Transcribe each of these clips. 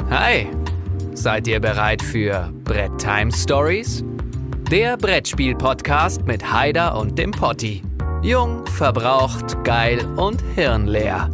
Hi, seid ihr bereit für Brett Time Stories? Der Brettspiel-Podcast mit Haider und dem Potti. Jung, verbraucht, geil und hirnleer.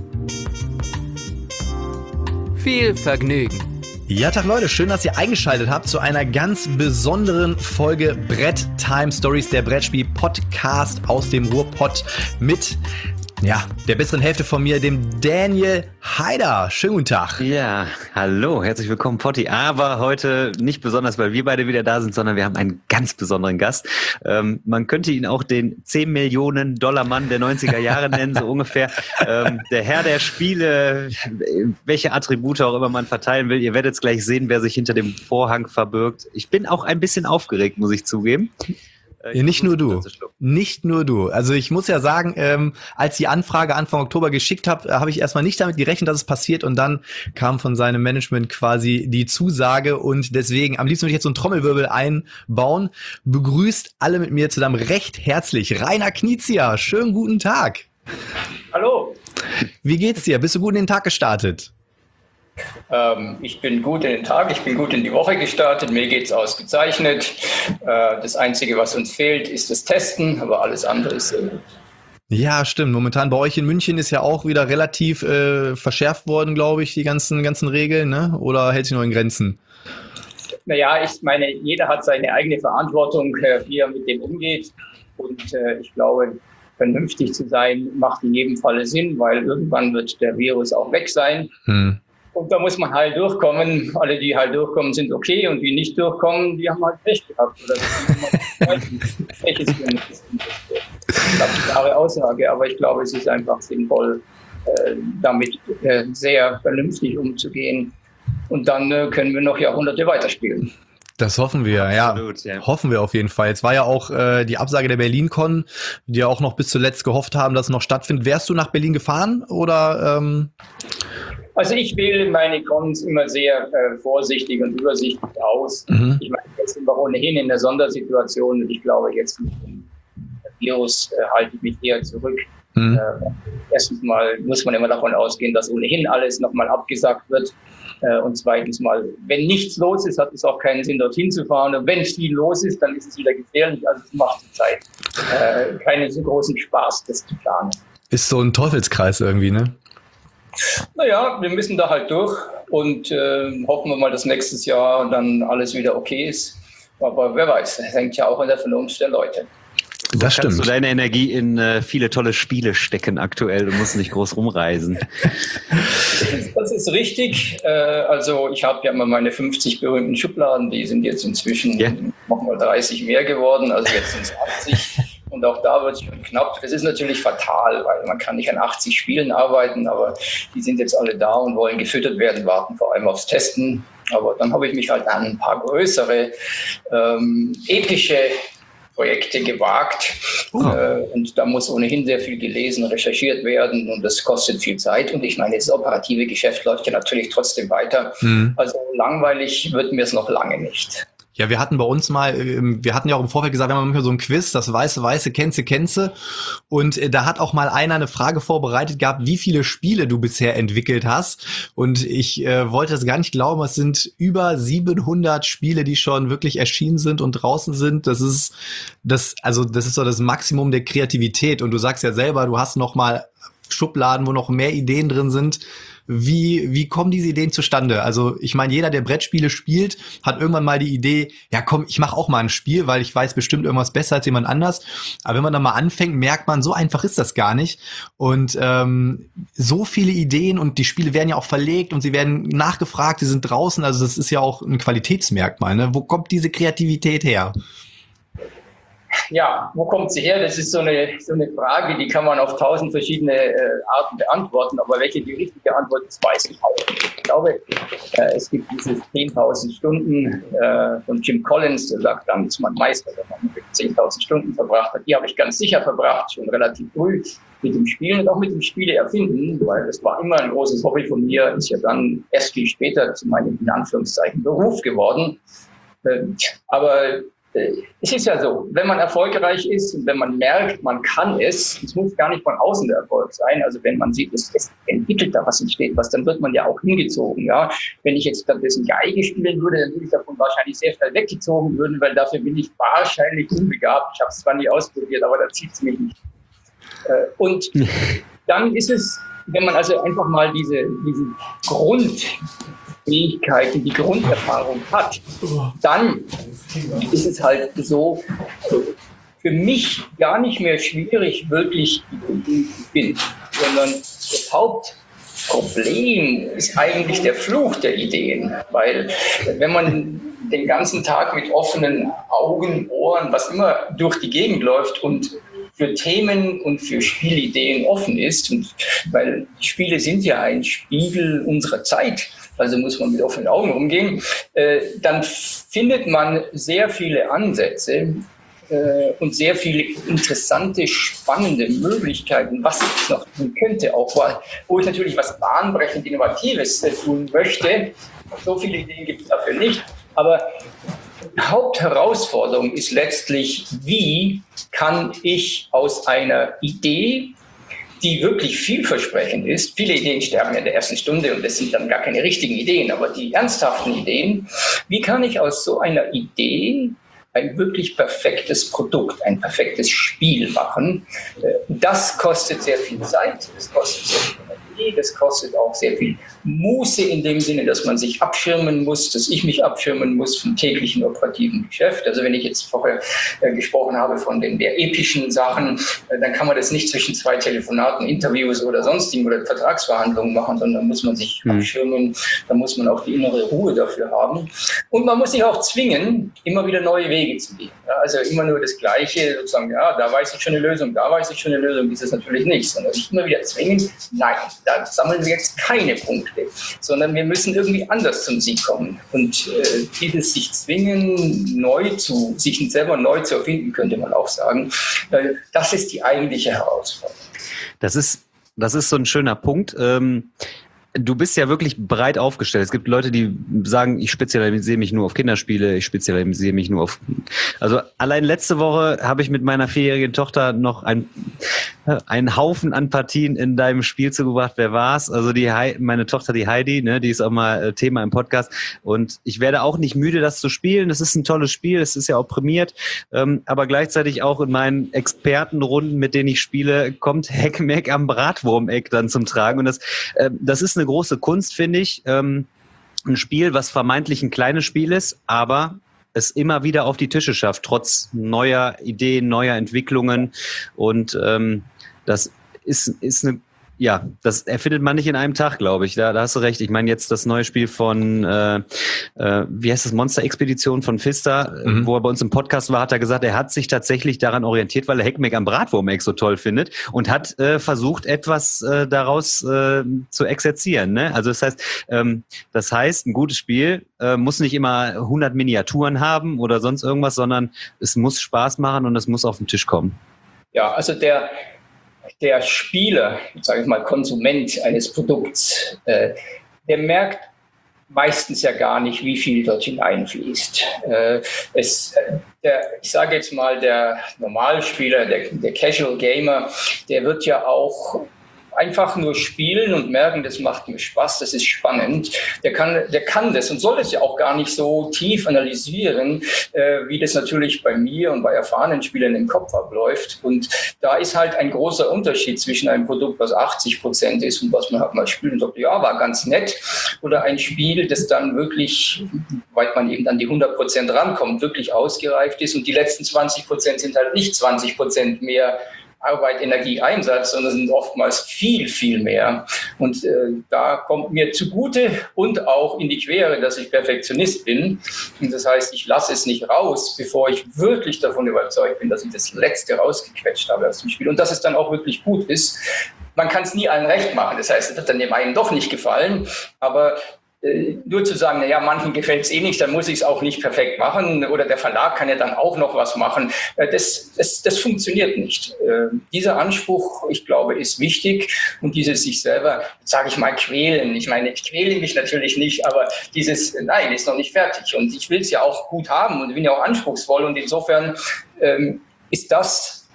Viel Vergnügen. Ja, Tag Leute, schön, dass ihr eingeschaltet habt zu einer ganz besonderen Folge Brett Time Stories, der Brettspiel-Podcast aus dem Ruhrpott mit der besseren Hälfte von mir, dem Daniel Haider. Schönen guten Tag. Ja, hallo, herzlich willkommen, Potti. Aber heute nicht besonders, weil wir beide wieder da sind, sondern wir haben einen ganz besonderen Gast. Man könnte ihn auch den 10 Millionen Dollar Mann der 90er Jahre nennen, so ungefähr. Der Herr der Spiele, welche Attribute auch immer man verteilen will. Ihr werdet es gleich sehen, wer sich hinter dem Vorhang verbirgt. Ich bin auch ein bisschen aufgeregt, muss ich zugeben. Ja, nicht nur du. Also ich muss ja sagen, als die Anfrage Anfang Oktober geschickt habe ich erstmal nicht damit gerechnet, dass es passiert, und dann kam von seinem Management quasi die Zusage, und deswegen, am liebsten würde ich jetzt so einen Trommelwirbel einbauen. Begrüßt alle mit mir zusammen recht herzlich Rainer Knizia. Schönen guten Tag. Hallo. Wie geht's dir? Bist du gut in den Tag gestartet? Ich bin gut in den Tag, ich bin gut in die Woche gestartet, mir geht's ausgezeichnet. Das Einzige, was uns fehlt, ist das Testen, aber alles andere ist sehr gut. Ja, stimmt. Momentan bei euch in München ist ja auch wieder relativ verschärft worden, glaube ich, die ganzen Regeln, ne? Oder hält sich noch in Grenzen? Naja, ich meine, jeder hat seine eigene Verantwortung, wie er mit dem umgeht. Und ich glaube, vernünftig zu sein, macht in jedem Falle Sinn, weil irgendwann wird der Virus auch weg sein. Und da muss man halt durchkommen. Alle, die halt durchkommen, sind okay. Und die nicht durchkommen, die haben halt Pech gehabt. Oder Pech ist für mich. Das ist eine klare Aussage. Aber ich glaube, es ist einfach sinnvoll, damit sehr vernünftig umzugehen. Und dann können wir noch Jahrhunderte weiterspielen. Das hoffen wir, Absolut, ja. Hoffen wir auf jeden Fall. Jetzt war ja auch die Absage der BerlinCon, die ja auch noch bis zuletzt gehofft haben, dass es noch stattfindet. Wärst du nach Berlin gefahren oder? Also ich wähle meine Cons immer sehr vorsichtig und übersichtlich aus. Ich meine, jetzt sind wir ohnehin in der Sondersituation, und ich glaube, jetzt mit dem Virus halte ich mich eher zurück. Erstens mal muss man immer davon ausgehen, dass ohnehin alles nochmal abgesagt wird. Und zweitens mal, wenn nichts los ist, hat es auch keinen Sinn, dorthin zu fahren. Und wenn viel los ist, dann ist es wieder gefährlich. Also es macht zur Zeit keinen so großen Spaß, das zu planen. Ist so ein Teufelskreis irgendwie, ne? Naja, wir müssen da halt durch und hoffen wir mal, dass nächstes Jahr dann alles wieder okay ist. Aber wer weiß, das hängt ja auch an der Vernunft der Leute. Das stimmt. Kannst du deine Energie in viele tolle Spiele stecken aktuell? Du musst nicht groß rumreisen. Das ist richtig. Also ich habe ja immer meine 50 berühmten Schubladen. Die sind jetzt inzwischen nochmal 30 mehr geworden. Also jetzt sind es 80. Und auch da wird es schon knapp. Das ist natürlich fatal, weil man kann nicht an 80 Spielen arbeiten, aber die sind jetzt alle da und wollen gefüttert werden, warten vor allem aufs Testen. Aber dann habe ich mich halt an ein paar größere, epische Projekte gewagt. Und da muss ohnehin sehr viel gelesen, recherchiert werden, und das kostet viel Zeit. Und ich meine, das operative Geschäft läuft ja natürlich trotzdem weiter. Also langweilig wird mir es noch lange nicht. Ja, wir hatten bei uns mal, wir hatten ja auch im Vorfeld gesagt, wir haben manchmal so ein Quiz, das weiße, kennst. Und da hat auch mal einer eine Frage vorbereitet gehabt, wie viele Spiele du bisher entwickelt hast. Und ich wollte das gar nicht glauben, es sind über 700 Spiele, die schon wirklich erschienen sind und draußen sind. Das ist so das Maximum der Kreativität. Und du sagst ja selber, du hast noch mal Schubladen, wo noch mehr Ideen drin sind. Wie kommen diese Ideen zustande? Also ich meine, jeder, der Brettspiele spielt, hat irgendwann mal die Idee, ja komm, ich mache auch mal ein Spiel, weil ich weiß bestimmt irgendwas besser als jemand anders. Aber wenn man dann mal anfängt, merkt man, so einfach ist das gar nicht. Und so viele Ideen, und die Spiele werden ja auch verlegt und sie werden nachgefragt, sie sind draußen. Also das ist ja auch ein Qualitätsmerkmal, ne? Wo kommt diese Kreativität her? Ja, wo kommt sie her? Das ist so eine Frage, die kann man auf 1000 verschiedene Arten beantworten, aber welche die richtige Antwort ist, weiß ich auch. Ich glaube, es gibt diese 10.000 Stunden von Jim Collins, der sagt, dann ist man Meister, wenn man 10.000 Stunden verbracht hat. Die habe ich ganz sicher verbracht, schon relativ früh mit dem Spielen und auch mit dem Spiele erfinden, weil das war immer ein großes Hobby von mir, ist ja dann erst viel später zu meinem, in Anführungszeichen, Beruf geworden. Aber es ist ja so, wenn man erfolgreich ist und wenn man merkt, man kann es muss gar nicht von außen der Erfolg sein. Also wenn man sieht, es entwickelt da was, entsteht was, dann wird man ja auch hingezogen. Ja? Wenn ich jetzt stattdessen Geige spielen würde, dann würde ich davon wahrscheinlich sehr schnell weggezogen würden, weil dafür bin ich wahrscheinlich unbegabt. Ich habe es zwar nie ausprobiert, aber da zieht es mich nicht. Und dann ist es, wenn man also einfach mal diese Grundfähigkeiten, die Grunderfahrung hat, dann ist es halt so, für mich gar nicht mehr schwierig, wirklich Ideen zu finden, sondern das Hauptproblem ist eigentlich der Fluch der Ideen, weil wenn man den ganzen Tag mit offenen Augen, Ohren, was immer durch die Gegend läuft und für Themen und für Spielideen offen ist, und weil Spiele sind ja ein Spiegel unserer Zeit, also muss man mit offenen Augen umgehen, dann findet man sehr viele Ansätze und sehr viele interessante, spannende Möglichkeiten, was ich noch tun könnte, auch wo ich natürlich was bahnbrechend Innovatives tun möchte. So viele Ideen gibt es dafür nicht, aber die Hauptherausforderung ist letztlich, wie kann ich aus einer Idee, die wirklich vielversprechend ist, viele Ideen sterben in der ersten Stunde und das sind dann gar keine richtigen Ideen, aber die ernsthaften Ideen, wie kann ich aus so einer Idee ein wirklich perfektes Produkt, ein perfektes Spiel machen? Das kostet sehr viel Zeit, das kostet sehr viel Energie, das kostet auch sehr viel Muße in dem Sinne, dass man sich abschirmen muss, dass ich mich abschirmen muss vom täglichen operativen Geschäft. Also wenn ich jetzt vorher gesprochen habe von den der epischen Sachen, dann kann man das nicht zwischen zwei Telefonaten, Interviews oder sonstigen oder Vertragsverhandlungen machen, sondern muss man sich abschirmen, da muss man auch die innere Ruhe dafür haben. Und man muss sich auch zwingen, immer wieder neue Wege zu gehen. Ja, also immer nur das Gleiche, sozusagen, ja, da weiß ich schon eine Lösung, da weiß ich schon eine Lösung, ist es natürlich nicht, sondern sich immer wieder zwingen, nein, da sammeln wir jetzt keine Punkte, sondern wir müssen irgendwie anders zum Sieg kommen. Und dieses sich zwingen, sich selber neu zu erfinden, könnte man auch sagen, das ist die eigentliche Herausforderung. Das ist so ein schöner Punkt. Du bist ja wirklich breit aufgestellt. Es gibt Leute, die sagen, ich spezialisiere mich nur auf Kinderspiele, ich spezialisiere mich nur auf... Also allein letzte Woche habe ich mit meiner 4-jährigen Tochter noch einen Haufen an Partien in deinem Spiel zugebracht. Wer war's? Also meine Tochter, die Heidi, ne, die ist auch mal Thema im Podcast. Und ich werde auch nicht müde, das zu spielen. Das ist ein tolles Spiel, es ist ja auch prämiert. Aber gleichzeitig auch in meinen Expertenrunden, mit denen ich spiele, kommt Heckmeck am Bratwurmeck dann zum Tragen. Und das ist eine große Kunst, finde ich. Ein Spiel, was vermeintlich ein kleines Spiel ist, aber es immer wieder auf die Tische schafft, trotz neuer Ideen, neuer Entwicklungen. Und das ist eine, ja, das erfindet man nicht in einem Tag, glaube ich. Da hast du recht. Ich meine jetzt das neue Spiel von, wie heißt das, Monster-Expedition von Pfister, wo er bei uns im Podcast war, hat er gesagt, er hat sich tatsächlich daran orientiert, weil er Heckmeck am Bratwurmeck so toll findet und hat versucht, etwas daraus zu exerzieren. Ne? Also das heißt, ein gutes Spiel muss nicht immer 100 Miniaturen haben oder sonst irgendwas, sondern es muss Spaß machen und es muss auf den Tisch kommen. Ja, also der Spieler, sage ich mal, Konsument eines Produkts, der merkt meistens ja gar nicht, wie viel dort hineinfließt. Ich sage jetzt mal, der Normalspieler, der Casual Gamer, der wird ja auch einfach nur spielen und merken, das macht mir Spaß, das ist spannend. Der kann das und soll das ja auch gar nicht so tief analysieren, wie das natürlich bei mir und bei erfahrenen Spielern im Kopf abläuft. Und da ist halt ein großer Unterschied zwischen einem Produkt, was 80% ist und was man halt mal spielt und sagt, ja, war ganz nett, oder ein Spiel, das dann wirklich, weil man eben an die 100% rankommt, wirklich ausgereift ist und die letzten 20% sind halt nicht 20% mehr Arbeit, Energie, Einsatz, sondern sind oftmals viel, viel mehr. Und da kommt mir zugute und auch in die Quere, dass ich Perfektionist bin. Und das heißt, ich lasse es nicht raus, bevor ich wirklich davon überzeugt bin, dass ich das Letzte rausgequetscht habe aus dem Spiel. Und dass es dann auch wirklich gut ist. Man kann es nie allen recht machen. Das heißt, es wird dann dem einen doch nicht gefallen. Aber nur zu sagen, naja, manchen gefällt es eh nicht, dann muss ich es auch nicht perfekt machen oder der Verlag kann ja dann auch noch was machen. Das funktioniert nicht. Dieser Anspruch, ich glaube, ist wichtig und dieses sich selber, sage ich mal, quälen. Ich meine, ich quäle mich natürlich nicht, aber dieses, nein, ist noch nicht fertig und ich will es ja auch gut haben und bin ja auch anspruchsvoll und insofern ist das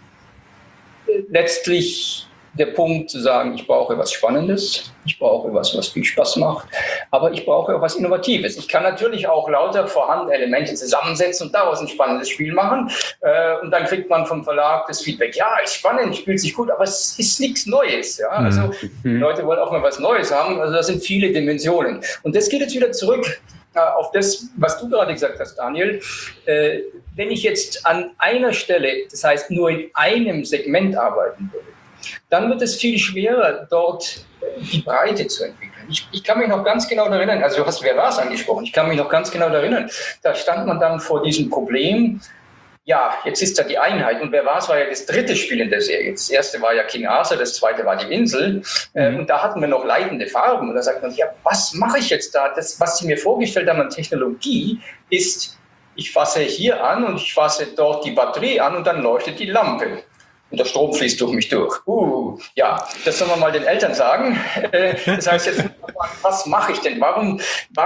letztlich der Punkt zu sagen, ich brauche was Spannendes, ich brauche was viel Spaß macht, aber ich brauche auch was Innovatives. Ich kann natürlich auch lauter vorhandene Elemente zusammensetzen und daraus ein spannendes Spiel machen und dann kriegt man vom Verlag das Feedback, ja, ist spannend, spielt sich gut, aber es ist nichts Neues. Ja? Also die Leute wollen auch mal was Neues haben, also das sind viele Dimensionen. Und das geht jetzt wieder zurück auf das, was du gerade gesagt hast, Daniel. Wenn ich jetzt an einer Stelle, das heißt nur in einem Segment arbeiten würde, dann wird es viel schwerer, dort die Breite zu entwickeln. Ich kann mich noch ganz genau daran erinnern, also du hast Wer war's angesprochen, ich kann mich noch ganz genau daran erinnern, da stand man dann vor diesem Problem, ja, jetzt ist da die Einheit und Wer war's war ja das dritte Spiel in der Serie. Das erste war ja King Arthur, das zweite war die Insel und da hatten wir noch leitende Farben und da sagt man, ja, was mache ich jetzt da? Das, was sie mir vorgestellt haben an Technologie, ist, ich fasse hier an und ich fasse dort die Batterie an und dann leuchtet die Lampe. Und der Strom fließt durch mich durch. Ja, das soll man mal den Eltern sagen. Das heißt jetzt, was mache ich denn? Warum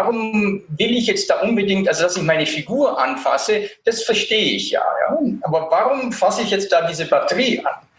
will ich jetzt da unbedingt, also dass ich meine Figur anfasse, das verstehe ich ja. Aber warum fasse ich jetzt da diese Batterie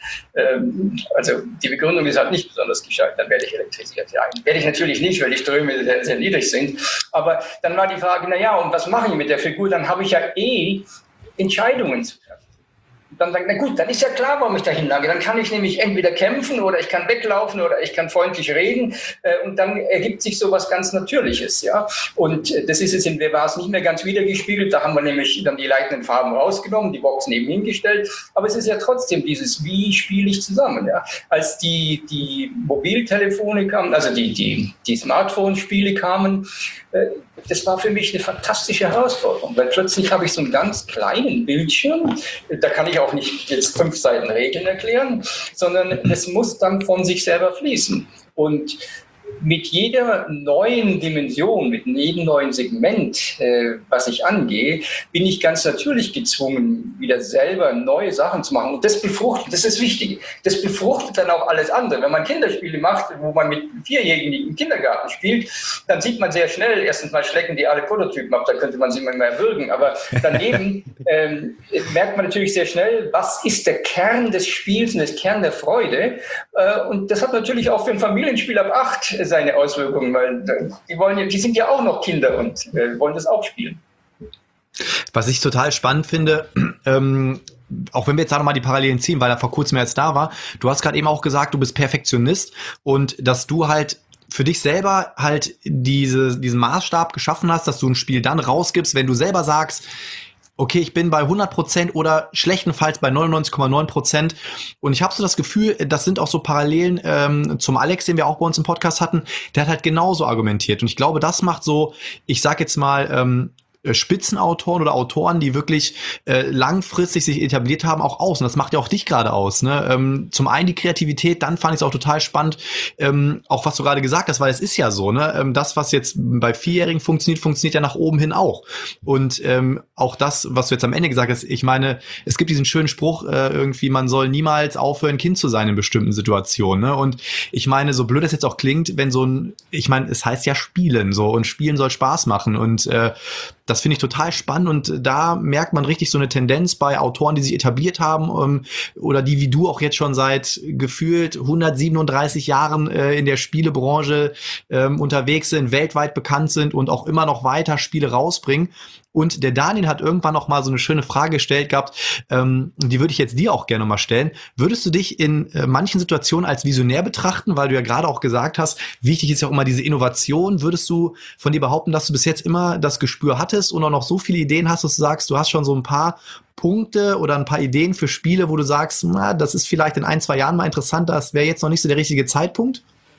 an? Also die Begründung ist halt nicht besonders gescheit, dann werde ich elektrisiert. Ja, werde ich natürlich nicht, weil die Ströme sehr, sehr niedrig sind. Aber dann war die Frage, naja, und was mache ich mit der Figur? Dann habe ich ja Entscheidungen zu treffen. Dann sagt, na gut, dann ist ja klar, warum ich da hinlage. Dann kann ich nämlich entweder kämpfen oder ich kann weglaufen oder ich kann freundlich reden und dann ergibt sich so was ganz Natürliches. Ja? Und das ist jetzt in Wer war's nicht mehr ganz wiedergespiegelt. Da haben wir nämlich dann die leitenden Farben rausgenommen, die Box neben hingestellt. Aber es ist ja trotzdem dieses, wie spiele ich zusammen. Ja? Als die Mobiltelefone kamen, also die Smartphone-Spiele kamen, das war für mich eine fantastische Herausforderung, weil plötzlich habe ich so einen ganz kleinen Bildschirm, da kann ich auch nicht jetzt 5 Seiten Regeln erklären, sondern es muss dann von sich selber fließen. Und mit jeder neuen Dimension, mit jedem neuen Segment, was ich angehe, bin ich ganz natürlich gezwungen, wieder selber neue Sachen zu machen. Und das befruchtet, das ist das Wichtige, das befruchtet dann auch alles andere. Wenn man Kinderspiele macht, wo man mit 4-Jährigen im Kindergarten spielt, dann sieht man sehr schnell, erstens mal schlecken die alle Prototypen ab, da könnte man sie mal mehr würgen. Aber daneben merkt man natürlich sehr schnell, was ist der Kern des Spiels und das Kern der Freude. Und das hat natürlich auch für ein Familienspiel ab 8 seine Auswirkungen, weil die sind ja auch noch Kinder und wollen das auch spielen. Was ich total spannend finde, auch wenn wir jetzt da nochmal die Parallelen ziehen, weil er vor kurzem jetzt da war, du hast gerade eben auch gesagt, du bist Perfektionist und dass du halt für dich selber halt diesen Maßstab geschaffen hast, dass du ein Spiel dann rausgibst, wenn du selber sagst, okay, ich bin bei 100% oder schlechtenfalls bei 99,9%. Und ich habe so das Gefühl, das sind auch so Parallelen zum Alex, den wir auch bei uns im Podcast hatten. Der hat halt genauso argumentiert. Und ich glaube, das macht so, ich sag jetzt mal, Spitzenautoren oder Autoren, die wirklich langfristig sich etabliert haben, auch aus. Und das macht ja auch dich gerade aus. Ne? Zum einen die Kreativität, dann fand ich es auch total spannend, auch was du gerade gesagt hast, weil es ist ja so, ne? Das, was jetzt bei 4-Jährigen funktioniert ja nach oben hin auch. Und auch das, was du jetzt am Ende gesagt hast, ich meine, es gibt diesen schönen Spruch, irgendwie, man soll niemals aufhören, Kind zu sein in bestimmten Situationen. Ne? Und ich meine, so blöd es jetzt auch klingt, wenn ich meine, es heißt ja Spielen so und Spielen soll Spaß machen und das finde ich total spannend und da merkt man richtig so eine Tendenz bei Autoren, die sich etabliert haben oder die wie du auch jetzt schon seit gefühlt 137 Jahren in der Spielebranche unterwegs sind, weltweit bekannt sind und auch immer noch weiter Spiele rausbringen. Und der Daniel hat irgendwann noch mal so eine schöne Frage gestellt gehabt, die würde ich jetzt dir auch gerne mal stellen. Würdest du dich in manchen Situationen als Visionär betrachten, weil du ja gerade auch gesagt hast, wichtig ist ja auch immer diese Innovation. Würdest du von dir behaupten, dass du bis jetzt immer das Gespür hattest und auch noch so viele Ideen hast, dass du sagst, du hast schon so ein paar Punkte oder ein paar Ideen für Spiele, wo du sagst, na, das ist vielleicht in 1-2 Jahren mal interessant, das wäre jetzt noch nicht so der richtige Zeitpunkt?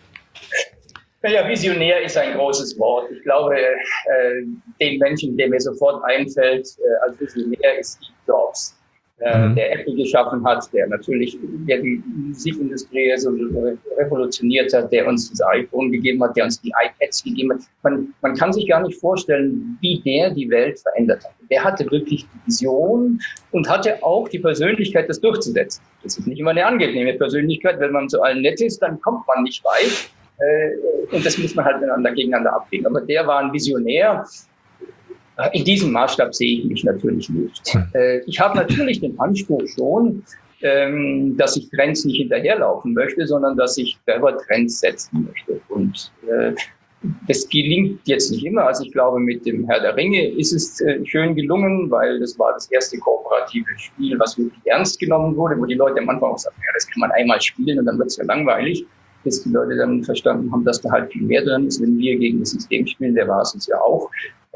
Naja, Visionär ist ein großes Wort. Ich glaube, den Menschen, der mir sofort einfällt als Visionär, ist Steve Jobs. der Apple geschaffen hat, der die Musikindustrie so revolutioniert hat, der uns das iPhone gegeben hat, der uns die iPads gegeben hat. Man kann sich gar nicht vorstellen, wie der die Welt verändert hat. Der hatte wirklich die Vision und hatte auch die Persönlichkeit, das durchzusetzen. Das ist nicht immer eine angenehme Persönlichkeit. Wenn man zu allen nett ist, dann kommt man nicht weit. Und das muss man halt gegeneinander abwägen. Aber der war ein Visionär. In diesem Maßstab sehe ich mich natürlich nicht. Ich habe natürlich den Anspruch schon, dass ich Trends nicht hinterherlaufen möchte, sondern dass ich selber Trends setzen möchte. Und das gelingt jetzt nicht immer. Also ich glaube, mit dem Herr der Ringe ist es schön gelungen, weil das war das erste kooperative Spiel, was wirklich ernst genommen wurde, wo die Leute am Anfang auch sagten, ja, das kann man einmal spielen und dann wird es ja langweilig. Bis die Leute dann verstanden haben, dass da halt viel mehr drin ist, wenn wir gegen das System spielen, der war es uns ja auch.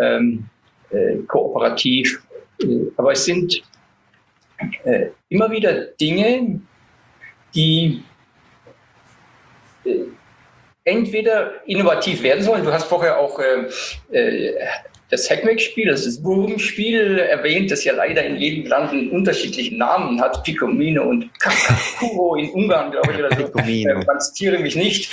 Kooperativ. Aber es sind immer wieder Dinge, die entweder innovativ werden sollen. Du hast vorher auch das Hackmack-Spiel, das ist das Wurmspiel erwähnt, das ja leider in jedem Land einen unterschiedlichen Namen hat. Picomino und Kakuro in Ungarn, glaube ich, oder so. Man zitiere mich nicht.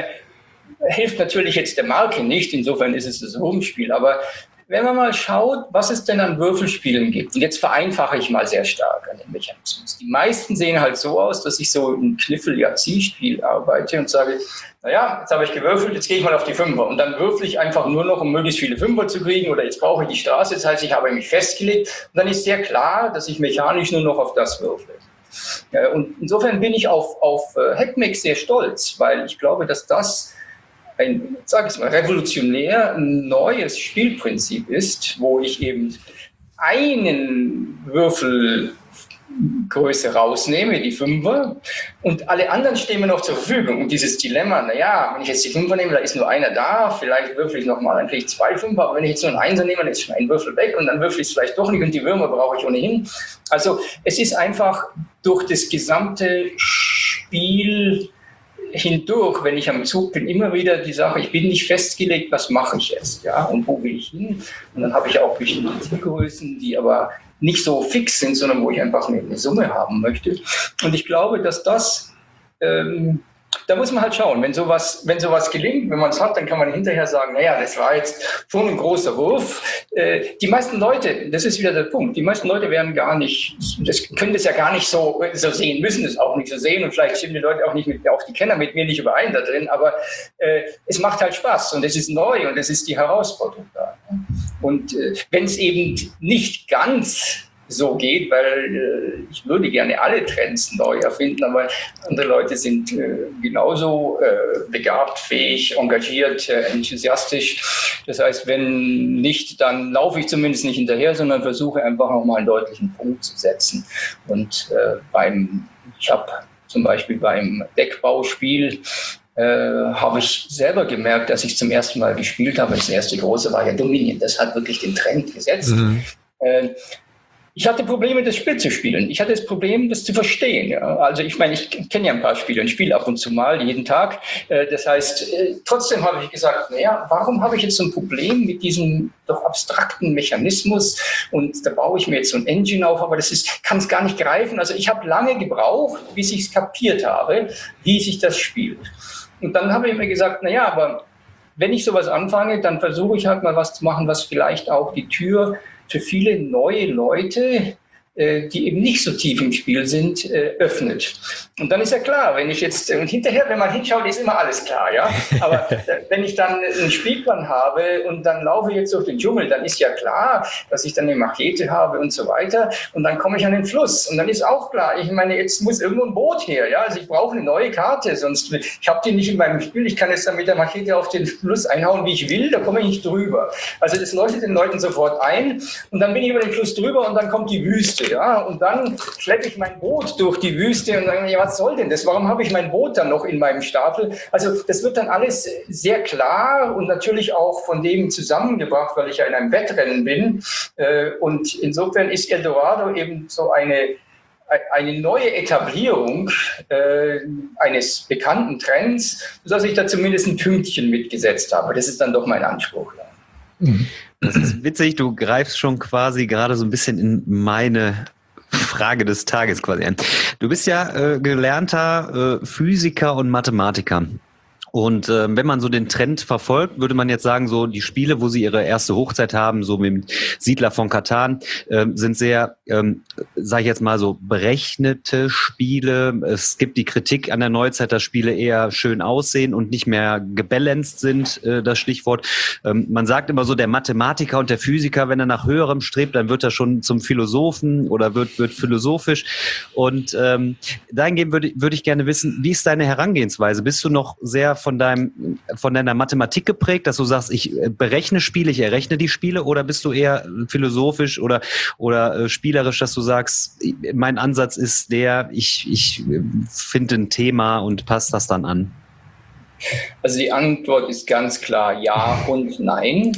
Hilft natürlich jetzt der Marke nicht. Insofern ist es das Wurmspiel. Aber wenn man mal schaut, was es denn an Würfelspielen gibt, und jetzt vereinfache ich mal sehr stark an den Mechanismus. Die meisten sehen halt so aus, dass ich so ein Kniffel-Jazzi-Spiel arbeite und sage, naja, jetzt habe ich gewürfelt, jetzt gehe ich mal auf die Fünfer. Und dann würfel ich einfach nur noch, um möglichst viele Fünfer zu kriegen, oder jetzt brauche ich die Straße, das heißt, ich habe mich festgelegt. Und dann ist sehr klar, dass ich mechanisch nur noch auf das würfle. Und insofern bin ich auf Hackmack sehr stolz, weil ich glaube, dass das ein, sag ich mal, revolutionär neues Spielprinzip ist, wo ich eben einen Würfelgröße rausnehme, die Fünfer, und alle anderen stehen mir noch zur Verfügung. Und dieses Dilemma, naja, wenn ich jetzt die Fünfer nehme, da ist nur einer da, vielleicht würfel ich nochmal, dann kriege ich 2 Fünfer, aber wenn ich jetzt nur einen Einser nehme, dann ist schon ein Würfel weg und dann würfel ich es vielleicht doch nicht und die Würmer brauche ich ohnehin. Also es ist einfach durch das gesamte Spiel hindurch, wenn ich am Zug bin, immer wieder die Sache, ich bin nicht festgelegt, was mache ich jetzt, ja, und wo will ich hin? Und dann habe ich auch bestimmte Zielgrößen, die aber nicht so fix sind, sondern wo ich einfach eine Summe haben möchte. Und ich glaube, dass das, da muss man halt schauen, wenn sowas gelingt, wenn man es hat, dann kann man hinterher sagen, naja, das war jetzt schon ein großer Wurf. Die meisten Leute, das ist wieder der Punkt, die meisten Leute werden gar nicht, können das ja gar nicht so sehen, müssen es auch nicht so sehen und vielleicht stimmen die Leute auch nicht auch die Kenner mit mir nicht überein da drin, aber es macht halt Spaß und es ist neu und es ist die Herausforderung da. Und wenn es eben nicht ganz so geht, weil ich würde gerne alle Trends neu erfinden, aber andere Leute sind genauso begabt, fähig, engagiert, enthusiastisch. Das heißt, wenn nicht, dann laufe ich zumindest nicht hinterher, sondern versuche einfach nochmal einen deutlichen Punkt zu setzen. Und ich habe zum Beispiel beim Deckbauspiel habe ich selber gemerkt, dass ich zum ersten Mal gespielt habe. Das erste große war ja Dominion. Das hat wirklich den Trend gesetzt. Mhm. Ich hatte Probleme, das Spiel zu spielen. Ich hatte das Problem, das zu verstehen. Ja. Also ich meine, ich kenne ja ein paar Spiele und spiele ab und zu mal, jeden Tag. Das heißt, trotzdem habe ich gesagt, naja, warum habe ich jetzt so ein Problem mit diesem doch abstrakten Mechanismus? Und da baue ich mir jetzt so ein Engine auf, aber kann es gar nicht greifen. Also ich habe lange gebraucht, bis ich es kapiert habe, wie sich das spielt. Und dann habe ich mir gesagt, naja, aber wenn ich sowas anfange, dann versuche ich halt mal was zu machen, was vielleicht auch die Tür für viele neue Leute, die eben nicht so tief im Spiel sind, öffnet. Und dann ist ja klar, wenn ich jetzt, und hinterher, wenn man hinschaut, ist immer alles klar, ja. Aber wenn ich dann einen Spielplan habe und dann laufe ich jetzt durch den Dschungel, dann ist ja klar, dass ich dann eine Machete habe und so weiter. Und dann komme ich an den Fluss. Und dann ist auch klar, ich meine, jetzt muss irgendwo ein Boot her, ja. Also ich brauche eine neue Karte, sonst, ich habe die nicht in meinem Spiel, ich kann jetzt dann mit der Machete auf den Fluss einhauen, wie ich will, da komme ich nicht drüber. Also das leuchtet den Leuten sofort ein. Und dann bin ich über den Fluss drüber und dann kommt die Wüste. Ja, und dann schleppe ich mein Boot durch die Wüste und sage, ja, was soll denn das? Warum habe ich mein Boot dann noch in meinem Stapel? Also das wird dann alles sehr klar und natürlich auch von dem zusammengebracht, weil ich ja in einem Wettrennen bin. Und insofern ist Eldorado eben so eine neue Etablierung eines bekannten Trends, sodass ich da zumindest ein Pünktchen mitgesetzt habe. Das ist dann doch mein Anspruch. Ja. Das ist witzig, du greifst schon quasi gerade so ein bisschen in meine Frage des Tages quasi ein. Du bist ja gelernter Physiker und Mathematiker. Und wenn man so den Trend verfolgt, würde man jetzt sagen, so die Spiele, wo sie ihre erste Hochzeit haben, so mit Siedler von Catan, sind sehr, sage ich jetzt mal so, berechnete Spiele. Es gibt die Kritik an der Neuzeit, dass Spiele eher schön aussehen und nicht mehr gebalanced sind, das Stichwort. Man sagt immer so, der Mathematiker und der Physiker, wenn er nach Höherem strebt, dann wird er schon zum Philosophen oder wird philosophisch. Und dahingehend würde ich gerne wissen, wie ist deine Herangehensweise? Bist du noch sehr von deiner Mathematik geprägt, dass du sagst, ich berechne Spiele, ich errechne die Spiele, oder bist du eher philosophisch oder spielerisch, dass du sagst, mein Ansatz ist ich finde ein Thema und passe das dann an? Also die Antwort ist ganz klar ja und nein.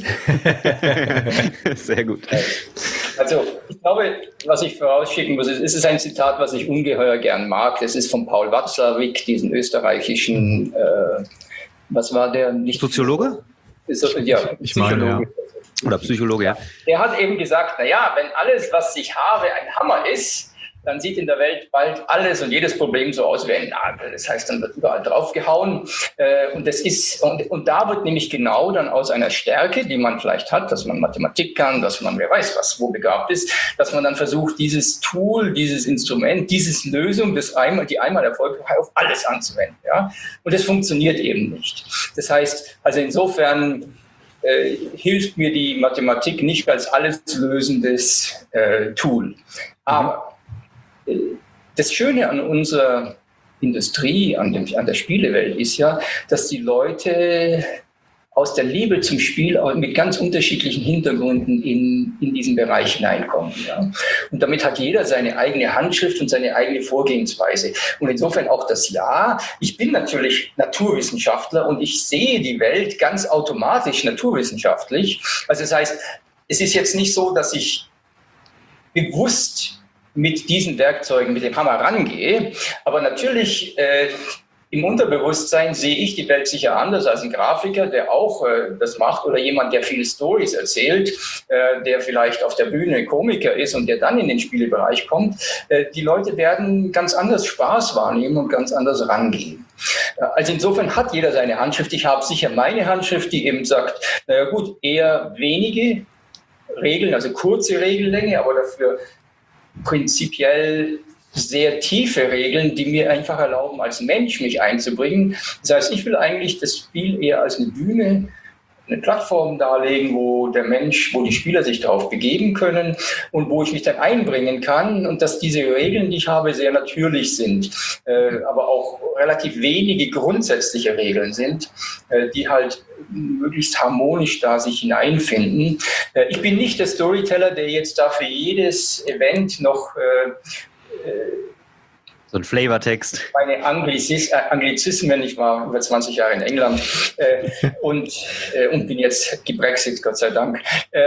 Sehr gut. Also ich glaube, was ich vorausschicken muss, es ist ein Zitat, was ich ungeheuer gern mag. Das ist von Paul Watzlawick, diesen österreichischen, was war der? Nicht Soziologe? Ja, ich meine, ja. Oder Psychologe, ja. Der hat eben gesagt, naja, wenn alles, was ich habe, ein Hammer ist, dann sieht in der Welt bald alles und jedes Problem so aus wie ein Nagel. Das heißt, dann wird überall draufgehauen. Und da wird nämlich genau dann aus einer Stärke, die man vielleicht hat, dass man Mathematik kann, dass man, wer weiß was, wo begabt ist, dass man dann versucht, dieses Tool, dieses Instrument, diese Lösung, die einmal erfolgreich auf alles anzuwenden. Ja? Und das funktioniert eben nicht. Das heißt, also insofern hilft mir die Mathematik nicht als alles lösendes Tool. Aber das Schöne an unserer Industrie, an der Spielewelt ist ja, dass die Leute aus der Liebe zum Spiel mit ganz unterschiedlichen Hintergründen in diesen Bereich hineinkommen. Ja. Und damit hat jeder seine eigene Handschrift und seine eigene Vorgehensweise. Und insofern auch das Ja. Ich bin natürlich Naturwissenschaftler und ich sehe die Welt ganz automatisch naturwissenschaftlich. Also das heißt, es ist jetzt nicht so, dass ich bewusst mit diesen Werkzeugen, mit dem Hammer rangehe. Aber natürlich im Unterbewusstsein sehe ich die Welt sicher anders als ein Grafiker, der auch das macht, oder jemand, der viele Storys erzählt, der vielleicht auf der Bühne Komiker ist und der dann in den Spielebereich kommt. Die Leute werden ganz anders Spaß wahrnehmen und ganz anders rangehen. Also insofern hat jeder seine Handschrift. Ich habe sicher meine Handschrift, die eben sagt, naja gut, eher wenige Regeln, also kurze Regellänge, aber dafür prinzipiell sehr tiefe Regeln, die mir einfach erlauben, als Mensch mich einzubringen. Das heißt, ich will eigentlich das Spiel eher als eine Bühne, eine Plattform darlegen, wo die Spieler sich darauf begeben können und wo ich mich dann einbringen kann, und dass diese Regeln, die ich habe, sehr natürlich sind, aber auch relativ wenige grundsätzliche Regeln sind, die halt möglichst harmonisch da sich hineinfinden. Ich bin nicht der Storyteller, der jetzt da für jedes Event noch so ein Flavortext. Meine Anglizismen, ich war über 20 Jahre in England und bin jetzt gebrexit, Gott sei Dank.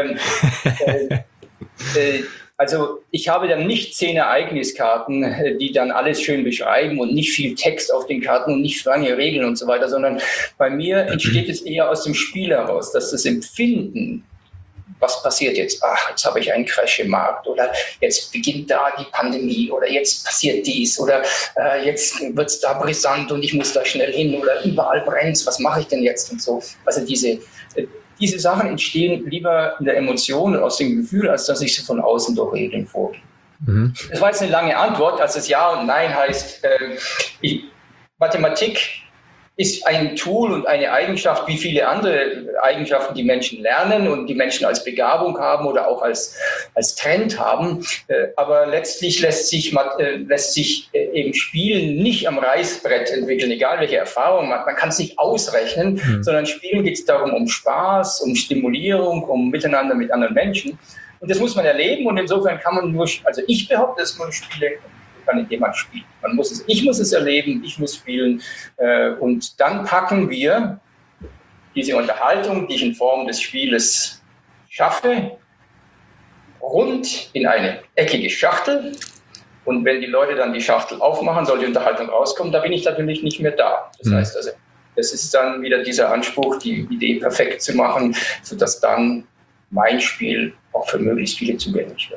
Also ich habe dann nicht 10 Ereigniskarten, die dann alles schön beschreiben und nicht viel Text auf den Karten und nicht lange Regeln und so weiter, sondern bei mir entsteht es eher aus dem Spiel heraus, dass das Empfinden, was passiert jetzt? Ach, jetzt habe ich einen Crash im Markt, oder jetzt beginnt da die Pandemie, oder jetzt passiert dies, oder jetzt wird es da brisant und ich muss da schnell hin, oder überall brennt es, was mache ich denn jetzt und so. Also diese Sachen entstehen lieber in der Emotion und aus dem Gefühl, als dass ich sie von außen durch Regeln vorgehe. Mhm. Das war jetzt eine lange Antwort, als es Ja und Nein heißt. Mathematik ist ein Tool und eine Eigenschaft, wie viele andere Eigenschaften, die Menschen lernen und die Menschen als Begabung haben oder auch als Trend haben. Aber letztlich lässt sich eben Spielen nicht am Reißbrett entwickeln, egal welche Erfahrung man hat. Man kann es nicht ausrechnen, sondern Spielen geht es darum, um Spaß, um Stimulierung, um Miteinander mit anderen Menschen. Und das muss man erleben, und insofern kann man nur, also ich behaupte, dass man Spiele kann, indem man spielt. Ich muss es erleben, ich muss spielen, und dann packen wir diese Unterhaltung, die ich in Form des Spieles schaffe, rund in eine eckige Schachtel. Und wenn die Leute dann die Schachtel aufmachen, soll die Unterhaltung rauskommen, da bin ich natürlich nicht mehr da. Das heißt also, das ist dann wieder dieser Anspruch, die Idee perfekt zu machen, sodass dann mein Spiel auch für möglichst viele zugänglich wird.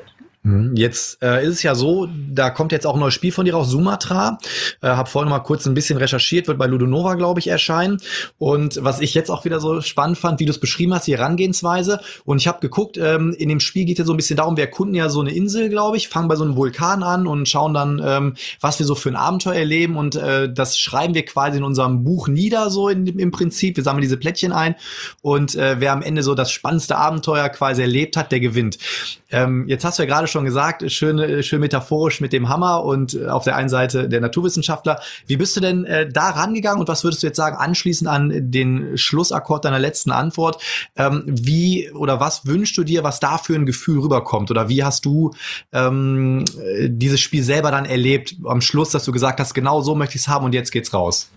Jetzt ist es ja so, da kommt jetzt auch ein neues Spiel von dir raus, Sumatra. Hab vorhin mal kurz ein bisschen recherchiert, wird bei Ludonova, glaube ich, erscheinen. Und was ich jetzt auch wieder so spannend fand, wie du es beschrieben hast, die Herangehensweise. Und ich habe geguckt, in dem Spiel geht es ja so ein bisschen darum, wir erkunden ja so eine Insel, glaube ich, fangen bei so einem Vulkan an und schauen dann, was wir so für ein Abenteuer erleben. Und das schreiben wir quasi in unserem Buch nieder, so im Prinzip. Wir sammeln diese Plättchen ein. Und wer am Ende so das spannendste Abenteuer quasi erlebt hat, der gewinnt. Jetzt hast du ja gerade schon gesagt, schön metaphorisch mit dem Hammer und auf der einen Seite der Naturwissenschaftler. Wie bist du denn da rangegangen und was würdest du jetzt sagen, anschließend an den Schlussakkord deiner letzten Antwort? Wie oder was wünschst du dir, was da für ein Gefühl rüberkommt? Oder wie hast du dieses Spiel selber dann erlebt am Schluss, dass du gesagt hast, genau so möchte ich es haben und jetzt geht's raus?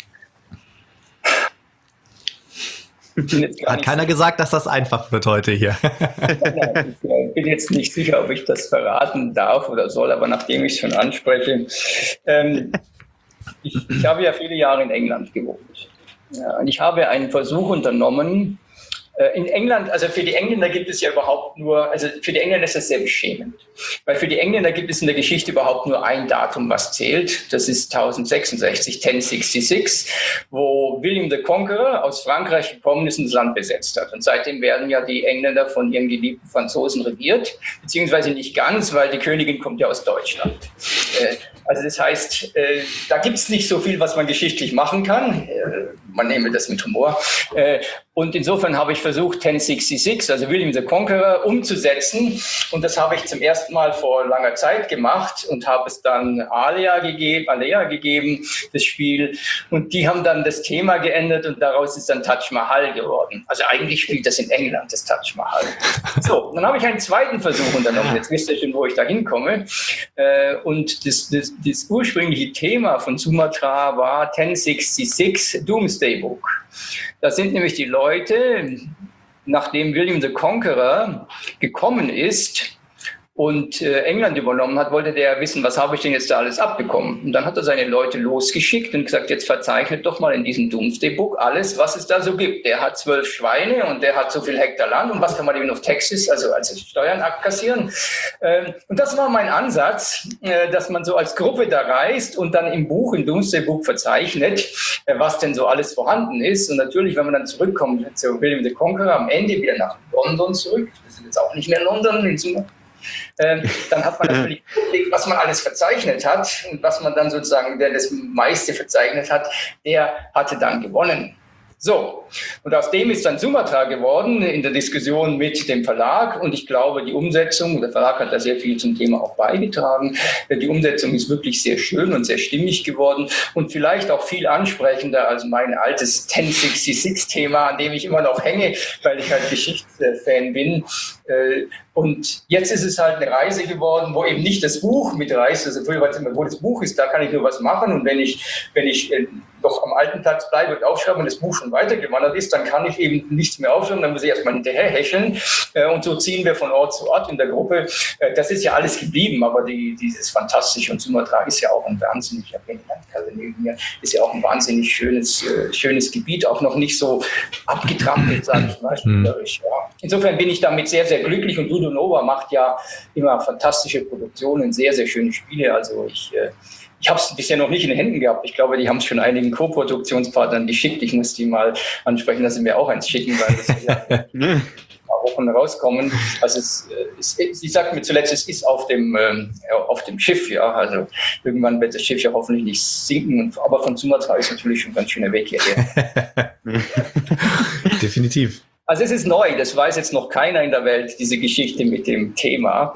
Hat keiner gesagt, dass das einfach wird heute hier. Ich bin jetzt nicht sicher, ob ich das verraten darf oder soll, aber nachdem ich es schon anspreche. Ich habe ja viele Jahre in England gewohnt. Ja, und ich habe einen Versuch unternommen. In England, also für die Engländer gibt es ja überhaupt nur, also für die Engländer ist das sehr beschämend. Weil für die Engländer gibt es in der Geschichte überhaupt nur ein Datum, was zählt. Das ist 1066, 1066, wo William the Conqueror aus Frankreich gekommen ist und das Land besetzt hat. Und seitdem werden ja die Engländer von ihren geliebten Franzosen regiert, beziehungsweise nicht ganz, weil die Königin kommt ja aus Deutschland. Also das heißt, da gibt es nicht so viel, was man geschichtlich machen kann. Man nehme das mit Humor. Und insofern habe ich versucht, 1066, also William the Conqueror, umzusetzen. Und das habe ich zum ersten Mal vor langer Zeit gemacht und habe es dann Alea gegeben, das Spiel. Und die haben dann das Thema geändert und daraus ist dann Taj Mahal geworden. Also eigentlich spielt das in England, das Taj Mahal. So, dann habe ich einen zweiten Versuch unternommen. Jetzt wisst ihr schon, wo ich da hinkomme. Und das ursprüngliche Thema von Sumatra war 1066 Doomsday Book. Da sind nämlich die Leute, nachdem William the Conqueror gekommen ist und England übernommen hat, wollte der wissen, was habe ich denn jetzt da alles abbekommen? Und dann hat er seine Leute losgeschickt und gesagt, jetzt verzeichnet doch mal in diesem Doomsday Book alles, was es da so gibt. Der hat 12 Schweine und der hat so viel Hektar Land und was kann man eben auf Texas, also als Steuern abkassieren? Und das war mein Ansatz, dass man so als Gruppe da reist und dann im Buch, im Doomsday Book verzeichnet, was denn so alles vorhanden ist. Und natürlich, wenn man dann zurückkommt zu William the Conqueror, am Ende wieder nach London zurück, wir sind jetzt auch nicht mehr in London, dann hat man natürlich überlegt, was man alles verzeichnet hat und was man dann sozusagen, der das meiste verzeichnet hat, der hatte dann gewonnen. So, und aus dem ist dann Sumatra geworden in der Diskussion mit dem Verlag und ich glaube, die Umsetzung, der Verlag hat da sehr viel zum Thema auch beigetragen, die Umsetzung ist wirklich sehr schön und sehr stimmig geworden und vielleicht auch viel ansprechender als mein altes 1066-Thema, an dem ich immer noch hänge, weil ich halt Geschichtsfan bin. Und jetzt ist es halt eine Reise geworden, wo eben nicht das Buch mitreist, also früher war es immer, wo das Buch ist, da kann ich nur was machen und wenn ich doch am alten Platz bleibe und aufschreibe und das Buch schon weitergewandert ist, dann kann ich eben nichts mehr aufschreiben, dann muss ich erstmal hinterher hecheln und so ziehen wir von Ort zu Ort in der Gruppe. Das ist ja alles geblieben, aber dieses Fantastische und Sumatra ist ja auch ein wahnsinnig, ich habe hier neben mir, ist ja auch ein wahnsinnig schönes Gebiet, auch noch nicht so abgetrampelt, sage ich mal, spielerisch. Ja. Insofern bin ich damit sehr, sehr glücklich und Ludonova macht ja immer fantastische Produktionen, sehr, sehr schöne Spiele, also ich habe es bisher noch nicht in den Händen gehabt. Ich glaube, die haben es schon einigen Co-Produktionspartnern geschickt. Ich muss die mal ansprechen, dass sie mir auch eins schicken, weil das ja ein paar Wochen rauskommen. Also sie sagt mir zuletzt, es ist auf dem Schiff, ja. Also irgendwann wird das Schiff ja hoffentlich nicht sinken. Aber von Sumatra ist natürlich schon ein ganz schöner Weg hierher. Definitiv. Also es ist neu, das weiß jetzt noch keiner in der Welt, diese Geschichte mit dem Thema.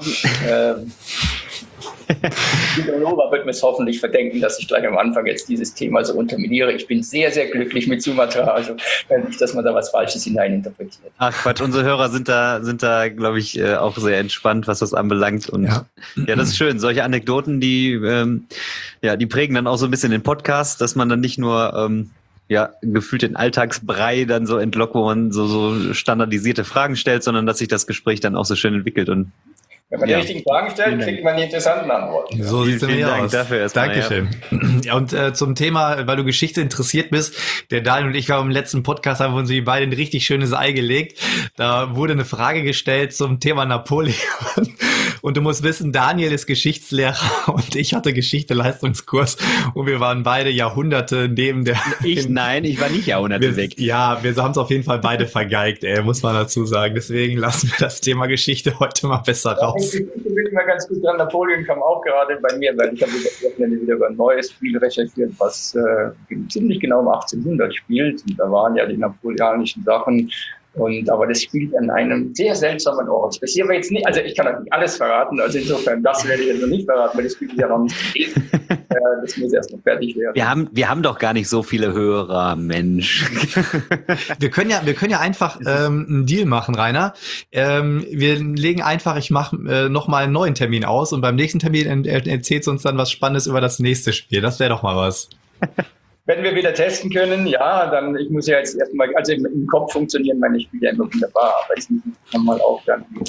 Ludonova wird mir es hoffentlich verdenken, dass ich gleich am Anfang jetzt dieses Thema so unterminiere. Ich bin sehr, sehr glücklich mit Sumatra, also nicht, dass man da was Falsches hineininterpretiert. Ach Quatsch, unsere Hörer sind da glaube ich, auch sehr entspannt, was das anbelangt. Und ja, das ist schön. Solche Anekdoten, die prägen dann auch so ein bisschen den Podcast, dass man dann nicht nur gefühlt den Alltagsbrei dann so entlockt, wo man so standardisierte Fragen stellt, sondern dass sich das Gespräch dann auch so schön entwickelt. Und wenn man die richtigen Fragen stellt, kriegt man die interessanten Antworten. So sieht es nämlich aus. Dafür erstmal, Dankeschön. Ja, und zum Thema, weil du Geschichte interessiert bist, der Daniel und ich haben im letzten Podcast, haben wir uns beide ein richtig schönes Ei gelegt. Da wurde eine Frage gestellt zum Thema Napoleon. Und du musst wissen, Daniel ist Geschichtslehrer und ich hatte Geschichte-Leistungskurs und wir waren beide Jahrhunderte neben der... Nein, ich war nicht Jahrhunderte weg. Ja, wir haben es auf jeden Fall beide vergeigt, muss man dazu sagen. Deswegen lassen wir das Thema Geschichte heute mal besser raus. Ich bin immer ganz gut dran. Napoleon kam auch gerade bei mir, weil ich habe wieder über ein neues Spiel recherchiert, was ziemlich genau um 1800 spielt. Und da waren ja die napoleonischen Sachen. Aber das spielt an einem sehr seltsamen Ort. Das hier aber jetzt nicht, also ich kann nicht alles verraten, also insofern, das werde ich jetzt noch nicht verraten, weil das Spiel ist ja noch nicht gegeben. Das muss erst noch fertig werden. Wir haben doch gar nicht so viele Hörer, Mensch. Wir können ja einfach einen Deal machen, Rainer. Wir legen einfach, ich mache nochmal einen neuen Termin aus und beim nächsten Termin erzählst du uns dann was Spannendes über das nächste Spiel. Das wäre doch mal was. Wenn wir wieder testen können, ja, dann, ich muss ja jetzt erstmal, also im Kopf funktionieren meine Spiele ja immer wunderbar, aber ich muss nochmal auch dann wenn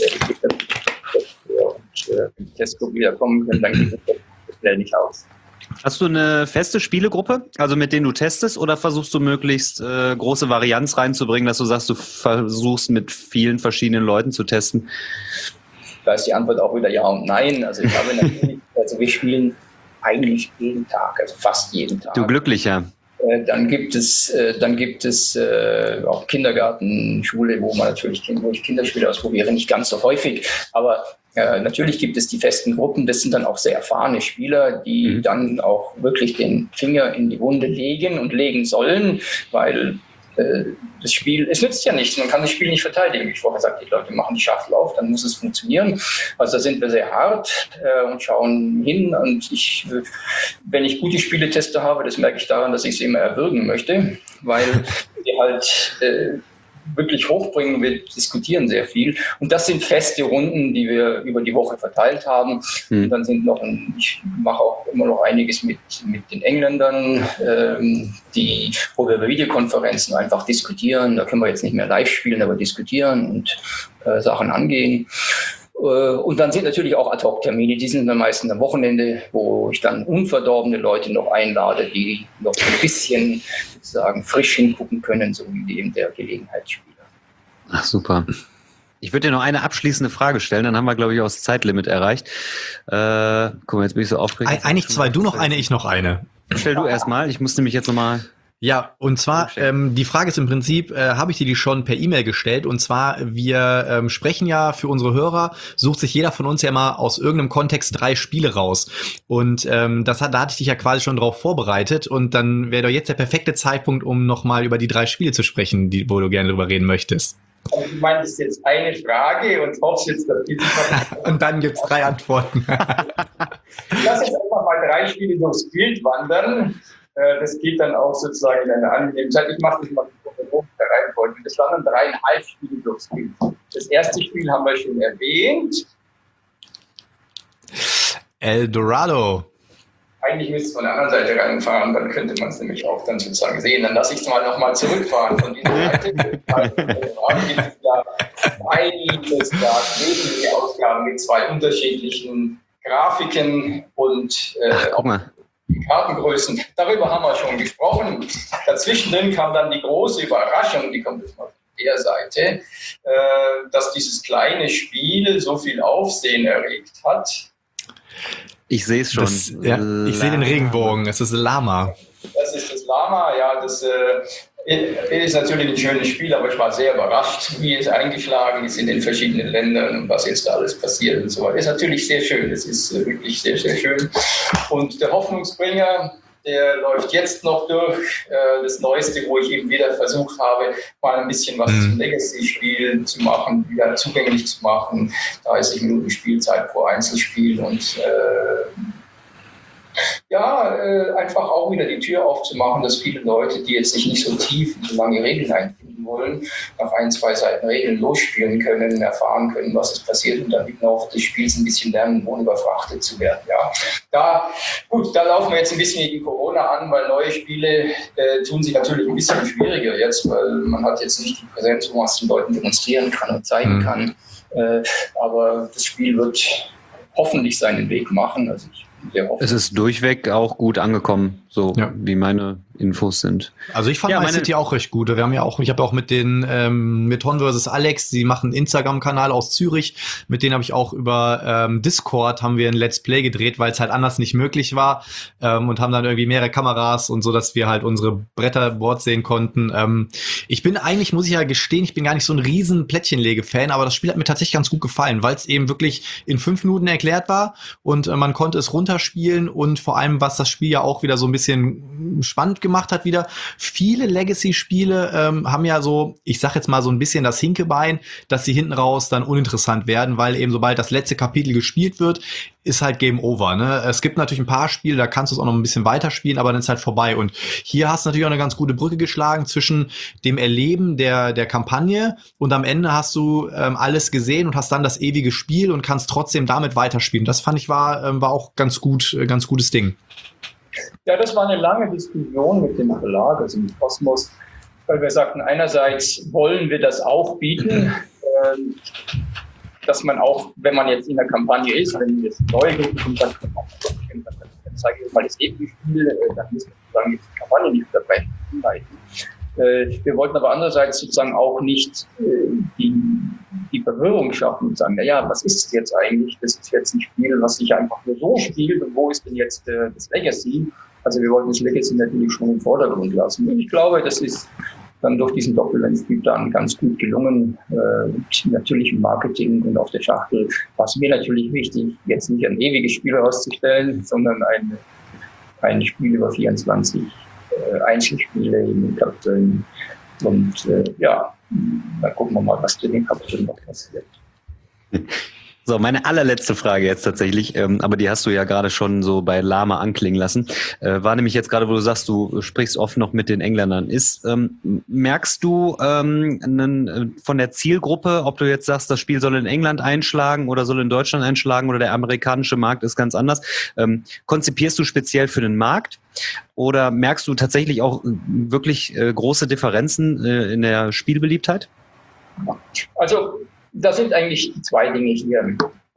die Testgruppe wieder kommen können, dann geht das schnell nicht aus. Hast du eine feste Spielegruppe, also mit denen du testest, oder versuchst du möglichst große Varianz reinzubringen, dass du sagst, du versuchst mit vielen verschiedenen Leuten zu testen? Da ist die Antwort auch wieder ja und nein. Also ich habe natürlich, also wir spielen eigentlich jeden Tag, also fast jeden Tag. Du Glücklicher. Dann gibt es auch Kindergarten, Schule, wo ich Kinderspiele ausprobiere, nicht ganz so häufig, aber natürlich gibt es die festen Gruppen, das sind dann auch sehr erfahrene Spieler, die dann auch wirklich den Finger in die Wunde legen und legen sollen, weil das Spiel, es nützt ja nichts, man kann das Spiel nicht verteidigen. Wie ich vorher sagte, die Leute machen die Schachtel auf, dann muss es funktionieren. Also da sind wir sehr hart und schauen hin. Und wenn ich gute Spieletester habe, das merke ich daran, dass ich sie immer erwürgen möchte, weil die halt wirklich hochbringen. Wir diskutieren sehr viel. Und das sind feste Runden, die wir über die Woche verteilt haben. Und dann sind ich mache auch immer noch einiges mit den Engländern, wo wir über Videokonferenzen einfach diskutieren. Da können wir jetzt nicht mehr live spielen, aber diskutieren und Sachen angehen. Und dann sind natürlich auch Ad-Hoc-Termine, die sind dann meistens am Wochenende, wo ich dann unverdorbene Leute noch einlade, die noch ein bisschen sozusagen frisch hingucken können, so wie eben der Gelegenheitsspieler. Ach, super. Ich würde dir noch eine abschließende Frage stellen, dann haben wir, glaube ich, auch das Zeitlimit erreicht. Guck mal, jetzt bin ich so aufgeregt. Eigentlich zwei, du noch eine, ich noch eine. Stell du erst mal, ich muss nämlich jetzt nochmal... Ja, und zwar, die Frage ist im Prinzip, habe ich dir die schon per E-Mail gestellt, und zwar, wir sprechen ja für unsere Hörer, sucht sich jeder von uns ja mal aus irgendeinem Kontext 3 Spiele raus. Und da hatte ich dich ja quasi schon drauf vorbereitet, und dann wäre doch jetzt der perfekte Zeitpunkt, um nochmal über die 3 Spiele zu sprechen, wo du gerne drüber reden möchtest. Also du meinst jetzt eine Frage und hoffst jetzt, dass die... Und dann gibt's 3 Antworten. Lass uns einfach mal 3 Spiele durchs Bild wandern. Das geht dann auch sozusagen in einer angenehmen Zeit. Ich mache das mal in der Reihenfolge. Das waren dann 3,5 Spiele durchs Bild. Das erste Spiel haben wir schon erwähnt. El Dorado. Eigentlich müsste es von der anderen Seite reinfahren, dann könnte man es nämlich auch dann sozusagen sehen. Dann lasse ich es mal nochmal zurückfahren von dieser Seite. Da gibt es ja einiges, wesentliche Ausgaben mit 2 unterschiedlichen Grafiken und guck mal. Kartengrößen. Darüber haben wir schon gesprochen. Dazwischen kam dann die große Überraschung, die kommt jetzt mal von der Seite, dass dieses kleine Spiel so viel Aufsehen erregt hat. Ich sehe es schon. Ich sehe den Regenbogen. Es ist Lama. Das ist das Lama, ja. Das ist natürlich ein schönes Spiel, aber ich war sehr überrascht, wie es eingeschlagen ist in den verschiedenen Ländern und was jetzt da alles passiert und so weiter. Ist natürlich sehr schön. Es ist wirklich sehr, sehr schön. Und der Hoffnungsbringer, der läuft jetzt noch durch. Das Neueste, wo ich eben wieder versucht habe, mal ein bisschen was zum Legacy-Spiel zu machen, wieder zugänglich zu machen. 30 Minuten Spielzeit pro Einzelspiel und einfach auch wieder die Tür aufzumachen, dass viele Leute, die jetzt sich nicht so tief in so lange Regeln einfinden wollen, nach 1, 2 Seiten Regeln losspielen können, erfahren können, was ist passiert und dann im Laufe des Spiels ein bisschen lernen, ohne überfrachtet zu werden. Ja. Da laufen wir jetzt ein bisschen gegen Corona an, weil neue Spiele tun sich natürlich ein bisschen schwieriger jetzt, weil man hat jetzt nicht die Präsenz, wo man es den Leuten demonstrieren kann und zeigen kann. Aber das Spiel wird hoffentlich seinen Weg machen. Also es ist durchweg auch gut angekommen, so wie meine Infos sind. Also ich fand Vice City auch recht gut. Ich habe ja auch mit mit Ton vs. Alex, die machen einen Instagram-Kanal aus Zürich, mit denen habe ich auch über Discord haben wir ein Let's Play gedreht, weil es halt anders nicht möglich war, und haben dann irgendwie mehrere Kameras und so, dass wir halt unsere Bretterboards sehen konnten. Ich bin eigentlich, muss ich ja gestehen, ich bin gar nicht so ein riesen Plättchenlege-Fan, aber das Spiel hat mir tatsächlich ganz gut gefallen, weil es eben wirklich in 5 Minuten erklärt war und man konnte es runterspielen und vor allem, was das Spiel ja auch wieder so ein bisschen spannend gemacht hat wieder. Viele Legacy-Spiele haben ja so, ich sag jetzt mal so ein bisschen das Hinkebein, dass sie hinten raus dann uninteressant werden, weil eben sobald das letzte Kapitel gespielt wird, ist halt Game Over, ne? Es gibt natürlich ein paar Spiele, da kannst du es auch noch ein bisschen weiterspielen, aber dann ist halt vorbei. Und hier hast du natürlich auch eine ganz gute Brücke geschlagen zwischen dem Erleben der Kampagne und am Ende hast du alles gesehen und hast dann das ewige Spiel und kannst trotzdem damit weiterspielen. Das fand ich war auch ganz gutes Ding. Ja, das war eine lange Diskussion mit dem Verlag, also mit Kosmos, weil wir sagten, einerseits wollen wir das auch bieten, dass man auch, wenn man jetzt in der Kampagne ist, wenn jetzt neue Gruppen kommt, dann zeige ich mal das ewige Spiel, dann müssen wir sozusagen die Kampagne nicht unterbrechen. Wir wollten aber andererseits sozusagen auch nicht die Verwirrung schaffen und sagen, naja, was ist es jetzt eigentlich? Das ist jetzt ein Spiel, was sich einfach nur so spielt und wo ist denn jetzt das Legacy? Also wir wollten das Legacy natürlich schon im Vordergrund lassen. Und ich glaube, das ist dann durch diesen Doppelentwurf dann ganz gut gelungen. Natürlich im Marketing und auf der Schachtel war es mir natürlich wichtig, jetzt nicht ein ewiges Spiel herauszustellen, sondern ein Spiel über 24 Einzelspiele in den Kapiteln. Und dann gucken wir mal, was zu den Kapiteln noch passiert. So, meine allerletzte Frage jetzt tatsächlich, aber die hast du ja gerade schon so bei Lama anklingen lassen, war nämlich jetzt gerade, wo du sagst, du sprichst oft noch mit den Engländern. Merkst du von der Zielgruppe, ob du jetzt sagst, das Spiel soll in England einschlagen oder soll in Deutschland einschlagen oder der amerikanische Markt ist ganz anders, konzipierst du speziell für den Markt oder merkst du tatsächlich auch wirklich große Differenzen in der Spielbeliebtheit? Also, das sind eigentlich 2 Dinge hier.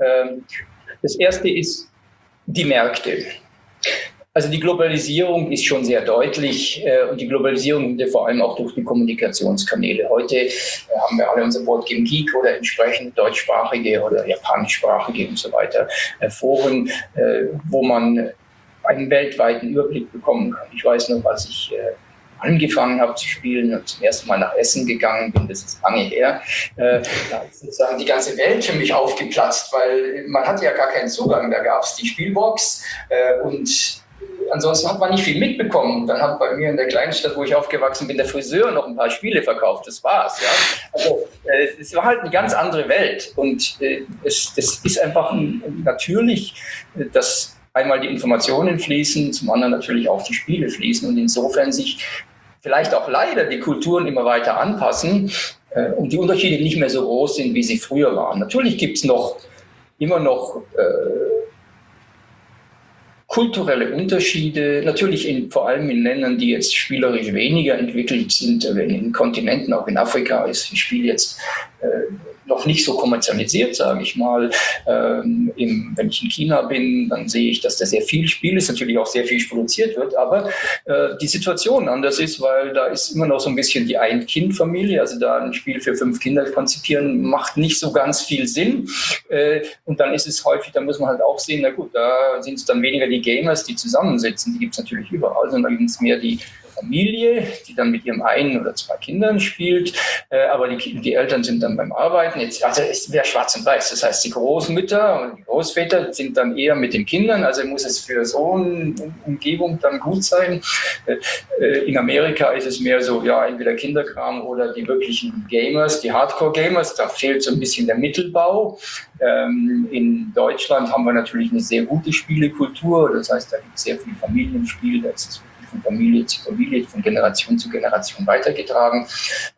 Das erste ist die Märkte. Also die Globalisierung ist schon sehr deutlich und die Globalisierung wird vor allem auch durch die Kommunikationskanäle. Heute haben wir alle unser Boardgame Geek oder entsprechend deutschsprachige oder japanischsprachige und so weiter Foren, wo man einen weltweiten Überblick bekommen kann. Ich weiß noch, als ich angefangen habe zu spielen und zum ersten Mal nach Essen gegangen bin, das ist lange her, da ist sozusagen die ganze Welt für mich aufgeplatzt, weil man hatte ja gar keinen Zugang. Da gab es die Spielbox und ansonsten hat man nicht viel mitbekommen. Und dann hat bei mir in der kleinen Stadt, wo ich aufgewachsen bin, der Friseur noch ein paar Spiele verkauft. Das war's. Ja? Also es war halt eine ganz andere Welt. Und das ist einfach natürlich, dass einmal die Informationen fließen, zum anderen natürlich auch die Spiele fließen und insofern sich vielleicht auch leider die Kulturen immer weiter anpassen und die Unterschiede nicht mehr so groß sind, wie sie früher waren. Natürlich gibt es immer noch kulturelle Unterschiede, natürlich vor allem in Ländern, die jetzt spielerisch weniger entwickelt sind, in den Kontinenten, auch in Afrika ist das Spiel jetzt noch nicht so kommerzialisiert, sage ich mal. Wenn ich in China bin, dann sehe ich, dass da sehr viel Spiel ist, natürlich auch sehr viel produziert wird, aber die Situation anders ist, weil da ist immer noch so ein bisschen die Ein-Kind-Familie, also da ein Spiel für 5 Kinder konzipieren, macht nicht so ganz viel Sinn. Und dann ist es häufig, da muss man halt auch sehen, na gut, da sind es dann weniger die Gamers, die zusammensitzen, die gibt es natürlich überall, sondern da gibt es mehr die Familie, die dann mit ihrem 1 oder 2 Kindern spielt, aber die Eltern sind dann beim Arbeiten. Also es wäre schwarz und weiß, das heißt die Großmütter und die Großväter sind dann eher mit den Kindern, also muss es für so eine Umgebung dann gut sein. In Amerika ist es mehr so, ja, entweder Kinderkram oder die wirklichen Gamers, die Hardcore-Gamers, da fehlt so ein bisschen der Mittelbau. In Deutschland haben wir natürlich eine sehr gute Spielekultur, das heißt, da gibt es sehr viel Familienspiel, da ist es von Familie zu Familie, von Generation zu Generation weitergetragen.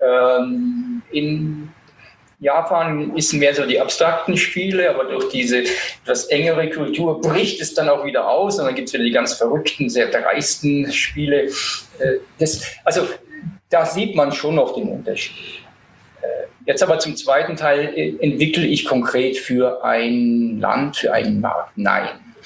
In Japan ist mehr so die abstrakten Spiele, aber durch diese etwas engere Kultur bricht es dann auch wieder aus und dann gibt es wieder die ganz verrückten, sehr dreisten Spiele. Also da sieht man schon noch den Unterschied. Jetzt aber zum zweiten Teil, entwickle ich konkret für ein Land, für einen Markt? Nein.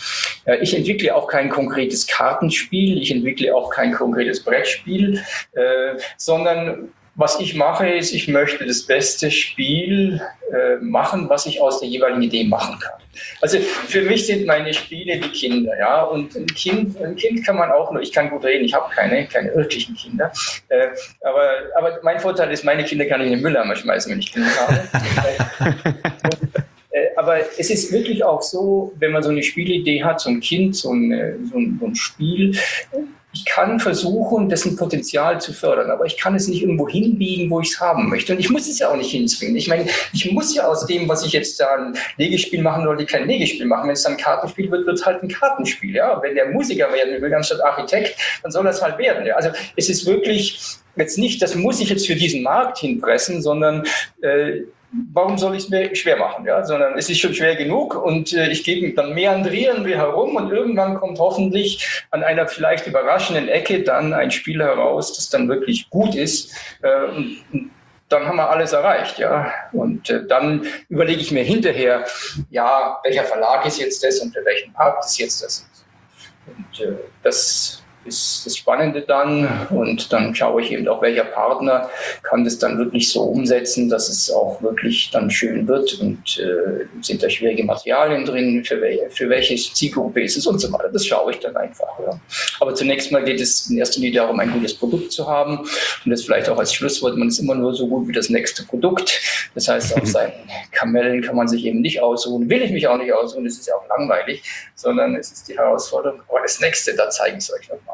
Ich entwickle auch kein konkretes Kartenspiel, ich entwickle auch kein konkretes Brettspiel, sondern was ich mache, ist, ich möchte das beste Spiel machen, was ich aus der jeweiligen Idee machen kann. Also für mich sind meine Spiele die Kinder, ja. Und ein Kind kann man auch nur, ich kann gut reden, ich habe keine wirklichen Kinder. Aber mein Vorteil ist, meine Kinder kann ich in den Mülleimer schmeißen, wenn ich Kinder habe. Aber es ist wirklich auch so, wenn man so eine Spielidee hat, so ein Kind, so ein Spiel, ich kann versuchen, dessen Potenzial zu fördern, aber ich kann es nicht irgendwo hinbiegen, wo ich es haben möchte. Und ich muss es ja auch nicht hinzwingen. Ich meine, ich muss ja aus dem, was ich jetzt da ein Legespiel machen soll, kein Legespiel machen. Wenn es dann ein Kartenspiel wird, wird es halt ein Kartenspiel. Ja? Wenn der Musiker werden will, anstatt Architekt, dann soll das halt werden. Ja? Also es ist wirklich jetzt nicht, das muss ich jetzt für diesen Markt hinpressen, sondern warum soll ich es mir schwer machen? Ja? Sondern es ist schon schwer genug und ich gebe dann meandrieren wir herum und irgendwann kommt hoffentlich an einer vielleicht überraschenden Ecke dann ein Spiel heraus, das dann wirklich gut ist und dann haben wir alles erreicht. Ja? Und dann überlege ich mir hinterher, ja, welcher Verlag ist jetzt das und für welchen Markt ist jetzt das? Und das ist das Spannende dann und dann schaue ich eben auch, welcher Partner kann das dann wirklich so umsetzen, dass es auch wirklich dann schön wird und sind da schwierige Materialien drin, für welche Zielgruppe ist es und so weiter. Das schaue ich dann einfach. Ja. Aber zunächst mal geht es in erster Linie darum, ein gutes Produkt zu haben und das vielleicht auch als Schlusswort, man ist immer nur so gut wie das nächste Produkt. Das heißt, auf seinen Kamellen kann man sich eben nicht ausruhen, will ich mich auch nicht ausruhen, das ist ja auch langweilig, sondern es ist die Herausforderung, aber das nächste, da zeige ich es euch nochmal.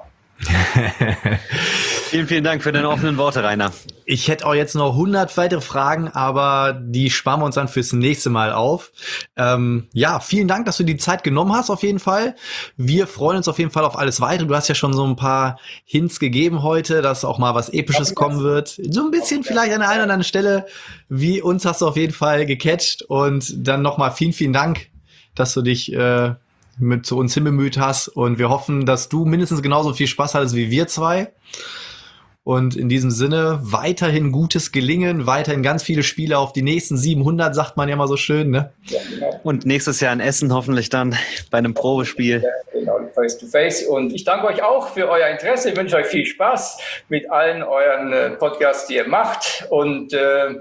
Vielen, vielen Dank für deine offenen Worte, Rainer. Ich hätte auch jetzt noch 100 weitere Fragen, aber die sparen wir uns dann fürs nächste Mal auf. Ja, vielen Dank, dass du die Zeit genommen hast, auf jeden Fall. Wir freuen uns auf jeden Fall auf alles Weitere. Du hast ja schon so ein paar Hints gegeben heute, dass auch mal was Episches kommen wird. So ein bisschen vielleicht an der einen oder anderen Stelle. Wie uns hast du auf jeden Fall gecatcht. Und dann nochmal vielen, vielen Dank, dass du dich mit zu uns hinbemüht hast und wir hoffen, dass du mindestens genauso viel Spaß hattest wie wir zwei. Und in diesem Sinne weiterhin gutes Gelingen, weiterhin ganz viele Spiele auf die nächsten 700, sagt man ja mal so schön, ne? Ja, genau. Und nächstes Jahr in Essen hoffentlich dann bei einem Probespiel. Ja, genau, Face to Face. Und ich danke euch auch für euer Interesse. Ich wünsche euch viel Spaß mit allen euren Podcasts, die ihr macht. Und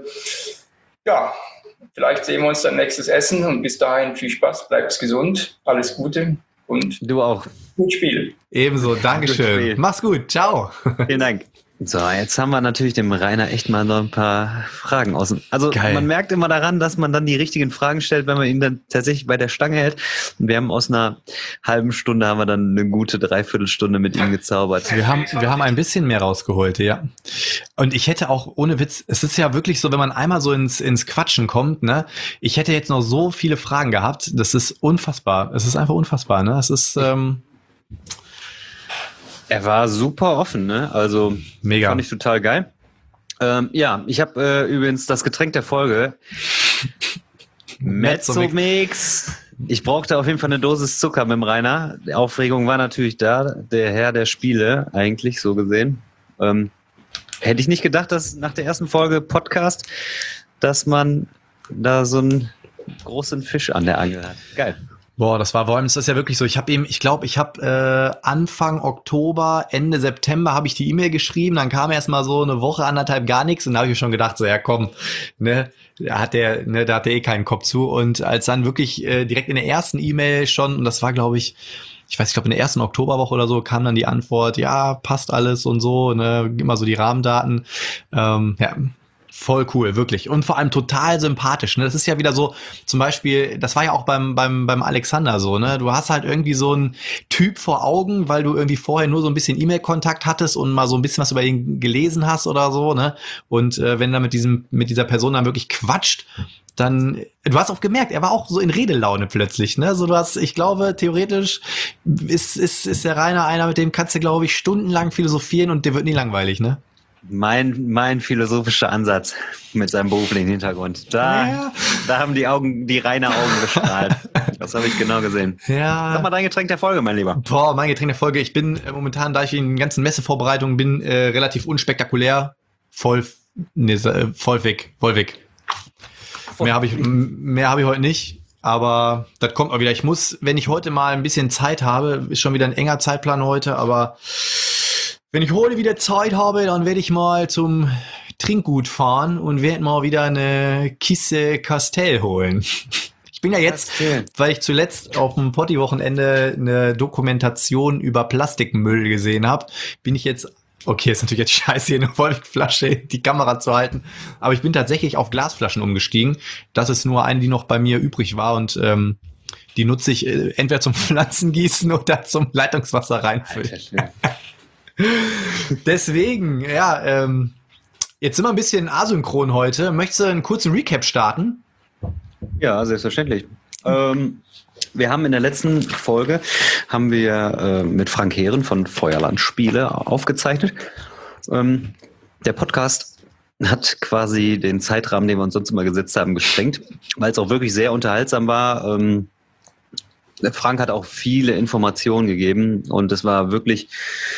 ja, vielleicht sehen wir uns dann nächstes Essen und bis dahin viel Spaß, bleibt gesund, alles Gute und du auch. Gut Spiel. Ebenso, Dankeschön. Mach's gut, ciao. Vielen Dank. So, jetzt haben wir natürlich dem Rainer echt mal noch ein paar Fragen außen. Also Geil. Man merkt immer daran, dass man dann die richtigen Fragen stellt, wenn man ihn dann tatsächlich bei der Stange hält. Und wir haben aus einer halben Stunde haben wir dann eine gute Dreiviertelstunde mit ihm gezaubert. Wir haben ein bisschen mehr rausgeholt, ja. Und ich hätte auch, ohne Witz, es ist ja wirklich so, wenn man einmal so ins Quatschen kommt, ne, ich hätte jetzt noch so viele Fragen gehabt, das ist unfassbar. Es ist einfach unfassbar, ne, es ist, Er war super offen, ne? Also mega. Fand ich total geil. Ja, ich habe übrigens das Getränk der Folge. Mezzomix. Ich brauchte auf jeden Fall eine Dosis Zucker mit dem Rainer. Die Aufregung war natürlich da. Der Herr der Spiele, eigentlich so gesehen. Hätte ich nicht gedacht, dass nach der ersten Folge Podcast, dass man da so einen großen Fisch an der Angel hat. Geil. Boah, das war, vor allem ist das ja wirklich so, ich habe Anfang Oktober, Ende September habe ich die E-Mail geschrieben, dann kam erst mal so eine Woche, anderthalb gar nichts und da habe ich mir schon gedacht, so ja komm, ne, da hat der eh keinen Kopf zu und als dann wirklich direkt in der ersten E-Mail schon, und das war glaube ich glaube in der ersten Oktoberwoche oder so kam dann die Antwort, ja, passt alles und so, ne, immer so die Rahmendaten, ja. Voll cool, wirklich. Und vor allem total sympathisch. Ne? Das ist ja wieder so, zum Beispiel, das war ja auch beim Alexander so, ne? Du hast halt irgendwie so einen Typ vor Augen, weil du irgendwie vorher nur so ein bisschen E-Mail-Kontakt hattest und mal so ein bisschen was über ihn gelesen hast oder so, ne? Und wenn er mit dieser Person dann wirklich quatscht, dann, du hast auch gemerkt, er war auch so in Redelaune plötzlich, ne? So, ich glaube, theoretisch ist der Rainer einer, mit dem kannst du, glaube ich, stundenlang philosophieren und der wird nie langweilig, ne? Mein philosophischer Ansatz mit seinem beruflichen Hintergrund. Da haben die Rainer Augen gestrahlt. Das habe ich genau gesehen. Ja. Sag mal dein Getränk der Folge, mein Lieber. Boah, mein Getränk der Folge. Ich bin momentan, da ich in den ganzen Messevorbereitungen bin, relativ unspektakulär. Voll weg. Mehr habe ich heute nicht. Aber das kommt mal wieder. Ich muss, wenn ich heute mal ein bisschen Zeit habe, ist schon wieder ein enger Zeitplan heute, aber wenn ich heute wieder Zeit habe, dann werde ich mal zum Trinkgut fahren und werde mal wieder eine Kiste Castell holen. Ich bin ja jetzt, weil ich zuletzt auf dem Potti-Wochenende eine Dokumentation über Plastikmüll gesehen habe, bin ich jetzt, okay, ist natürlich jetzt scheiße, hier eine Wolfgflasche in die Kamera zu halten, aber ich bin tatsächlich auf Glasflaschen umgestiegen. Das ist nur eine, die noch bei mir übrig war und die nutze ich entweder zum Pflanzengießen oder zum Leitungswasser reinfüllen. Deswegen, ja, jetzt sind wir ein bisschen asynchron heute. Möchtest du einen kurzen Recap starten? Ja, selbstverständlich. Wir haben in der letzten Folge mit Frank Heeren von Feuerland Spiele aufgezeichnet. Der Podcast hat quasi den Zeitrahmen, den wir uns sonst immer gesetzt haben, gesprengt, weil es auch wirklich sehr unterhaltsam war. Frank hat auch viele Informationen gegeben und es war wirklich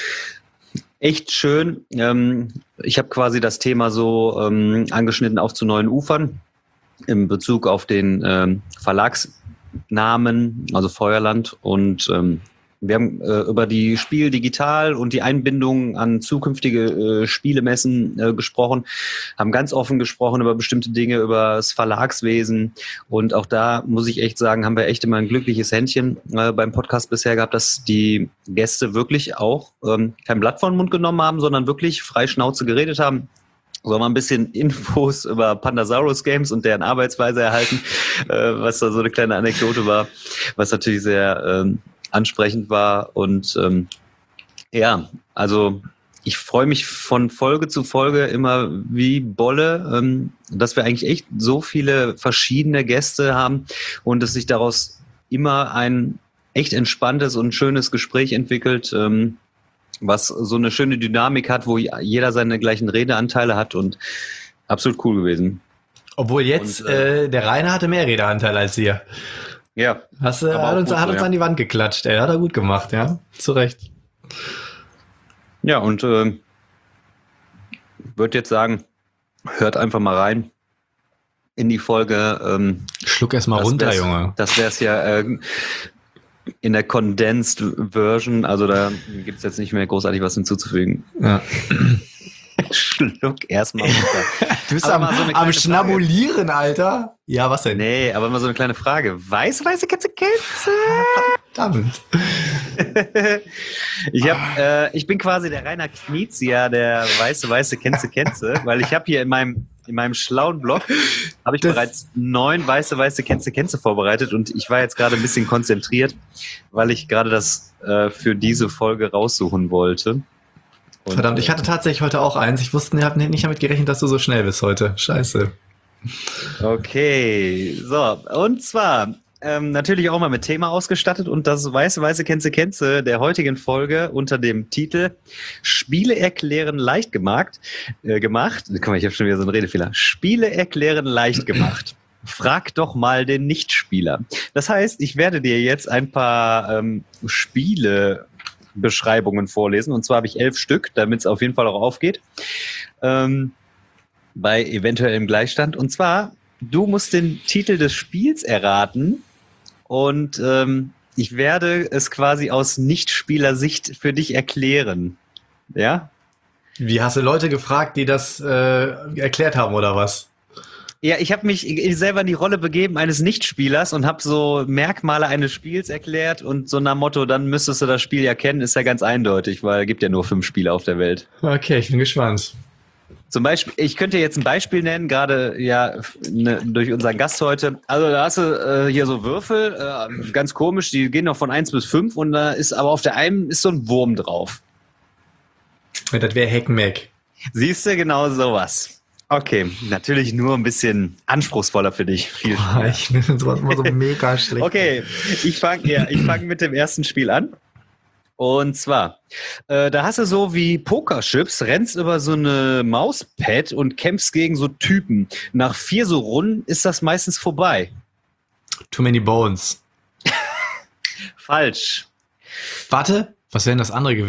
echt schön. Ich habe quasi das Thema so angeschnitten auf zu neuen Ufern in Bezug auf den Verlagsnamen, also Feuerland. Und wir haben über die Spiel digital und die Einbindung an zukünftige Spielemessen gesprochen, haben ganz offen gesprochen über bestimmte Dinge, über das Verlagswesen. Und auch da muss ich echt sagen, haben wir echt immer ein glückliches Händchen beim Podcast bisher gehabt, dass die Gäste wirklich auch kein Blatt vor den Mund genommen haben, sondern wirklich frei Schnauze geredet haben. So haben wir ein bisschen Infos über Pandasaurus Games und deren Arbeitsweise erhalten, was da so eine kleine Anekdote war, was natürlich sehr ansprechend war. Und ja, also ich freue mich von Folge zu Folge immer wie Bolle, dass wir eigentlich echt so viele verschiedene Gäste haben und dass sich daraus immer ein echt entspanntes und schönes Gespräch entwickelt, was so eine schöne Dynamik hat, wo jeder seine gleichen Redeanteile hat und absolut cool gewesen. Obwohl jetzt der Rainer hatte mehr Redeanteile als ihr. Ja. Hat uns an die Wand geklatscht, ey. Hat er gut gemacht, ja. Zu Recht. Ja, und würde jetzt sagen, hört einfach mal rein in die Folge. Schluck erst mal runter, Junge. Das wäre es ja in der Condensed Version, also da gibt es jetzt nicht mehr großartig was hinzuzufügen. Ja. Schluck erstmal runter. Du bist am Schnabulieren, Frage. Alter. Ja, was denn? Nee, aber mal so eine kleine Frage. Weiße Kätze. Verdammt. Ich bin quasi der Rainer Knizia, der weiße Kenze, weil ich habe hier in meinem schlauen Blog habe ich bereits 9 weiße Kenze vorbereitet und ich war jetzt gerade ein bisschen konzentriert, weil ich gerade das für diese Folge raussuchen wollte. Und, verdammt, ich hatte tatsächlich heute auch eins. Ich habe nicht damit gerechnet, dass du so schnell bist heute. Scheiße. Okay, so, und zwar natürlich auch mal mit Thema ausgestattet und das weiße Kenze der heutigen Folge unter dem Titel Spiele erklären leicht gemacht. Guck mal, ich habe schon wieder so einen Redefehler. Spiele erklären leicht gemacht. Frag doch mal den Nichtspieler. Das heißt, ich werde dir jetzt ein paar Spielebeschreibungen vorlesen. Und zwar habe ich 11 Stück, damit es auf jeden Fall auch aufgeht. Bei eventuellem Gleichstand. Und zwar, du musst den Titel des Spiels erraten. Und ich werde es quasi aus Nichtspielersicht für dich erklären. Ja? Wie, hast du Leute gefragt, die das erklärt haben, oder was? Ja, ich habe mich selber in die Rolle begeben eines Nichtspielers und habe so Merkmale eines Spiels erklärt und so nach Motto, dann müsstest du das Spiel ja kennen, ist ja ganz eindeutig, weil es gibt ja nur 5 Spiele auf der Welt. Okay, ich bin gespannt. Zum Beispiel, ich könnte jetzt ein Beispiel nennen, gerade ja durch unseren Gast heute. Also da hast du hier so Würfel, ganz komisch, die gehen noch von 1 bis 5 und da ist aber auf der einen ist so ein Wurm drauf. Ja, das wäre Heckmeck. Siehst du, genau sowas. Okay, natürlich nur ein bisschen anspruchsvoller für dich. Ich bin sowas immer so mega schlecht. Okay, ich fang mit dem ersten Spiel an. Und zwar, da hast du so wie Pokerchips, rennst über so eine Mauspad und kämpfst gegen so Typen. Nach 4 so Runden ist das meistens vorbei. Too Many Bones. Falsch. Warte, was wäre denn das andere gewesen?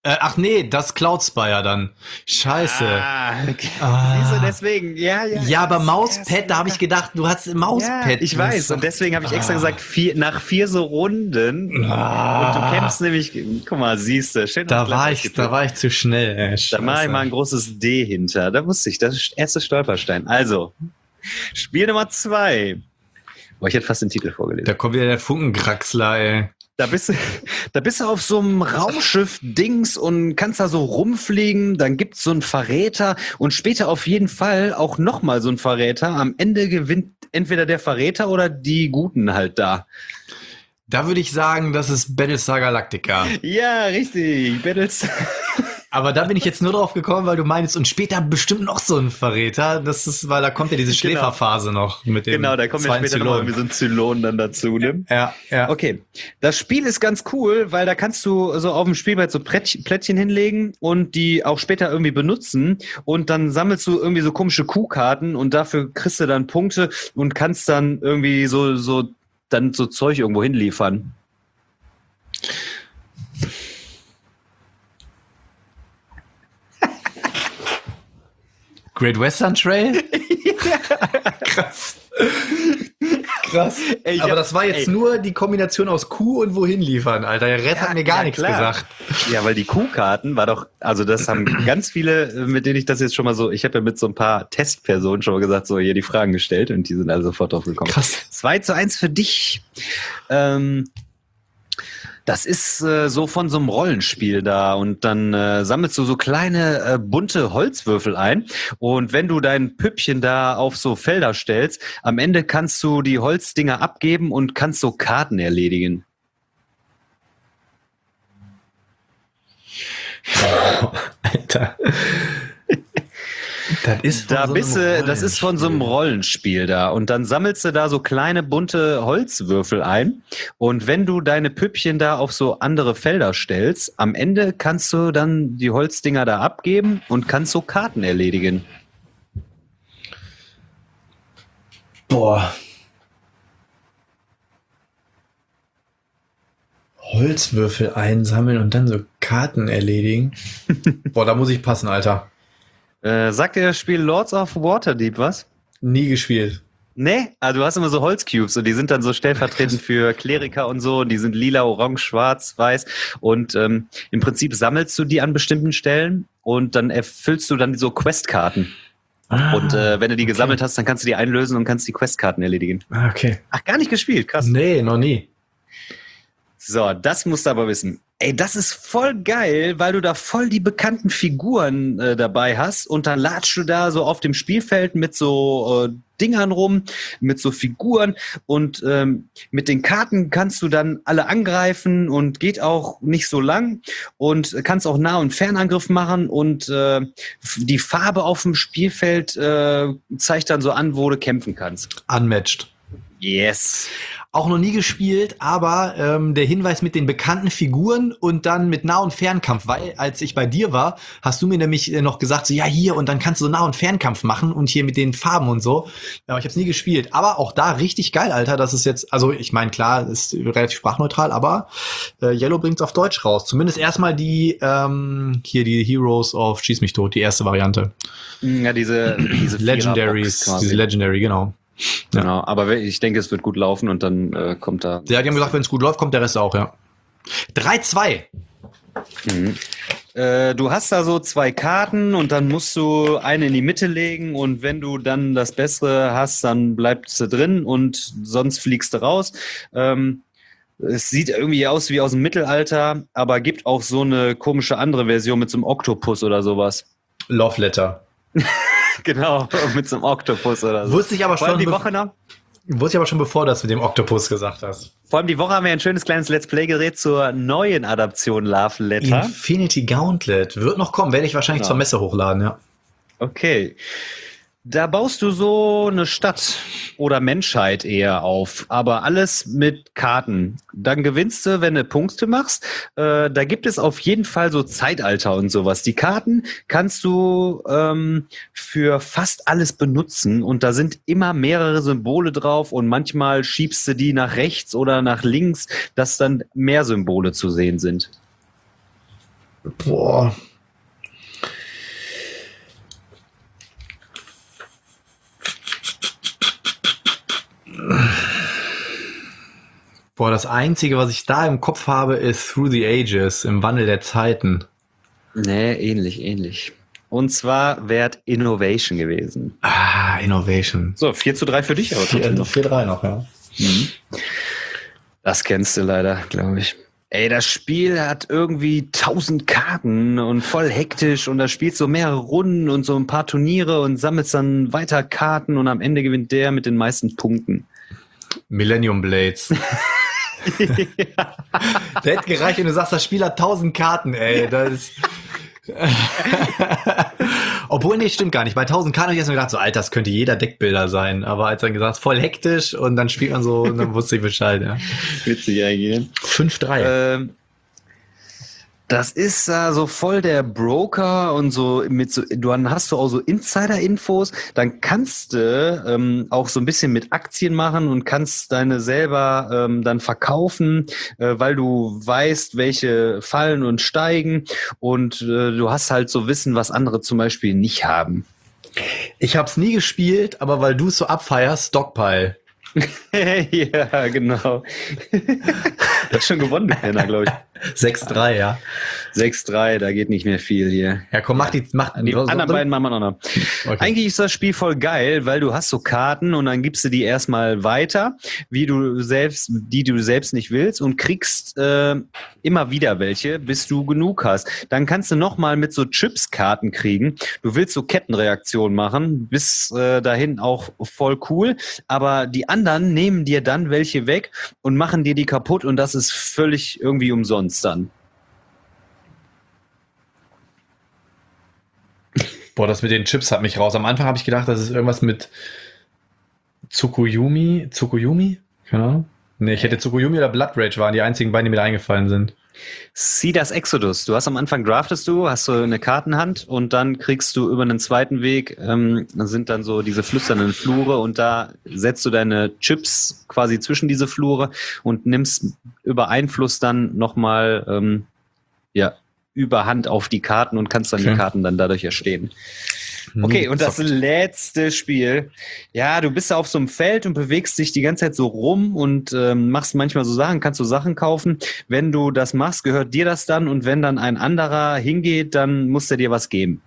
Ach nee, das Cloud Spire dann. Scheiße. Okay. Siehst du, deswegen, ja. Ja, aber Mauspad, da habe ich gedacht, du hast Mauspad. Ja, ich weiß, und deswegen habe ich extra gesagt, nach 4 so Runden. Und du kämpfst nämlich, guck mal, siehst du, schön. Da war ich zu schnell. Da mache ich mal ein großes D hinter. Da wusste ich, das ist der erste Stolperstein. Also, Spiel Nummer 2. Boah, ich hätte fast den Titel vorgelesen. Da kommt wieder der Funkenkraxler, ey. Da bist du auf so einem Raumschiff-Dings und kannst da so rumfliegen. Dann gibt's so einen Verräter und später auf jeden Fall auch nochmal so einen Verräter. Am Ende gewinnt entweder der Verräter oder die Guten halt da. Da würde ich sagen, das ist Battlestar Galactica. Ja, richtig. Aber da bin ich jetzt nur drauf gekommen, weil du meinst, und später bestimmt noch so ein Verräter. Das ist, weil da kommt ja diese Schläferphase noch mit dem. Genau, da kommt ja später noch irgendwie so ein Zylon dann dazu, ne? Ja. Okay. Das Spiel ist ganz cool, weil da kannst du so auf dem Spielbrett so Plättchen hinlegen und die auch später irgendwie benutzen. Und dann sammelst du irgendwie so komische Kuhkarten und dafür kriegst du dann Punkte und kannst dann irgendwie so Zeug irgendwo hinliefern. Great Western Trail? Krass. Ey, aber das war jetzt nur die Kombination aus Kuh und wohin liefern, Alter. Der Red hat mir gar nichts gesagt. Ja, weil die Kuhkarten war doch, also das haben ganz viele, mit denen ich das jetzt schon mal so, ich habe ja mit so ein paar Testpersonen schon mal gesagt, so hier die Fragen gestellt und die sind alle sofort drauf gekommen. Krass. 2:1 für dich. Das ist so von so einem Rollenspiel da und dann sammelst du so kleine bunte Holzwürfel ein und wenn du dein Püppchen da auf so Felder stellst, am Ende kannst du die Holzdinger abgeben und kannst so Karten erledigen. Alter. Das ist von so einem Rollenspiel da und dann sammelst du da so kleine bunte Holzwürfel ein und wenn du deine Püppchen da auf so andere Felder stellst, am Ende kannst du dann die Holzdinger da abgeben und kannst so Karten erledigen. Boah. Holzwürfel einsammeln und dann so Karten erledigen. Boah, da muss ich passen, Alter. Sagt dir das Spiel Lords of Waterdeep was? Nie gespielt. Nee? Also du hast immer so Holzcubes und die sind dann so stellvertretend für Kleriker und so und die sind lila, orange, schwarz, weiß und im Prinzip sammelst du die an bestimmten Stellen und dann erfüllst du dann so Questkarten. Und wenn du die gesammelt hast, dann kannst du die einlösen und kannst die Questkarten erledigen. Okay. Ach, gar nicht gespielt, krass. Nee, noch nie. So, das musst du aber wissen. Ey, das ist voll geil, weil du da voll die bekannten Figuren dabei hast und dann latschst du da so auf dem Spielfeld mit so Dingern rum, mit so Figuren und mit den Karten kannst du dann alle angreifen und geht auch nicht so lang und kannst auch Nah- und Fernangriff machen und die Farbe auf dem Spielfeld zeigt dann so an, wo du kämpfen kannst. Unmatched. Yes. Auch noch nie gespielt, aber der Hinweis mit den bekannten Figuren und dann mit Nah- und Fernkampf, weil als ich bei dir war, hast du mir nämlich noch gesagt, so ja hier und dann kannst du so Nah- und Fernkampf machen und hier mit den Farben und so. Aber ich habe es nie gespielt. Aber auch da richtig geil, Alter. Das ist jetzt, also ich meine, klar, ist relativ sprachneutral, aber Yellow bringt's auf Deutsch raus. Zumindest erstmal die hier die Heroes of Schieß mich tot, die erste Variante. Ja, diese Legendaries, diese Legendary, genau. Ja. Genau, aber ich denke, es wird gut laufen und dann kommt da... Ja, die haben gesagt, wenn es gut läuft, kommt der Rest auch, ja. 3-2. Mhm. Du hast da so 2 Karten und dann musst du eine in die Mitte legen und wenn du dann das Bessere hast, dann bleibst du drin und sonst fliegst du raus. Es sieht irgendwie aus wie aus dem Mittelalter, aber gibt auch so eine komische andere Version mit so einem Oktopus oder sowas. Love Letter. Genau, mit so einem Oktopus oder so. Wusste ich aber schon, Wusste ich aber schon, bevor du das mit dem Oktopus gesagt hast. Vor allem die Woche haben wir ein schönes kleines Let's Play gedreht zur neuen Adaption Love Letter. Infinity Gauntlet. Wird noch kommen, werde ich wahrscheinlich zur Messe hochladen, ja. Okay. Da baust du so eine Stadt oder Menschheit eher auf, aber alles mit Karten. Dann gewinnst du, wenn du Punkte machst. Da gibt es auf jeden Fall so Zeitalter und sowas. Die Karten kannst du für fast alles benutzen und da sind immer mehrere Symbole drauf und manchmal schiebst du die nach rechts oder nach links, dass dann mehr Symbole zu sehen sind. Boah. Boah, das Einzige, was ich da im Kopf habe, ist Through the Ages, im Wandel der Zeiten. Nee, ähnlich. Und zwar wäre Innovation gewesen. Ah, Innovation. So, 4:3 für dich, aber trotzdem noch. 4-3 noch, ja. Das kennst du leider, glaube ich. Ey, das Spiel hat irgendwie 1000 Karten und voll hektisch und da spielst du mehrere Runden und so ein paar Turniere und sammelst dann weiter Karten und am Ende gewinnt der mit den meisten Punkten. Millennium Blades. Der hätte gereicht, wenn du sagst, das Spiel hat 1000 Karten, ey. Das ist Obwohl, nee, stimmt gar nicht. Bei 1000 Karten habe ich erst mal gedacht, so, Alter, das könnte jeder Deckbilder sein. Aber als dann gesagt, voll hektisch und dann spielt man so, und dann wusste ich Bescheid, ja. Witzig eigentlich. 5-3. Das ist so voll der Broker und so dann hast du auch so Insider-Infos, dann kannst du auch so ein bisschen mit Aktien machen und kannst deine selber dann verkaufen, weil du weißt, welche fallen und steigen und du hast halt so Wissen, was andere zum Beispiel nicht haben. Ich hab's nie gespielt, aber weil du es so abfeierst, Stockpile. Ja, genau. Du hast schon gewonnen, du Penner, glaube ich. 6-3, ja. 6-3, da geht nicht mehr viel hier. Ja, komm, mach die anderen beiden machen wir noch. Okay. Eigentlich ist das Spiel voll geil, weil du hast so Karten und dann gibst du die erstmal weiter, die du selbst nicht willst und kriegst immer wieder welche, bis du genug hast. Dann kannst du nochmal mit so Chips-Karten kriegen. Du willst so Kettenreaktionen machen, bis dahin auch voll cool, aber die anderen nehmen dir dann welche weg und machen dir die kaputt und das ist völlig irgendwie umsonst dann. Boah, das mit den Chips hat mich raus. Am Anfang habe ich gedacht, das ist irgendwas mit Tsukuyomi? Keine Ahnung. Nee, ich hätte Tsukuyomi oder Blood Rage waren die einzigen beiden, die mir da eingefallen sind. Sieh das Exodus. Du hast am Anfang hast du eine Kartenhand und dann kriegst du über einen zweiten Weg, sind dann so diese flüsternden Flure und da setzt du deine Chips quasi zwischen diese Flure und nimmst über Einfluss dann nochmal, Überhand auf die Karten und kannst dann die Karten dann dadurch erstehen. Okay, und das letzte Spiel. Ja, du bist auf so einem Feld und bewegst dich die ganze Zeit so rum und machst manchmal so Sachen, kannst du Sachen kaufen. Wenn du das machst, gehört dir das dann und wenn dann ein anderer hingeht, dann muss er dir was geben.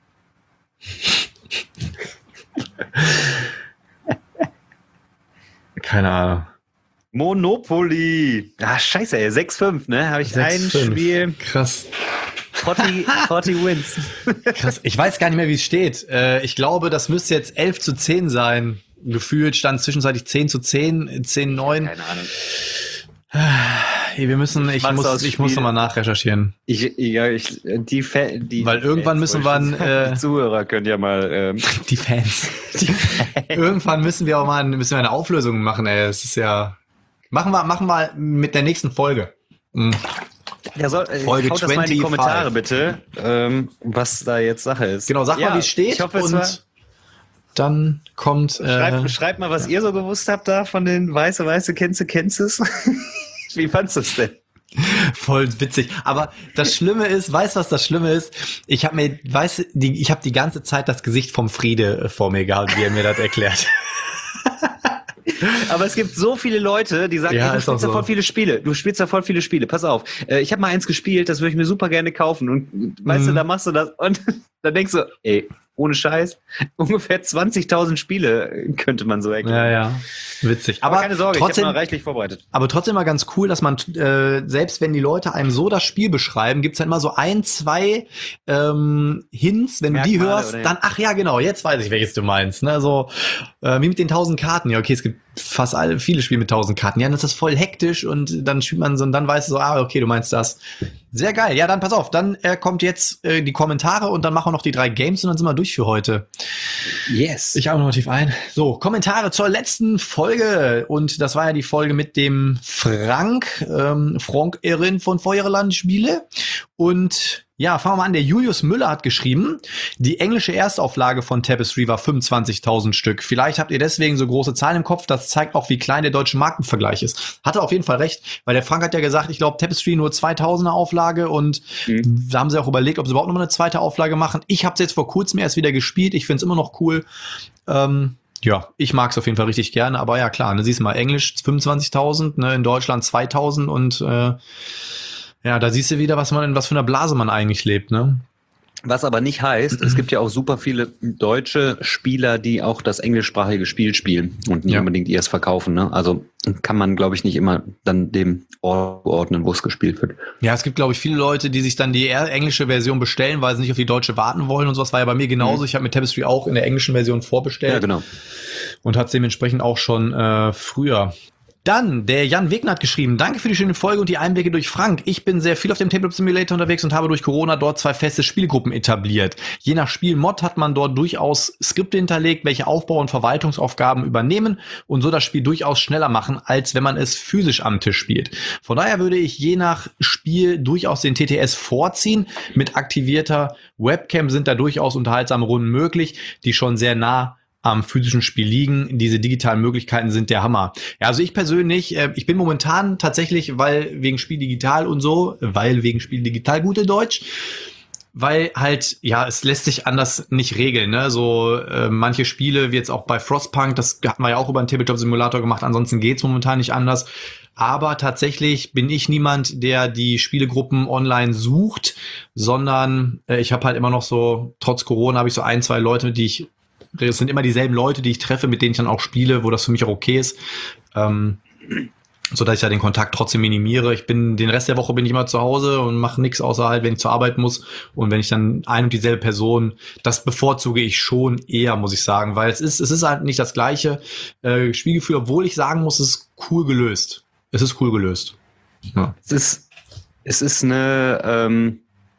Keine Ahnung. Monopoly. Ah, scheiße, ey. 6-5, ne? Habe ich ein Spiel. Krass. 40 Wins. Krass. Ich weiß gar nicht mehr, wie es steht. Ich glaube, das müsste jetzt 11-10 sein. Gefühlt stand zwischenzeitlich 10-10, 10-9. Keine Ahnung. Ich muss nochmal nachrecherchieren. Weil irgendwann müssen wir die Zuhörer können ja mal die Fans. Irgendwann müssen wir eine Auflösung machen, ey. Es ist ja. Machen wir mit der nächsten Folge. Folge schaut 25. Das mal in die Kommentare bitte, was da jetzt Sache ist. Genau, sag mal, wie es steht. Ich hoffe, und dann kommt. Schreibt mal, was ihr so gewusst habt da von den weiße Kennzes. Wie fandst du es denn? Voll witzig. Aber das Schlimme ist, weißt du, was das Schlimme ist? Ich habe die ganze Zeit das Gesicht vom Friede vor mir gehabt, wie er mir das erklärt. Aber es gibt so viele Leute, die sagen, du spielst ja voll viele Spiele. Du spielst ja voll viele Spiele. Pass auf, ich habe mal eins gespielt, das würde ich mir super gerne kaufen. Und weißt du, da machst du das und dann denkst du, ey, ohne Scheiß, ungefähr 20.000 Spiele könnte man so erklären. Ja, witzig. Aber keine Sorge, trotzdem, ich habe mal reichlich vorbereitet. Aber trotzdem mal ganz cool, dass man, selbst wenn die Leute einem so das Spiel beschreiben, gibt's dann immer so 1-2 Hints, wenn du die hörst, dann, ach ja, genau, jetzt weiß ich, welches du meinst. Ne? So wie mit den 1000 Karten. Ja, okay, es gibt viele Spiele mit 1000 Karten. Ja, dann ist das voll hektisch und dann spielt man so und dann weißt du so, okay, du meinst das. Sehr geil. Ja, dann pass auf, dann kommt jetzt die Kommentare und dann machen wir noch die 3 Games und dann sind wir durch für heute. Yes. Ich atme nochmal tief ein. So, Kommentare zur letzten Folge. Und das war ja die Folge mit dem Frank Erin von Feuerland Spiele. Und Ja, fangen wir mal an. Der Julius Müller hat geschrieben, die englische Erstauflage von Tapestry war 25.000 Stück. Vielleicht habt ihr deswegen so große Zahlen im Kopf. Das zeigt auch, wie klein der deutsche Markenvergleich ist. Hat er auf jeden Fall recht, weil der Frank hat ja gesagt, ich glaube, Tapestry nur 2000er Auflage und da haben sie auch überlegt, ob sie überhaupt noch mal eine zweite Auflage machen. Ich habe es jetzt vor kurzem erst wieder gespielt. Ich finde es immer noch cool. Ja, ich mag es auf jeden Fall richtig gerne. Aber ja, klar, ne, siehst du mal, Englisch 25.000, ne, in Deutschland 2000 und ja, da siehst du wieder, was für einer Blase man eigentlich lebt, ne? Was aber nicht heißt, es gibt ja auch super viele deutsche Spieler, die auch das englischsprachige Spiel spielen und nicht unbedingt erst verkaufen, ne? Also kann man, glaube ich, nicht immer dann dem Ort ordnen, wo es gespielt wird. Ja, es gibt, glaube ich, viele Leute, die sich dann die englische Version bestellen, weil sie nicht auf die deutsche warten wollen und sowas. War ja bei mir genauso. Ich habe mit Tapestry auch in der englischen Version vorbestellt. Ja, genau. Und hat es dementsprechend auch schon früher. Dann, der Jan Wegner hat geschrieben, danke für die schöne Folge und die Einblicke durch Frank. Ich bin sehr viel auf dem Tabletop Simulator unterwegs und habe durch Corona dort 2 feste Spielgruppen etabliert. Je nach Spielmod hat man dort durchaus Skripte hinterlegt, welche Aufbau- und Verwaltungsaufgaben übernehmen und so das Spiel durchaus schneller machen, als wenn man es physisch am Tisch spielt. Von daher würde ich je nach Spiel durchaus den TTS vorziehen. Mit aktivierter Webcam sind da durchaus unterhaltsame Runden möglich, die schon sehr nah am physischen Spiel liegen. Diese digitalen Möglichkeiten sind der Hammer. Ja, also ich persönlich, ich bin momentan tatsächlich, weil wegen Spiel digital, gute Deutsch, weil halt, ja, es lässt sich anders nicht regeln, ne? So manche Spiele, wie jetzt auch bei Frostpunk, das hatten wir ja auch über einen Tabletop-Simulator gemacht, ansonsten geht's momentan nicht anders. Aber tatsächlich bin ich niemand, der die Spielegruppen online sucht, sondern ich habe halt immer noch so, trotz Corona habe ich so 1, 2 Leute, es sind immer dieselben Leute, die ich treffe, mit denen ich dann auch spiele, wo das für mich auch okay ist, so dass ich ja den Kontakt trotzdem minimiere. Den Rest der Woche bin ich immer zu Hause und mache nichts, außer halt, wenn ich zur Arbeit muss. Und wenn ich dann ein und dieselbe Person, das bevorzuge ich schon eher, muss ich sagen, weil es ist halt nicht das gleiche Spielgefühl, obwohl ich sagen muss, es ist cool gelöst. Es ist cool gelöst. Ja. Es ist eine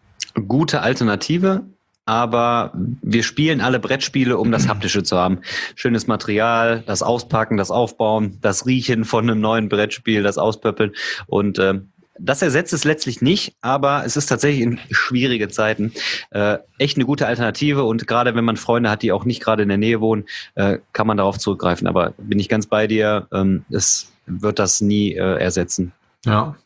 gute Alternative. Aber wir spielen alle Brettspiele, um das Haptische zu haben. Schönes Material, das Auspacken, das Aufbauen, das Riechen von einem neuen Brettspiel, das Auspöppeln. Und das ersetzt es letztlich nicht, aber es ist tatsächlich in schwierige Zeiten echt eine gute Alternative. Und gerade wenn man Freunde hat, die auch nicht gerade in der Nähe wohnen, kann man darauf zurückgreifen. Aber bin ich ganz bei dir, es wird das nie ersetzen. Ja.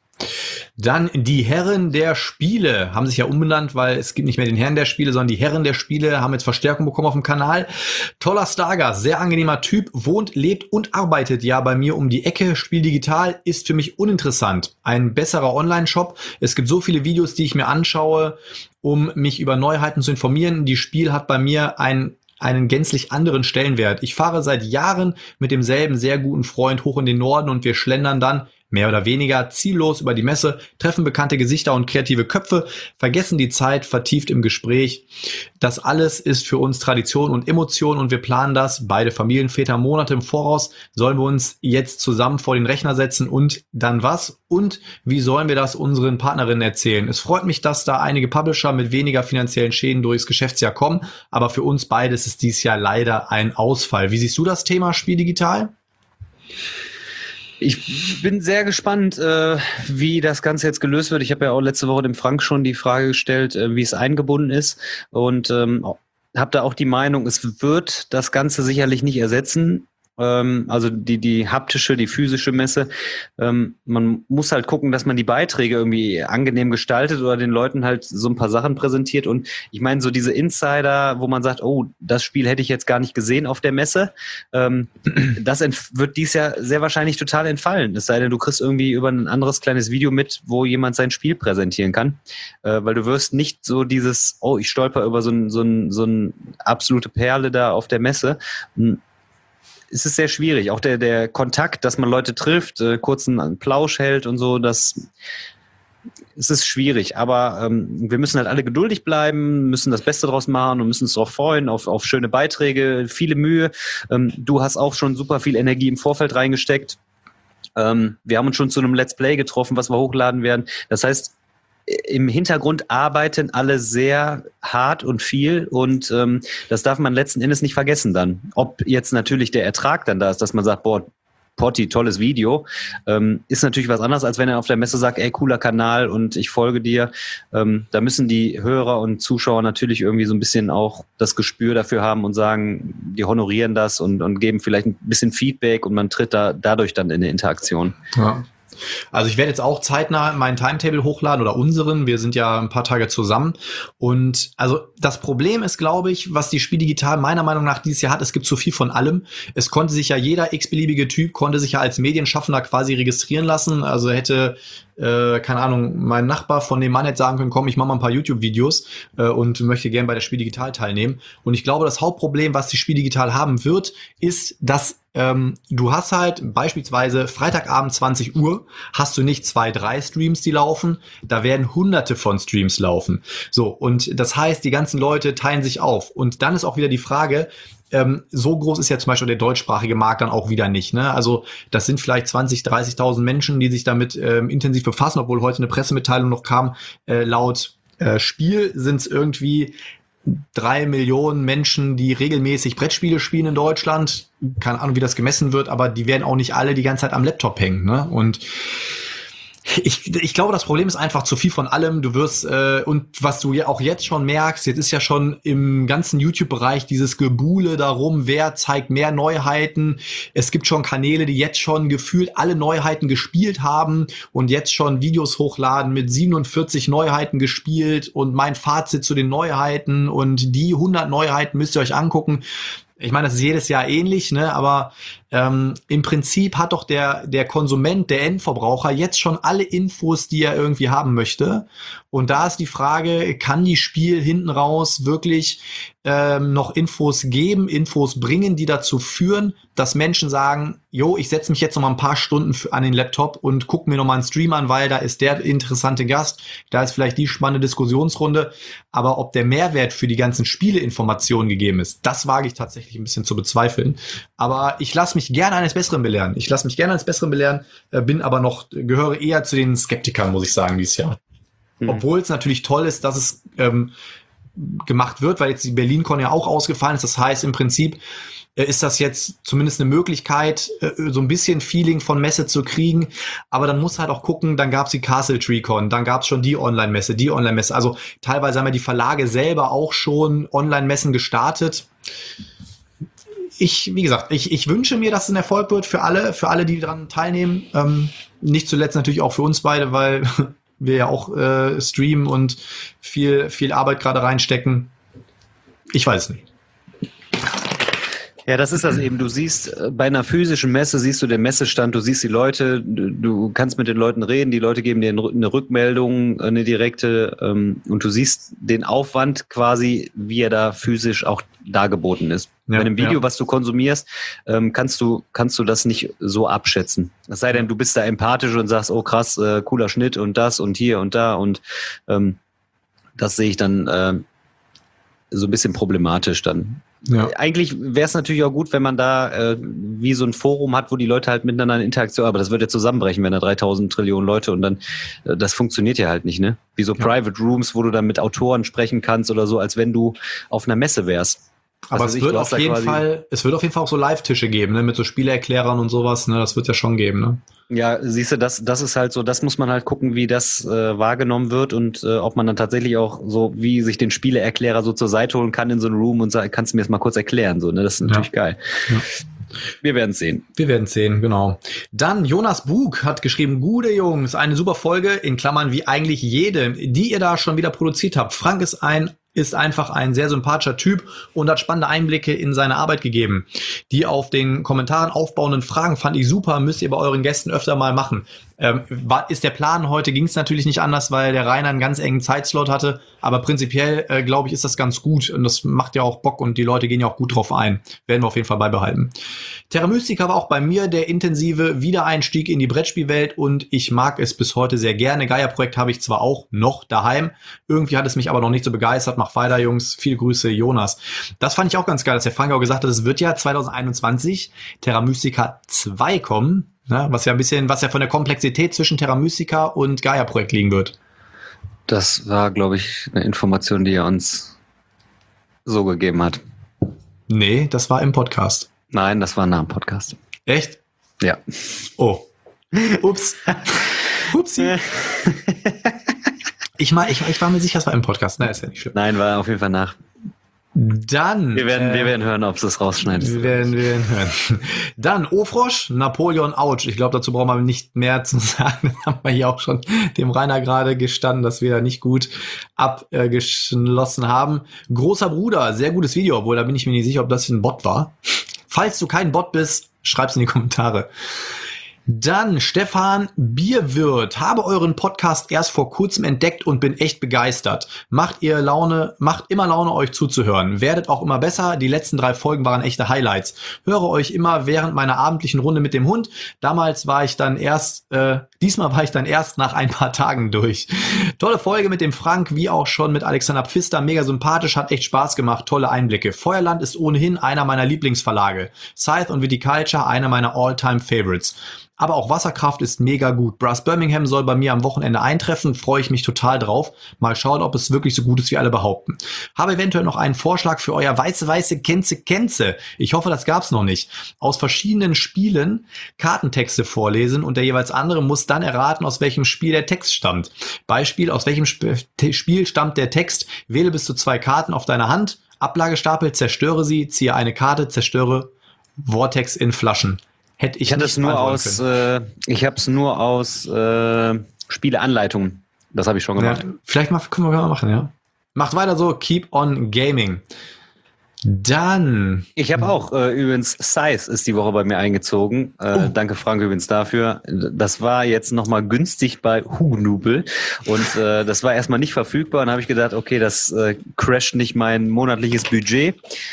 Dann die Herren der Spiele haben sich ja umbenannt, weil es gibt nicht mehr den Herren der Spiele, sondern die Herren der Spiele haben jetzt Verstärkung bekommen auf dem Kanal. Toller Stargast, sehr angenehmer Typ, wohnt, lebt und arbeitet ja bei mir um die Ecke. Spiel digital ist für mich uninteressant. Ein besserer Online-Shop. Es gibt so viele Videos, die ich mir anschaue, um mich über Neuheiten zu informieren. Die Spiel hat bei mir einen gänzlich anderen Stellenwert. Ich fahre seit Jahren mit demselben sehr guten Freund hoch in den Norden und wir schlendern dann mehr oder weniger ziellos über die Messe, treffen bekannte Gesichter und kreative Köpfe, vergessen die Zeit vertieft im Gespräch. Das alles ist für uns Tradition und Emotion und wir planen das, beide Familienväter, Monate im Voraus. Sollen wir uns jetzt zusammen vor den Rechner setzen und dann was? Und wie sollen wir das unseren Partnerinnen erzählen? Es freut mich, dass da einige Publisher mit weniger finanziellen Schäden durchs Geschäftsjahr kommen, aber für uns beide ist es dieses Jahr leider ein Ausfall. Wie siehst du das Thema Spiel digital? Ich bin sehr gespannt, wie das Ganze jetzt gelöst wird. Ich habe ja auch letzte Woche dem Frank schon die Frage gestellt, wie es eingebunden ist und habe da auch die Meinung, es wird das Ganze sicherlich nicht ersetzen. Also die haptische, die physische Messe. Man muss halt gucken, dass man die Beiträge irgendwie angenehm gestaltet oder den Leuten halt so ein paar Sachen präsentiert. Und ich meine, so diese Insider, wo man sagt, oh, das Spiel hätte ich jetzt gar nicht gesehen auf der Messe, das wird dies Jahr sehr wahrscheinlich total entfallen. Es sei denn, du kriegst irgendwie über ein anderes kleines Video mit, wo jemand sein Spiel präsentieren kann. Weil du wirst nicht so dieses, oh, ich stolper über so ein absolute Perle da auf der Messe. Es ist sehr schwierig. Auch der Kontakt, dass man Leute trifft, kurzen Plausch hält und so, es ist schwierig. Aber wir müssen halt alle geduldig bleiben, müssen das Beste draus machen und müssen uns darauf freuen, auf schöne Beiträge, viele Mühe. Du hast auch schon super viel Energie im Vorfeld reingesteckt. Wir haben uns schon zu einem Let's Play getroffen, was wir hochladen werden. Das heißt, im Hintergrund arbeiten alle sehr hart und viel und das darf man letzten Endes nicht vergessen dann. Ob jetzt natürlich der Ertrag dann da ist, dass man sagt, boah, Potti, tolles Video, ist natürlich was anderes, als wenn er auf der Messe sagt, ey, cooler Kanal und ich folge dir. Da müssen die Hörer und Zuschauer natürlich irgendwie so ein bisschen auch das Gespür dafür haben und sagen, die honorieren das und geben vielleicht ein bisschen Feedback und man tritt dadurch dann in eine Interaktion. Ja. Also ich werde jetzt auch zeitnah meinen Timetable hochladen oder unseren. Wir sind ja ein paar Tage zusammen. Und also das Problem ist, glaube ich, was die Spiel Digital meiner Meinung nach dieses Jahr hat, es gibt zu viel von allem. Es konnte sich ja jeder x-beliebige Typ, konnte sich ja als Medienschaffender quasi registrieren lassen. Also hätte keine Ahnung, mein Nachbar von dem Mann hätte sagen können, komm, ich mache mal ein paar YouTube-Videos und möchte gerne bei der Spiel Digital teilnehmen. Und ich glaube, das Hauptproblem, was die Spiel Digital haben wird, ist, dass du hast halt beispielsweise Freitagabend 20 Uhr, hast du nicht 2, 3 Streams, die laufen, da werden hunderte von Streams laufen. So, und das heißt, die ganzen Leute teilen sich auf. Und dann ist auch wieder die Frage, so groß ist ja zum Beispiel der deutschsprachige Markt dann auch wieder nicht. Ne? Also das sind vielleicht 20.000, 30.000 Menschen, die sich damit intensiv befassen, obwohl heute eine Pressemitteilung noch kam. Laut Spiel sind es irgendwie 3 Millionen Menschen, die regelmäßig Brettspiele spielen in Deutschland. Keine Ahnung, wie das gemessen wird, aber die werden auch nicht alle die ganze Zeit am Laptop hängen. Ne? Und ich glaube, das Problem ist einfach zu viel von allem. Du wirst, und was du ja auch jetzt schon merkst, jetzt ist ja schon im ganzen YouTube-Bereich dieses Gebuhle darum, wer zeigt mehr Neuheiten. Es gibt schon Kanäle, die jetzt schon gefühlt alle Neuheiten gespielt haben und jetzt schon Videos hochladen mit 47 Neuheiten gespielt und mein Fazit zu den Neuheiten und die 100 Neuheiten müsst ihr euch angucken. Ich meine, das ist jedes Jahr ähnlich, ne? Aber im Prinzip hat doch der Konsument, der Endverbraucher jetzt schon alle Infos, die er irgendwie haben möchte. Und da ist die Frage, kann die Spiel hinten raus wirklich noch Infos geben, Infos bringen, die dazu führen, dass Menschen sagen, jo, ich setze mich jetzt noch mal ein paar Stunden an den Laptop und gucke mir noch mal einen Stream an, weil da ist der interessante Gast, da ist vielleicht die spannende Diskussionsrunde. Aber ob der Mehrwert für die ganzen Spieleinformationen gegeben ist, das wage ich tatsächlich ein bisschen zu bezweifeln. Aber ich lasse mich gerne eines Besseren belehren. Bin aber gehöre eher zu den Skeptikern, muss ich sagen, dieses Jahr. Obwohl es natürlich toll ist, dass es gemacht wird, weil jetzt die BerlinCon ja auch ausgefallen ist. Das heißt, im Prinzip ist das jetzt zumindest eine Möglichkeit, so ein bisschen Feeling von Messe zu kriegen. Aber dann muss halt auch gucken, dann gab es die Castle Tree Con, dann gab es schon die Online-Messe. Also teilweise haben ja die Verlage selber auch schon Online-Messen gestartet. Wie gesagt, ich wünsche mir, dass es ein Erfolg wird für alle, die daran teilnehmen. Nicht zuletzt natürlich auch für uns beide, weil wir ja auch streamen und viel Arbeit gerade reinstecken. Ich weiß es nicht. Ja, das ist das eben. Du siehst, bei einer physischen Messe siehst du den Messestand, du siehst die Leute, du kannst mit den Leuten reden, die Leute geben dir eine Rückmeldung, eine direkte, und du siehst den Aufwand quasi, wie er da physisch auch dargeboten ist. Ja, bei einem Video, was du konsumierst, kannst du das nicht so abschätzen. Es sei denn, du bist da empathisch und sagst, oh krass, cooler Schnitt und das und hier und da, und das sehe ich dann so ein bisschen problematisch dann. Ja. Eigentlich wäre es natürlich auch gut, wenn man da wie so ein Forum hat, wo die Leute halt miteinander in Interaktion, aber das wird ja zusammenbrechen, wenn da 3000 Trillionen Leute, und dann, das funktioniert ja halt nicht, ne? Wie so Private Rooms, wo du dann mit Autoren sprechen kannst oder so, als wenn du auf einer Messe wärst. Aber es wird auf jeden Fall auch so Live-Tische geben, ne, mit so Spieleerklärern und sowas, ne, das wird ja schon geben, ne? Ja, siehst du, das ist halt so, das muss man halt gucken, wie das wahrgenommen wird und ob man dann tatsächlich auch so, wie sich den Spieleerklärer so zur Seite holen kann in so einem Room und sagen, kannst du mir das mal kurz erklären, so, ne, das ist natürlich geil. Ja. Wir werden es sehen. Genau. Dann Jonas Bug hat geschrieben, gute Jungs, eine super Folge, in Klammern wie eigentlich jede, die ihr da schon wieder produziert habt. Frank ist einfach ein sehr sympathischer Typ und hat spannende Einblicke in seine Arbeit gegeben. Die auf den Kommentaren aufbauenden Fragen fand ich super, müsst ihr bei euren Gästen öfter mal machen. Ist der Plan heute, ging es natürlich nicht anders, weil der Rainer einen ganz engen Zeitslot hatte, aber prinzipiell, glaube ich, ist das ganz gut und das macht ja auch Bock und die Leute gehen ja auch gut drauf ein. Werden wir auf jeden Fall beibehalten. Terra Mystica war auch bei mir der intensive Wiedereinstieg in die Brettspielwelt und ich mag es bis heute sehr gerne. Gaia-Projekt habe ich zwar auch noch daheim, irgendwie hat es mich aber noch nicht so begeistert. Mach weiter, Jungs. Viele Grüße, Jonas. Das fand ich auch ganz geil, dass der Frank auch gesagt hat, es wird ja 2021 Terra Mystica 2 kommen. Ne, was ja von der Komplexität zwischen Terra Mystica und Gaia-Projekt liegen wird. Das war, glaube ich, eine Information, die er uns so gegeben hat. Nee, das war im Podcast. Nein, das war nach dem Podcast. Echt? Ja. Oh. Ups. Upsi. Ich war mir sicher, das war im Podcast. Nein, ist ja nicht schlimm. Nein, war auf jeden Fall nach. Dann. Wir werden hören, ob es rausschneidet. Wir werden hören. Dann Ofrosch, Napoleon, Ouch. Ich glaube, dazu brauchen wir nicht mehr zu sagen. Das haben wir hier auch schon dem Rainer gerade gestanden, dass wir da nicht gut abgeschlossen haben. Großer Bruder, sehr gutes Video, obwohl da bin ich mir nicht sicher, ob das ein Bot war. Falls du kein Bot bist, schreib's in die Kommentare. Dann Stefan Bierwirt. Habe euren Podcast erst vor kurzem entdeckt und bin echt begeistert. Macht immer Laune, euch zuzuhören. Werdet auch immer besser. Die letzten 3 Folgen waren echte Highlights. Höre euch immer während meiner abendlichen Runde mit dem Hund. Diesmal war ich dann erst nach ein paar Tagen durch. Tolle Folge mit dem Frank, wie auch schon mit Alexander Pfister. Mega sympathisch, hat echt Spaß gemacht. Tolle Einblicke. Feuerland ist ohnehin einer meiner Lieblingsverlage. Scythe und Viticulture einer meiner All-Time-Favorites. Aber auch Wasserkraft ist mega gut. Brass Birmingham soll bei mir am Wochenende eintreffen. Freue ich mich total drauf. Mal schauen, ob es wirklich so gut ist, wie alle behaupten. Habe eventuell noch einen Vorschlag für euer weiße Kenze. Ich hoffe, das gab's noch nicht. Aus verschiedenen Spielen Kartentexte vorlesen und der jeweils andere muss dann erraten, aus welchem Spiel der Text stammt. Beispiel, aus welchem Spiel stammt der Text? Wähle bis zu 2 Karten auf deiner Hand. Ablagestapel, zerstöre sie, ziehe eine Karte, zerstöre Vortex in Flaschen. Ich habe es nur aus Spieleanleitungen. Das habe ich schon gemacht. Ja, vielleicht können wir mal machen, ja. Macht weiter so, keep on gaming. Dann. Ich habe auch übrigens Scythe ist die Woche bei mir eingezogen. Danke Frank übrigens dafür. Das war jetzt nochmal günstig bei Hugendubel und das war erstmal nicht verfügbar. Und dann habe ich gedacht, okay, das crasht nicht mein monatliches Budget.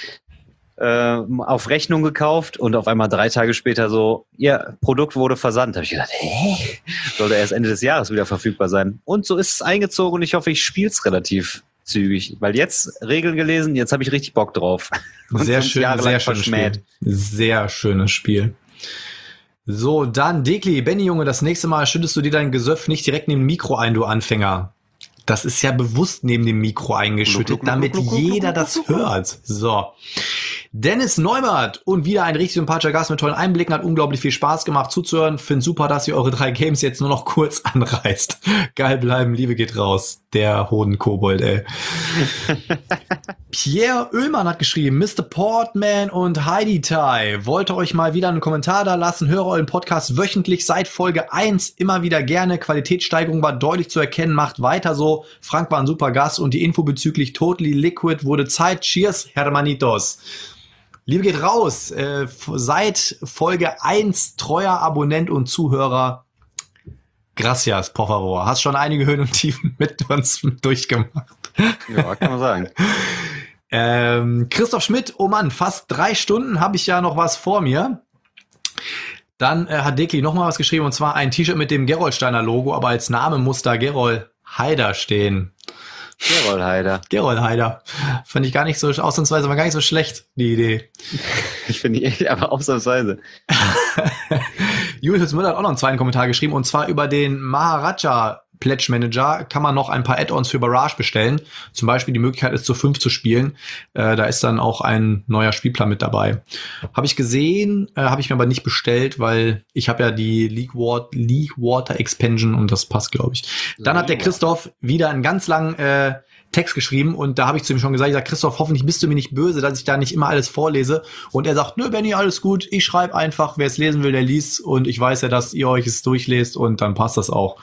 Auf Rechnung gekauft und auf einmal 3 Tage später so, Produkt wurde versandt. Da habe ich gedacht, sollte erst Ende des Jahres wieder verfügbar sein. Und so ist es eingezogen und ich hoffe, ich spiele es relativ zügig. Weil jetzt Regeln gelesen, jetzt habe ich richtig Bock drauf. Und sehr schön, sehr schönes Spiel. Sehr schönes Spiel. So, dann Dekli, Benny Junge, das nächste Mal schüttest du dir dein Gesöff nicht direkt neben dem Mikro ein, du Anfänger. Das ist ja bewusst neben dem Mikro eingeschüttet, damit jeder das hört. So. Dennis Neubert und wieder ein richtig sympathischer Gast mit tollen Einblicken, hat unglaublich viel Spaß gemacht zuzuhören. Find super, dass ihr eure 3 Games jetzt nur noch kurz anreißt. Geil bleiben, Liebe geht raus. Der Hodenkobold, ey. Pierre Oehlmann hat geschrieben, Mr. Portman und Heidi Tai, wollte euch mal wieder einen Kommentar da lassen, höre euren Podcast wöchentlich seit Folge 1 immer wieder gerne. Qualitätssteigerung war deutlich zu erkennen, macht weiter so. Frank war ein super Gast und die Info bezüglich Totally Liquid wurde Zeit. Cheers, Hermanitos. Liebe geht raus, seit Folge 1 treuer Abonnent und Zuhörer. Gracias, por favor. Hast schon einige Höhen und Tiefen mit uns durchgemacht. Ja, kann man sagen. Christoph Schmidt, oh Mann, fast 3 Stunden habe ich ja noch was vor mir. Dann hat Dekli noch mal was geschrieben und zwar ein T-Shirt mit dem Gerolsteiner Logo, aber als Name muss da Gerol Haider stehen. Gerol Haider. Fand ich gar nicht so, ausnahmsweise war gar nicht so schlecht, die Idee. Ich finde die aber ausnahmsweise. Julius Müller hat auch noch einen zweiten Kommentar geschrieben und zwar über den Maharaja Pledge Manager kann man noch ein paar Add-ons für Barrage bestellen. Zum Beispiel die Möglichkeit ist zu 5 zu spielen. Da ist dann auch ein neuer Spielplan mit dabei. Habe ich gesehen, habe ich mir aber nicht bestellt, weil ich habe ja die League Water Expansion und das passt, glaube ich. Dann hat der Christoph wieder einen ganz langen Text geschrieben und da habe ich zu ihm schon gesagt, Christoph, hoffentlich bist du mir nicht böse, dass ich da nicht immer alles vorlese. Und er sagt, nö, Benni, alles gut, ich schreibe einfach, wer es lesen will, der liest und ich weiß ja, dass ihr euch es durchlest und dann passt das auch.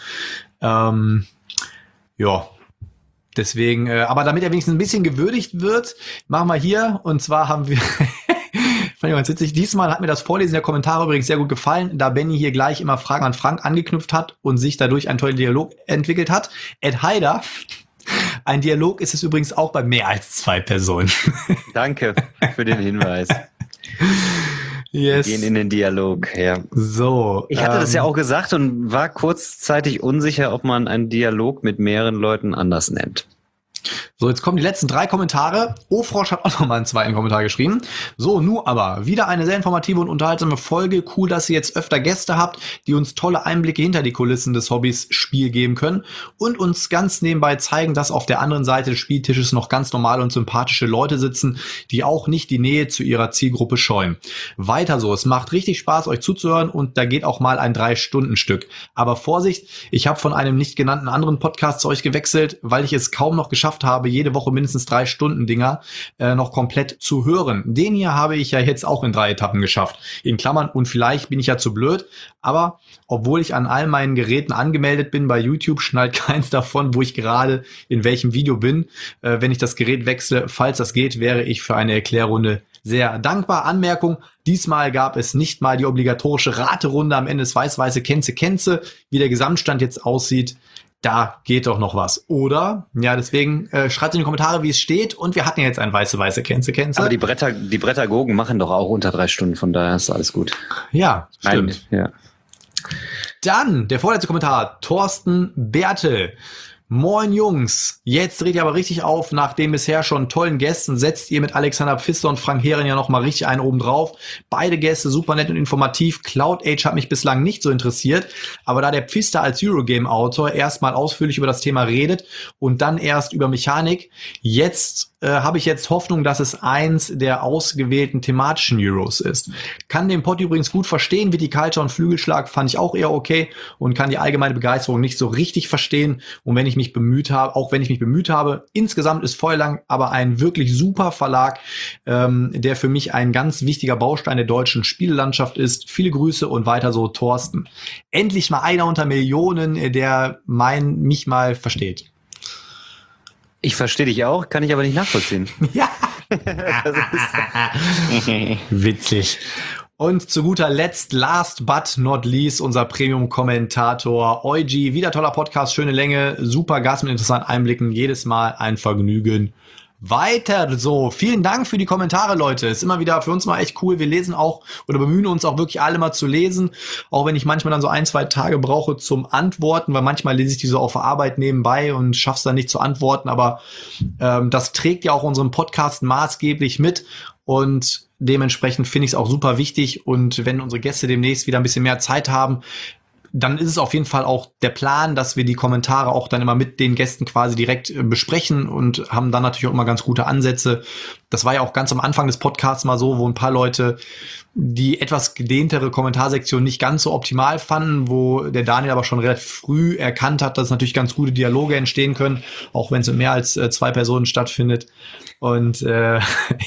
Ja, deswegen, aber damit er wenigstens ein bisschen gewürdigt wird, machen wir hier und zwar haben wir fand ich ganz witzig. Diesmal hat mir das Vorlesen der Kommentare übrigens sehr gut gefallen, da Benni hier gleich immer Fragen an Frank angeknüpft hat und sich dadurch ein toller Dialog entwickelt hat. Ed Haider, ein Dialog ist es übrigens auch bei mehr als 2 Personen. Danke für den Hinweis. Yes. Wir gehen in den Dialog, ja. So. Ich hatte das ja auch gesagt und war kurzzeitig unsicher, ob man einen Dialog mit mehreren Leuten anders nennt. So, jetzt kommen die letzten 3 Kommentare. Ofrosch hat auch nochmal einen zweiten Kommentar geschrieben. So, nun aber, wieder eine sehr informative und unterhaltsame Folge. Cool, dass ihr jetzt öfter Gäste habt, die uns tolle Einblicke hinter die Kulissen des Hobbys Spiel geben können und uns ganz nebenbei zeigen, dass auf der anderen Seite des Spieltisches noch ganz normale und sympathische Leute sitzen, die auch nicht die Nähe zu ihrer Zielgruppe scheuen. Weiter so, es macht richtig Spaß, euch zuzuhören und da geht auch mal ein 3-Stunden-Stück. Aber Vorsicht, ich habe von einem nicht genannten anderen Podcast zu euch gewechselt, weil ich es kaum noch geschafft habe, jede Woche mindestens 3-Stunden-Dinger noch komplett zu hören. Den hier habe ich ja jetzt auch in 3 Etappen geschafft. In Klammern, und vielleicht bin ich ja zu blöd, aber obwohl ich an all meinen Geräten angemeldet bin bei YouTube, schnallt keins davon, wo ich gerade in welchem Video bin. Wenn ich das Gerät wechsle, falls das geht, wäre ich für eine Erklärrunde sehr dankbar. Anmerkung, diesmal gab es nicht mal die obligatorische Raterunde am Ende des Weiß-Weiße Kenze, wie der Gesamtstand jetzt aussieht. Da geht doch noch was. Oder? Ja, deswegen schreibt in die Kommentare, wie es steht. Und wir hatten ja jetzt ein Weiße Kenze. Aber die Brettagogen machen doch auch unter 3 Stunden, von daher ist alles gut. Ja, stimmt. Ja. Dann der vorletzte Kommentar. Thorsten Bertel. Moin Jungs, jetzt dreht ihr aber richtig auf. Nach den bisher schon tollen Gästen setzt ihr mit Alexander Pfister und Frank Heeren ja nochmal richtig einen oben drauf. Beide Gäste super nett und informativ. Cloud Age hat mich bislang nicht so interessiert, aber da der Pfister als Eurogame-Autor erstmal ausführlich über das Thema redet und dann erst über Mechanik, habe ich jetzt Hoffnung, dass es eins der ausgewählten thematischen Euros ist. Kann den Pod übrigens gut verstehen. Viticulture und Flügelschlag fand ich auch eher okay und kann die allgemeine Begeisterung nicht so richtig verstehen. Und wenn ich mich bemüht habe, insgesamt ist Feuerlang aber ein wirklich super Verlag, der für mich ein ganz wichtiger Baustein der deutschen Spielelandschaft ist. Viele Grüße und weiter so, Thorsten. Endlich mal einer unter Millionen, der mich mal versteht. Ich verstehe dich auch, kann ich aber nicht nachvollziehen. Ja. Witzig. Und zu guter Letzt, last but not least, unser Premium-Kommentator Eugi. Wieder toller Podcast, schöne Länge, super Gast mit interessanten Einblicken. Jedes Mal ein Vergnügen. Weiter so. Vielen Dank für die Kommentare, Leute. Ist immer wieder für uns mal echt cool. Wir lesen auch oder bemühen uns auch wirklich alle mal zu lesen. Auch wenn ich manchmal dann so 1-2 Tage brauche zum Antworten, weil manchmal lese ich die so auf der Arbeit nebenbei und schaff's dann nicht zu antworten. Aber das trägt ja auch unseren Podcast maßgeblich mit. Und dementsprechend finde ich es auch super wichtig. Und wenn unsere Gäste demnächst wieder ein bisschen mehr Zeit haben, dann ist es auf jeden Fall auch der Plan, dass wir die Kommentare auch dann immer mit den Gästen quasi direkt besprechen und haben dann natürlich auch immer ganz gute Ansätze. Das war ja auch ganz am Anfang des Podcasts mal so, wo ein paar Leute die etwas gedehntere Kommentarsektion nicht ganz so optimal fanden, wo der Daniel aber schon relativ früh erkannt hat, dass natürlich ganz gute Dialoge entstehen können, auch wenn es mit mehr als 2 Personen stattfindet. Und ja,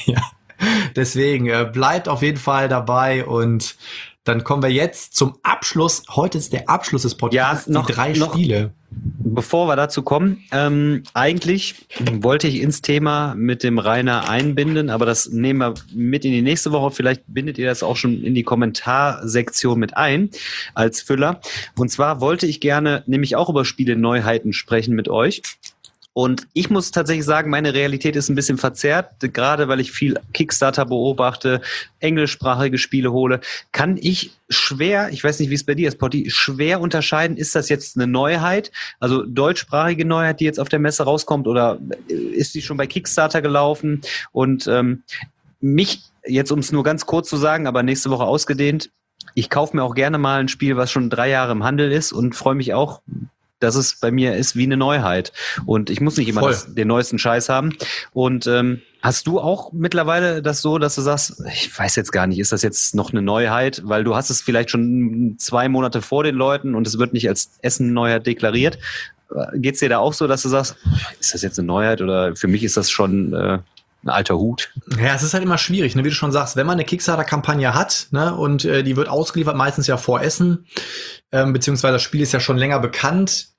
deswegen bleibt auf jeden Fall dabei und dann kommen wir jetzt zum Abschluss. Heute ist der Abschluss des Podcasts, ja, die 3 Spiele. Bevor wir dazu kommen, eigentlich wollte ich ins Thema mit dem Rainer einbinden, aber das nehmen wir mit in die nächste Woche. Vielleicht bindet ihr das auch schon in die Kommentarsektion mit ein als Füller. Und zwar wollte ich gerne nämlich auch über Spiele-Neuheiten sprechen mit euch. Und ich muss tatsächlich sagen, meine Realität ist ein bisschen verzerrt, gerade weil ich viel Kickstarter beobachte, englischsprachige Spiele hole, kann ich schwer, ich weiß nicht, wie es bei dir ist, Potti, schwer unterscheiden, ist das jetzt eine Neuheit, also deutschsprachige Neuheit, die jetzt auf der Messe rauskommt, oder ist die schon bei Kickstarter gelaufen? Und mich, jetzt um es nur ganz kurz zu sagen, aber nächste Woche ausgedehnt, ich kaufe mir auch gerne mal ein Spiel, was schon 3 Jahre im Handel ist und freue mich auch, dass es bei mir ist wie eine Neuheit. Und ich muss nicht immer den neuesten Scheiß haben. Und hast du auch mittlerweile das so, dass du sagst, ich weiß jetzt gar nicht, ist das jetzt noch eine Neuheit? Weil du hast es vielleicht schon 2 Monate vor den Leuten und es wird nicht als Essen-Neuheit deklariert. Geht's dir da auch so, dass du sagst, ist das jetzt eine Neuheit oder für mich ist das schon ein alter Hut? Ja, es ist halt immer schwierig, ne? Wie du schon sagst, wenn man eine Kickstarter-Kampagne hat, ne, und die wird ausgeliefert, meistens ja vor Essen, beziehungsweise das Spiel ist ja schon länger bekannt.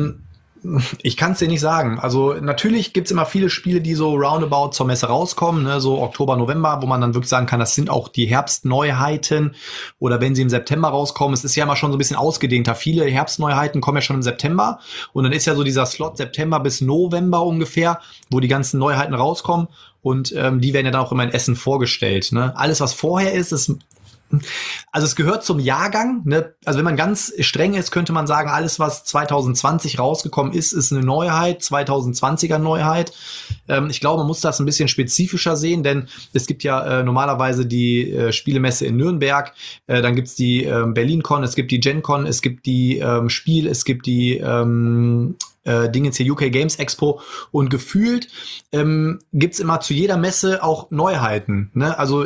Ich kann es dir nicht sagen. Also natürlich gibt's immer viele Spiele, die so roundabout zur Messe rauskommen, ne, so Oktober, November, wo man dann wirklich sagen kann, das sind auch die Herbstneuheiten. Oder wenn sie im September rauskommen, es ist ja immer schon so ein bisschen ausgedehnter. Viele Herbstneuheiten kommen ja schon im September. Und dann ist ja so dieser Slot September bis November ungefähr, wo die ganzen Neuheiten rauskommen. Und die werden ja dann auch immer in Essen vorgestellt. Ne? Alles, was vorher ist Also es gehört zum Jahrgang, ne? Also wenn man ganz streng ist, könnte man sagen, alles, was 2020 rausgekommen ist, ist eine Neuheit, 2020er Neuheit. Ich glaube, man muss das ein bisschen spezifischer sehen, denn es gibt ja normalerweise die Spielemesse in Nürnberg, dann gibt's die BerlinCon, es gibt die GenCon, es gibt die Spiel, es gibt die Dingens hier UK Games Expo und gefühlt gibt's immer zu jeder Messe auch Neuheiten. Ne? Also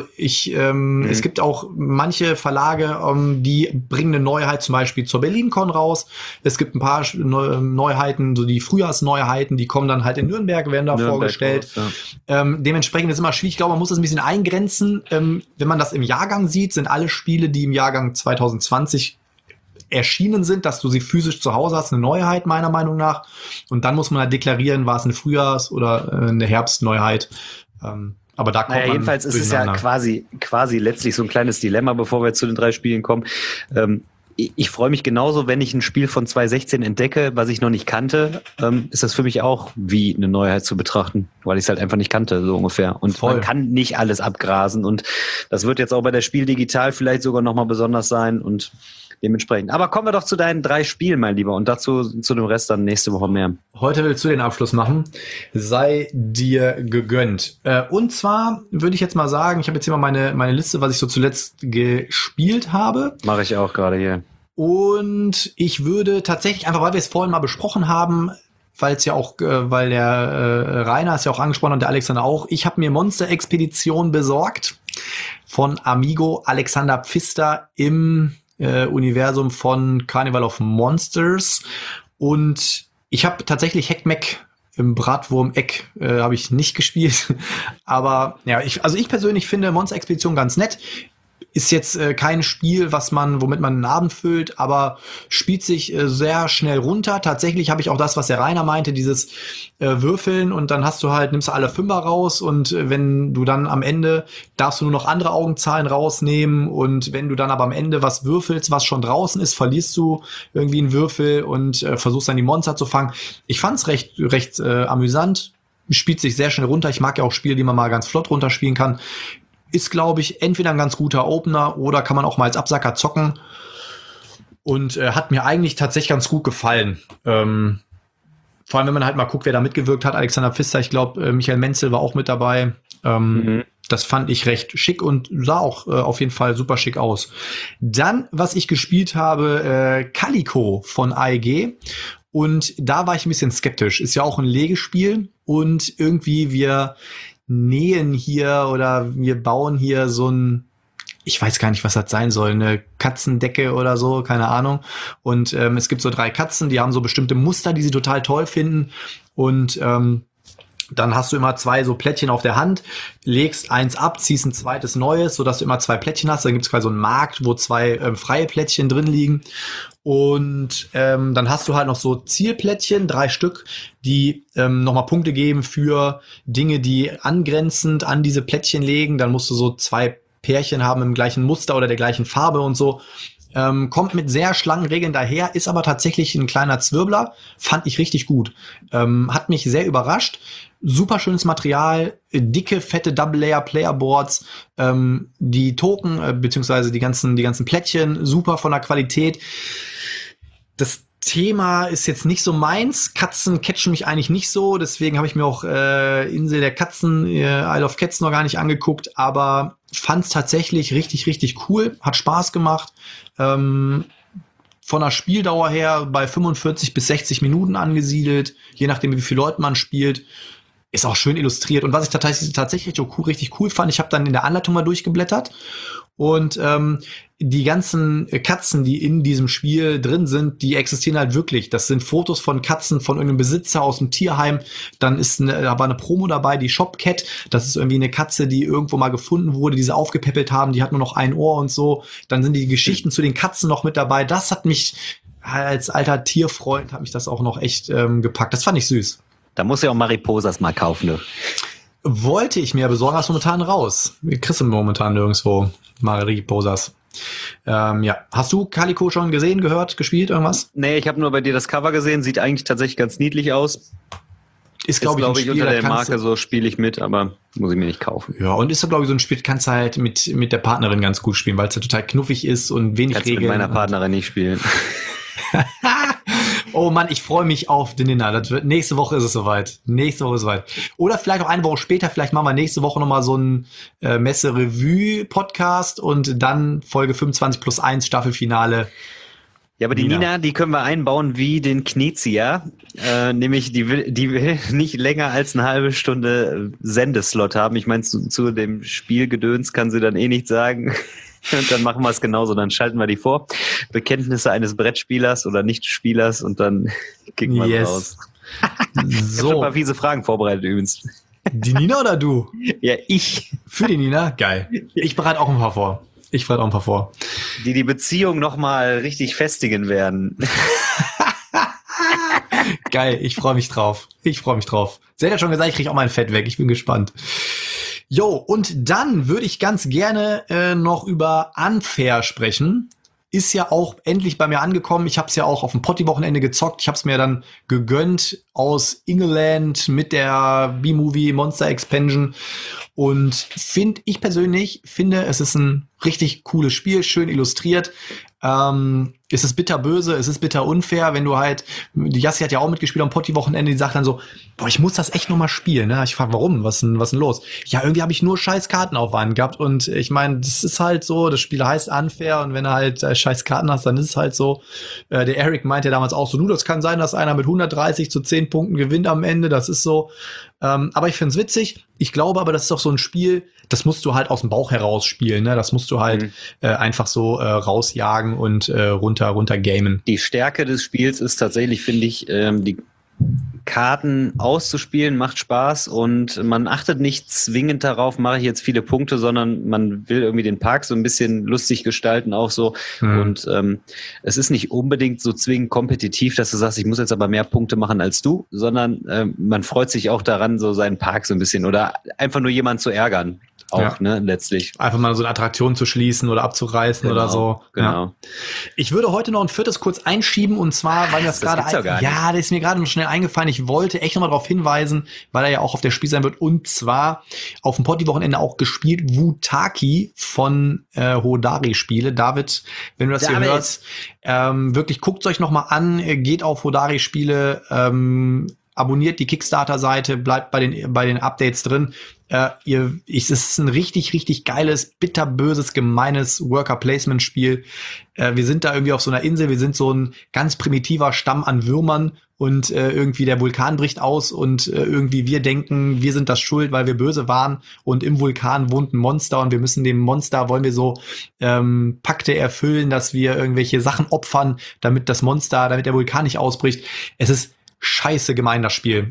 es gibt auch manche Verlage, die bringen eine Neuheit zum Beispiel zur BerlinCon raus. Es gibt ein paar Neuheiten, so die Frühjahrsneuheiten, die kommen dann halt in Nürnberg, werden da vorgestellt. Raus, ja. Dementsprechend ist es immer schwierig. Ich glaube, man muss das ein bisschen eingrenzen. Wenn man das im Jahrgang sieht, sind alle Spiele, die im Jahrgang 2020 erschienen sind, dass du sie physisch zu Hause hast, eine Neuheit meiner Meinung nach. Und dann muss man halt deklarieren, war es eine Frühjahrs- oder eine Herbstneuheit. Aber da kommt man jedenfalls ist es ja quasi letztlich so ein kleines Dilemma, bevor wir zu den 3 Spielen kommen. Ich freue mich genauso, wenn ich ein Spiel von 2016 entdecke, was ich noch nicht kannte, ist das für mich auch wie eine Neuheit zu betrachten, weil ich es halt einfach nicht kannte, so ungefähr. Und man kann nicht alles abgrasen und das wird jetzt auch bei der Spiel digital vielleicht sogar nochmal besonders sein und dementsprechend. Aber kommen wir doch zu deinen 3 Spielen, mein Lieber, und dazu zu dem Rest dann nächste Woche mehr. Heute willst du den Abschluss machen. Sei dir gegönnt. Und zwar würde ich jetzt mal sagen, ich habe jetzt hier mal meine Liste, was ich so zuletzt gespielt habe. Mache ich auch gerade hier. Und ich würde tatsächlich, einfach weil wir es vorhin mal besprochen haben, weil es ja auch, weil der Rainer es ja auch angesprochen hat und der Alexander auch, ich habe mir Monster Expedition besorgt von Amigo Alexander Pfister im Universum von Carnival of Monsters. Und ich habe tatsächlich Heckmeck im Bratwurm-Eck habe ich nicht gespielt. Aber ja, ich persönlich finde Monster Expedition ganz nett. Ist jetzt kein Spiel, womit man einen Abend füllt, aber spielt sich sehr schnell runter. Tatsächlich habe ich auch das, was der Rainer meinte, dieses Würfeln und dann nimmst du alle Fünfer raus und wenn du dann am Ende darfst du nur noch andere Augenzahlen rausnehmen und wenn du dann aber am Ende was würfelst, was schon draußen ist, verlierst du irgendwie einen Würfel und versuchst dann die Monster zu fangen. Ich fand's recht amüsant. Spielt sich sehr schnell runter. Ich mag ja auch Spiele, die man mal ganz flott runterspielen kann. Ist, glaube ich, entweder ein ganz guter Opener oder kann man auch mal als Absacker zocken. Und hat mir eigentlich tatsächlich ganz gut gefallen. Vor allem, wenn man halt mal guckt, wer da mitgewirkt hat. Alexander Pfister, ich glaube, Michael Menzel war auch mit dabei. Das fand ich recht schick und sah auch auf jeden Fall super schick aus. Dann, was ich gespielt habe, Calico von AEG. Und da war ich ein bisschen skeptisch. Ist ja auch ein Legespiel. Und irgendwie wir nähen hier oder wir bauen hier so ich weiß gar nicht, was das sein soll, eine Katzendecke oder so, keine Ahnung. Und es gibt so 3 Katzen, die haben so bestimmte Muster, die sie total toll finden. Und dann hast du immer 2 so Plättchen auf der Hand, legst eins ab, ziehst ein zweites neues, sodass du immer 2 Plättchen hast. Dann gibt es quasi so einen Markt, wo 2 freie Plättchen drin liegen. Und dann hast du halt noch so Zielplättchen, 3 Stück, die nochmal Punkte geben für Dinge, die angrenzend an diese Plättchen legen. Dann musst du so 2 Pärchen haben im gleichen Muster oder der gleichen Farbe und so. Kommt mit sehr schlanken Regeln daher, ist aber tatsächlich ein kleiner Zwirbler. Fand ich richtig gut. Hat mich sehr überrascht. Super schönes Material, dicke, fette Double-Layer-Playerboards, die Token, beziehungsweise die ganzen Plättchen, super von der Qualität. Das Thema ist jetzt nicht so meins. Katzen catchen mich eigentlich nicht so. Deswegen habe ich mir auch Insel der Katzen, Isle of Cats noch gar nicht angeguckt. Aber fand es tatsächlich richtig, richtig cool. Hat Spaß gemacht. Von der Spieldauer her bei 45 bis 60 Minuten angesiedelt. Je nachdem, wie viele Leute man spielt. Ist auch schön illustriert. Und was ich tatsächlich richtig cool fand, ich habe dann in der Anleitung mal durchgeblättert. Und die ganzen Katzen, die in diesem Spiel drin sind, die existieren halt wirklich. Das sind Fotos von Katzen von irgendeinem Besitzer aus dem Tierheim. Dann da war eine Promo dabei, die Shopcat. Das ist irgendwie eine Katze, die irgendwo mal gefunden wurde, die sie aufgepäppelt haben. Die hat nur noch ein Ohr und so. Dann sind die Geschichten zu den Katzen noch mit dabei. Das hat mich als alter Tierfreund hat mich das auch noch echt gepackt. Das fand ich süß. Da muss ja auch Mariposas mal kaufen, du. Wollte ich mir besorgen, was momentan raus. Wir kriegen momentan nirgendwo Mariposas. Ja. Hast du Calico schon gesehen, gehört, gespielt, irgendwas? Nee, ich habe nur bei dir das Cover gesehen. Sieht eigentlich tatsächlich ganz niedlich aus. ist glaube ich, ein Spiel, unter der kannst Marke so spiele ich mit, aber muss ich mir nicht kaufen. Ja, und ist so, glaube ich, so ein Spiel, kannst du halt mit der Partnerin ganz gut spielen, weil es ja total knuffig ist und wenig Kannst Regeln. mit meiner Partnerin nicht spielen. Oh Mann, ich freue mich auf den Dinner. Nächste Woche ist es soweit. Oder vielleicht auch eine Woche später, vielleicht machen wir nächste Woche nochmal so einen Messe-Revue-Podcast und dann Folge 25+1 Staffelfinale. Ja, aber die Nina, die können wir einbauen wie den Knizia. Nämlich, die will nicht länger als eine halbe Stunde Sendeslot haben. Ich meine, zu dem Spielgedöns kann sie dann eh nichts sagen. Und dann machen wir es genauso. Dann schalten wir die vor. Bekenntnisse eines Brettspielers oder Nichtspielers und dann kicken wir es raus. Ich habe schon ein paar fiese Fragen vorbereitet übrigens. Die Nina oder du? Ja, ich. Für die Nina? Geil. Ich bereite auch ein paar vor. Die Beziehung nochmal richtig festigen werden. Geil, ich freue mich drauf. Sie hat ja schon gesagt, ich kriege auch mein Fett weg. Ich bin gespannt. Jo, und dann würde ich ganz gerne noch über Unfair sprechen. Ist ja auch endlich bei mir angekommen. Ich habe es ja auch auf dem Potti-Wochenende gezockt. Ich habe es mir dann gegönnt aus England mit der B-Movie Monster Expansion. Und ich persönlich finde, es ist ein richtig cooles Spiel, schön illustriert. Es ist bitterböse, es ist bitter unfair, wenn du halt, die Jassi hat ja auch mitgespielt am Potti-Wochenende, die sagt dann so, boah, ich muss das echt nochmal spielen, ne? Ich frage, warum? Was denn los? Ja, irgendwie habe ich nur scheiß Karten auf Wand gehabt und ich meine, das ist halt so, das Spiel heißt Unfair und wenn du halt scheiß Karten hast, dann ist es halt so. Der Eric meinte ja damals auch so, das kann sein, dass einer mit 130 zu 10 Punkten gewinnt am Ende, das ist so. Aber ich find's witzig. Ich glaube aber, das ist doch so ein Spiel, das musst du halt aus dem Bauch heraus spielen, ne? Das musst du halt einfach so rausjagen und runter gamen. Die Stärke des Spiels ist tatsächlich, finde ich, die Karten auszuspielen macht Spaß und man achtet nicht zwingend darauf, mache ich jetzt viele Punkte, sondern man will irgendwie den Park so ein bisschen lustig gestalten auch so. Und es ist nicht unbedingt so zwingend kompetitiv, dass du sagst, ich muss jetzt aber mehr Punkte machen als du, sondern man freut sich auch daran, so seinen Park so ein bisschen oder einfach nur jemanden zu ärgern. Auch, ne, letztlich. Einfach mal so eine Attraktion zu schließen oder abzureißen oder so. Genau. Ja. Ich würde heute noch ein viertes kurz einschieben und zwar, weil das gerade das ist mir gerade noch schnell eingefallen. Ich wollte echt nochmal darauf hinweisen, weil er ja auch auf der Spiel sein wird und zwar auf dem Potti-Wochenende auch gespielt Wutaki von Hodari Spiele. David, wenn du das hier hörst, wirklich guckt euch nochmal an, geht auf Hodari Spiele, abonniert die Kickstarter-Seite, bleibt bei den Updates drin. Es ist ein richtig, richtig geiles, bitterböses, gemeines Worker-Placement-Spiel. Wir sind da irgendwie auf so einer Insel, wir sind so ein ganz primitiver Stamm an Würmern und irgendwie der Vulkan bricht aus und irgendwie wir denken, wir sind das schuld, weil wir böse waren und im Vulkan wohnt ein Monster und wir müssen dem Monster, wollen wir so Pakte erfüllen, dass wir irgendwelche Sachen opfern, damit der Vulkan nicht ausbricht. Es ist scheiße gemein, das Spiel.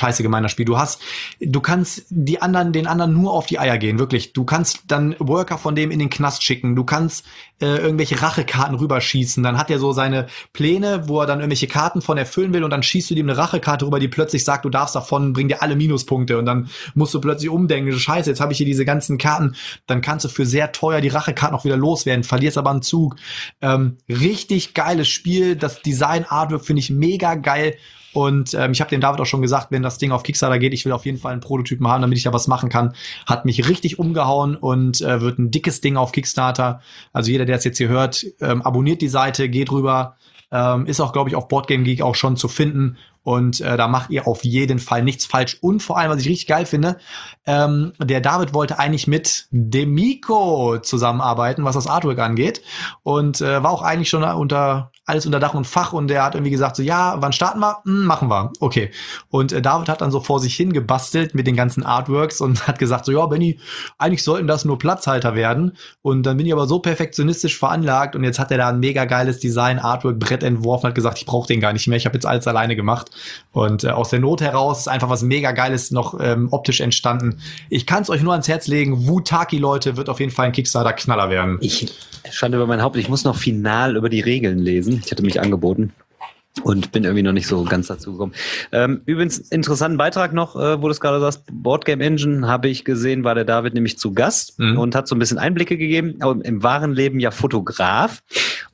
Du kannst den anderen nur auf die Eier gehen, wirklich. Du kannst dann Worker von dem in den Knast schicken. Du kannst irgendwelche Rachekarten rüberschießen. Dann hat er so seine Pläne, wo er dann irgendwelche Karten von erfüllen will und dann schießt du ihm eine Rachekarte rüber, die plötzlich sagt, du darfst davon, bring dir alle Minuspunkte und dann musst du plötzlich umdenken. Scheiße, jetzt habe ich hier diese ganzen Karten. Dann kannst du für sehr teuer die Rachekarten auch wieder loswerden, verlierst aber einen Zug. Richtig geiles Spiel. Das Design-Artwork finde ich mega geil. Und ich habe dem David auch schon gesagt, wenn das Ding auf Kickstarter geht, ich will auf jeden Fall einen Prototypen haben, damit ich da was machen kann. Hat mich richtig umgehauen und wird ein dickes Ding auf Kickstarter. Also jeder, der es jetzt hier hört, abonniert die Seite, geht rüber. Ist auch, glaube ich, auf Board Game Geek auch schon zu finden. Und da macht ihr auf jeden Fall nichts falsch. Und vor allem, was ich richtig geil finde, der David wollte eigentlich mit dem Miko zusammenarbeiten, was das Artwork angeht. Und war auch eigentlich schon alles unter Dach und Fach. Und der hat irgendwie gesagt, so ja, wann starten wir? Machen wir. Okay. Und David hat dann so vor sich hin gebastelt mit den ganzen Artworks und hat gesagt, so ja, Benni, eigentlich sollten das nur Platzhalter werden. Und dann bin ich aber so perfektionistisch veranlagt. Und jetzt hat er da ein mega geiles Design-Artwork-Brett entworfen, hat gesagt, ich brauche den gar nicht mehr. Ich habe jetzt alles alleine gemacht. Und aus der Not heraus ist einfach was mega Geiles noch optisch entstanden. Ich kann es euch nur ans Herz legen. Wutaki, Leute, wird auf jeden Fall ein Kickstarter-Knaller werden. Ich schande über mein Haupt. Ich muss noch final über die Regeln lesen. Ich hatte mich angeboten und bin irgendwie noch nicht so ganz dazu gekommen. Übrigens, interessanten Beitrag noch, wo du es gerade sagst, Board Game Engine habe ich gesehen, war der David nämlich zu Gast und hat so ein bisschen Einblicke gegeben, aber im wahren Leben ja Fotograf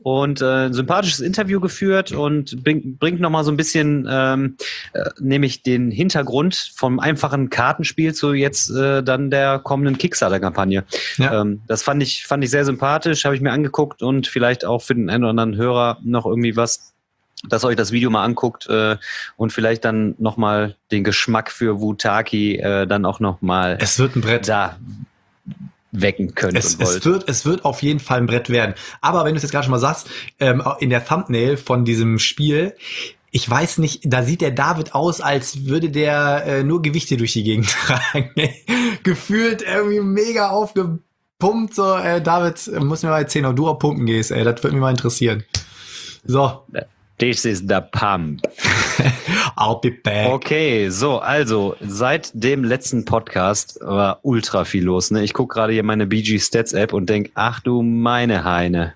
und ein sympathisches Interview geführt und bringt nochmal so ein bisschen nämlich den Hintergrund vom einfachen Kartenspiel zu jetzt dann der kommenden Kickstarter-Kampagne. Ja. Das fand ich sehr sympathisch, habe ich mir angeguckt und vielleicht auch für den einen oder anderen Hörer noch irgendwie was, dass ihr euch das Video mal anguckt und vielleicht dann nochmal den Geschmack für Wutaki dann auch nochmal Es wird ein Brett. da wecken könnt Es und wollt. wird auf jeden Fall ein Brett werden. Aber wenn du es jetzt gerade schon mal sagst, in der Thumbnail von diesem Spiel, ich weiß nicht, da sieht der David aus, als würde der nur Gewichte durch die Gegend tragen. Gefühlt irgendwie mega aufgepumpt. So, David, muss mir mal erzählen, ob du auch pumpen gehst. Das würde mich mal interessieren. So. This is the pump. I'll be back. Okay, so, also, seit dem letzten Podcast war ultra viel los. Ne? Ich gucke gerade hier meine BG Stats App und denk, ach du meine Heine.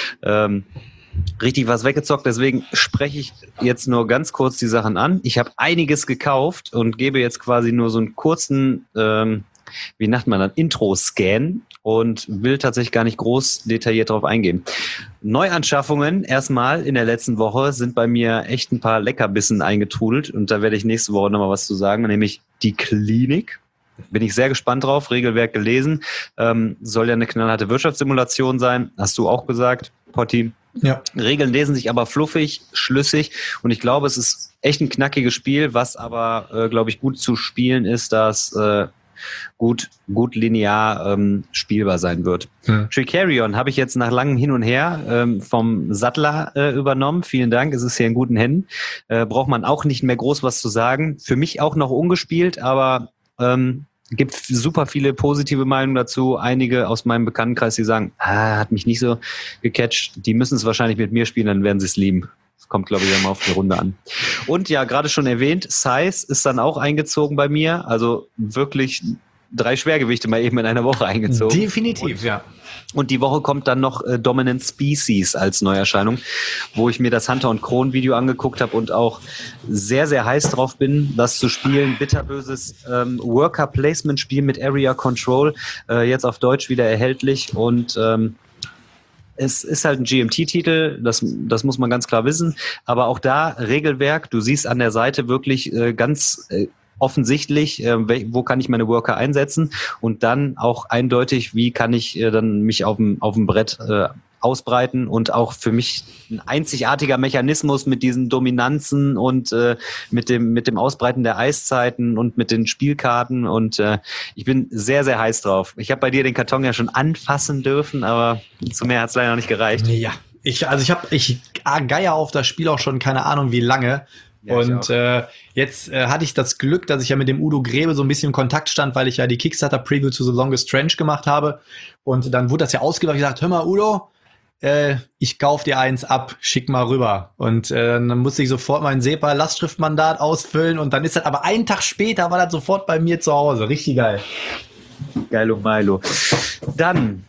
Richtig was weggezockt, deswegen spreche ich jetzt nur ganz kurz die Sachen an. Ich habe einiges gekauft und gebe jetzt quasi nur so einen kurzen, wie nennt man das, Intro-Scan und will tatsächlich gar nicht groß detailliert darauf eingehen. Neuanschaffungen erstmal in der letzten Woche sind bei mir echt ein paar Leckerbissen eingetrudelt und da werde ich nächste Woche nochmal was zu sagen, nämlich die Klinik. Bin ich sehr gespannt drauf, Regelwerk gelesen. Soll ja eine knallharte Wirtschaftssimulation sein, hast du auch gesagt, Potti. Ja. Regeln lesen sich aber fluffig, schlüssig und ich glaube, es ist echt ein knackiges Spiel, was aber, glaube ich, gut zu spielen ist, dass gut linear spielbar sein wird. Tricarion habe ich jetzt nach langem Hin und Her vom Sattler übernommen. Vielen Dank, es ist hier in guten Händen. Braucht man auch nicht mehr groß was zu sagen. Für mich auch noch ungespielt, aber gibt super viele positive Meinungen dazu. Einige aus meinem Bekanntenkreis, die sagen, hat mich nicht so gecatcht. Die müssen es wahrscheinlich mit mir spielen, dann werden sie es lieben. Das kommt, glaube ich, immer auf die Runde an. Und ja, gerade schon erwähnt, Size ist dann auch eingezogen bei mir. Also wirklich 3 Schwergewichte mal eben in einer Woche eingezogen. Definitiv, ja. Und die Woche kommt dann noch Dominant Species als Neuerscheinung, wo ich mir das Hunter und Kron Video angeguckt habe und auch sehr, sehr heiß drauf bin, das zu spielen. Bitterböses Worker-Placement-Spiel mit Area Control, jetzt auf Deutsch wieder erhältlich und es ist halt ein GMT-Titel, das muss man ganz klar wissen, aber auch da Regelwerk, du siehst an der Seite wirklich ganz offensichtlich, wo kann ich meine Worker einsetzen und dann auch eindeutig, wie kann ich dann mich auf dem Brett ausbreiten und auch für mich ein einzigartiger Mechanismus mit diesen Dominanzen und mit dem Ausbreiten der Eiszeiten und mit den Spielkarten und ich bin sehr, sehr heiß drauf. Ich habe bei dir den Karton ja schon anfassen dürfen, aber zu mehr hat es leider noch nicht gereicht. Ja, ich geier auf das Spiel auch schon keine Ahnung wie lange. Ja, und jetzt hatte ich das Glück, dass ich ja mit dem Udo Grebe so ein bisschen in Kontakt stand, weil ich ja die Kickstarter-Preview zu The Longest Trench gemacht habe. Und dann wurde das ja ausgewählt. Ich gesagt, hör mal, Udo, ich kauf dir eins ab, schick mal rüber. Und dann musste ich sofort mein SEPA-Lastschriftmandat ausfüllen. Und dann ist das aber einen Tag später, war das sofort bei mir zu Hause. Richtig geil. Geilo Milo. Dann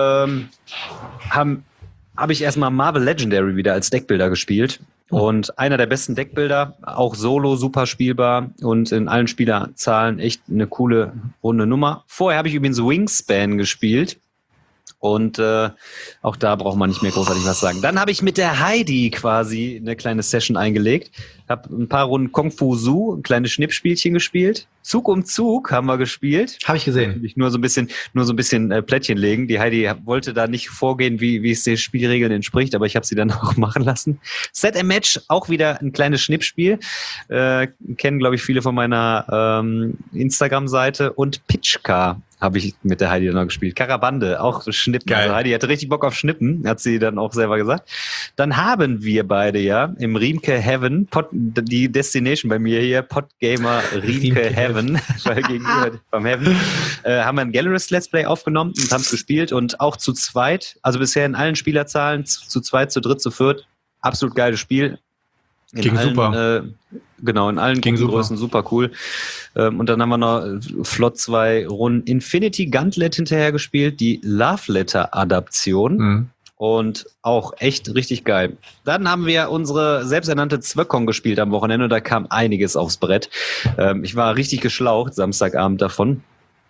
habe ich erstmal Marvel Legendary wieder als Deckbilder gespielt. Und einer der besten Deckbilder, auch solo super spielbar und in allen Spielerzahlen echt eine coole runde Nummer. Vorher habe ich übrigens Wingspan gespielt und auch da braucht man nicht mehr großartig was sagen. Dann habe ich mit der Heidi quasi eine kleine Session eingelegt, habe ein paar Runden Kung Fu Su, ein kleines Schnippspielchen gespielt. Zug um Zug haben wir gespielt. Habe ich gesehen. Nur so ein bisschen Plättchen legen. Die Heidi wollte da nicht vorgehen, wie es den Spielregeln entspricht, aber ich habe sie dann auch machen lassen. Set a Match, auch wieder ein kleines Schnippspiel. Kennen, glaube ich, viele von meiner Instagram-Seite. Und Pitchcar habe ich mit der Heidi dann noch gespielt. Karabande, auch Schnippen. Geil. Also Heidi hatte richtig Bock auf Schnippen, hat sie dann auch selber gesagt. Dann haben wir beide ja im Riemke Heaven, die Destination bei mir hier, Podgamer Riemke Heaven, weil gegenüber beim Heaven, haben wir ein Gallerist Let's Play aufgenommen und haben es gespielt und auch zu zweit, also bisher in allen Spielerzahlen, zu zweit, zu dritt, zu viert, absolut geiles Spiel. Ging super. Genau, in allen Größen super cool. Und dann haben wir noch flott 2 Runden Infinity Gauntlet hinterher gespielt, die Love Letter Adaption. Mhm. Und auch echt richtig geil. Dann haben wir unsere selbsternannte Zwöckon gespielt am Wochenende und da kam einiges aufs Brett. Ich war richtig geschlaucht Samstagabend davon.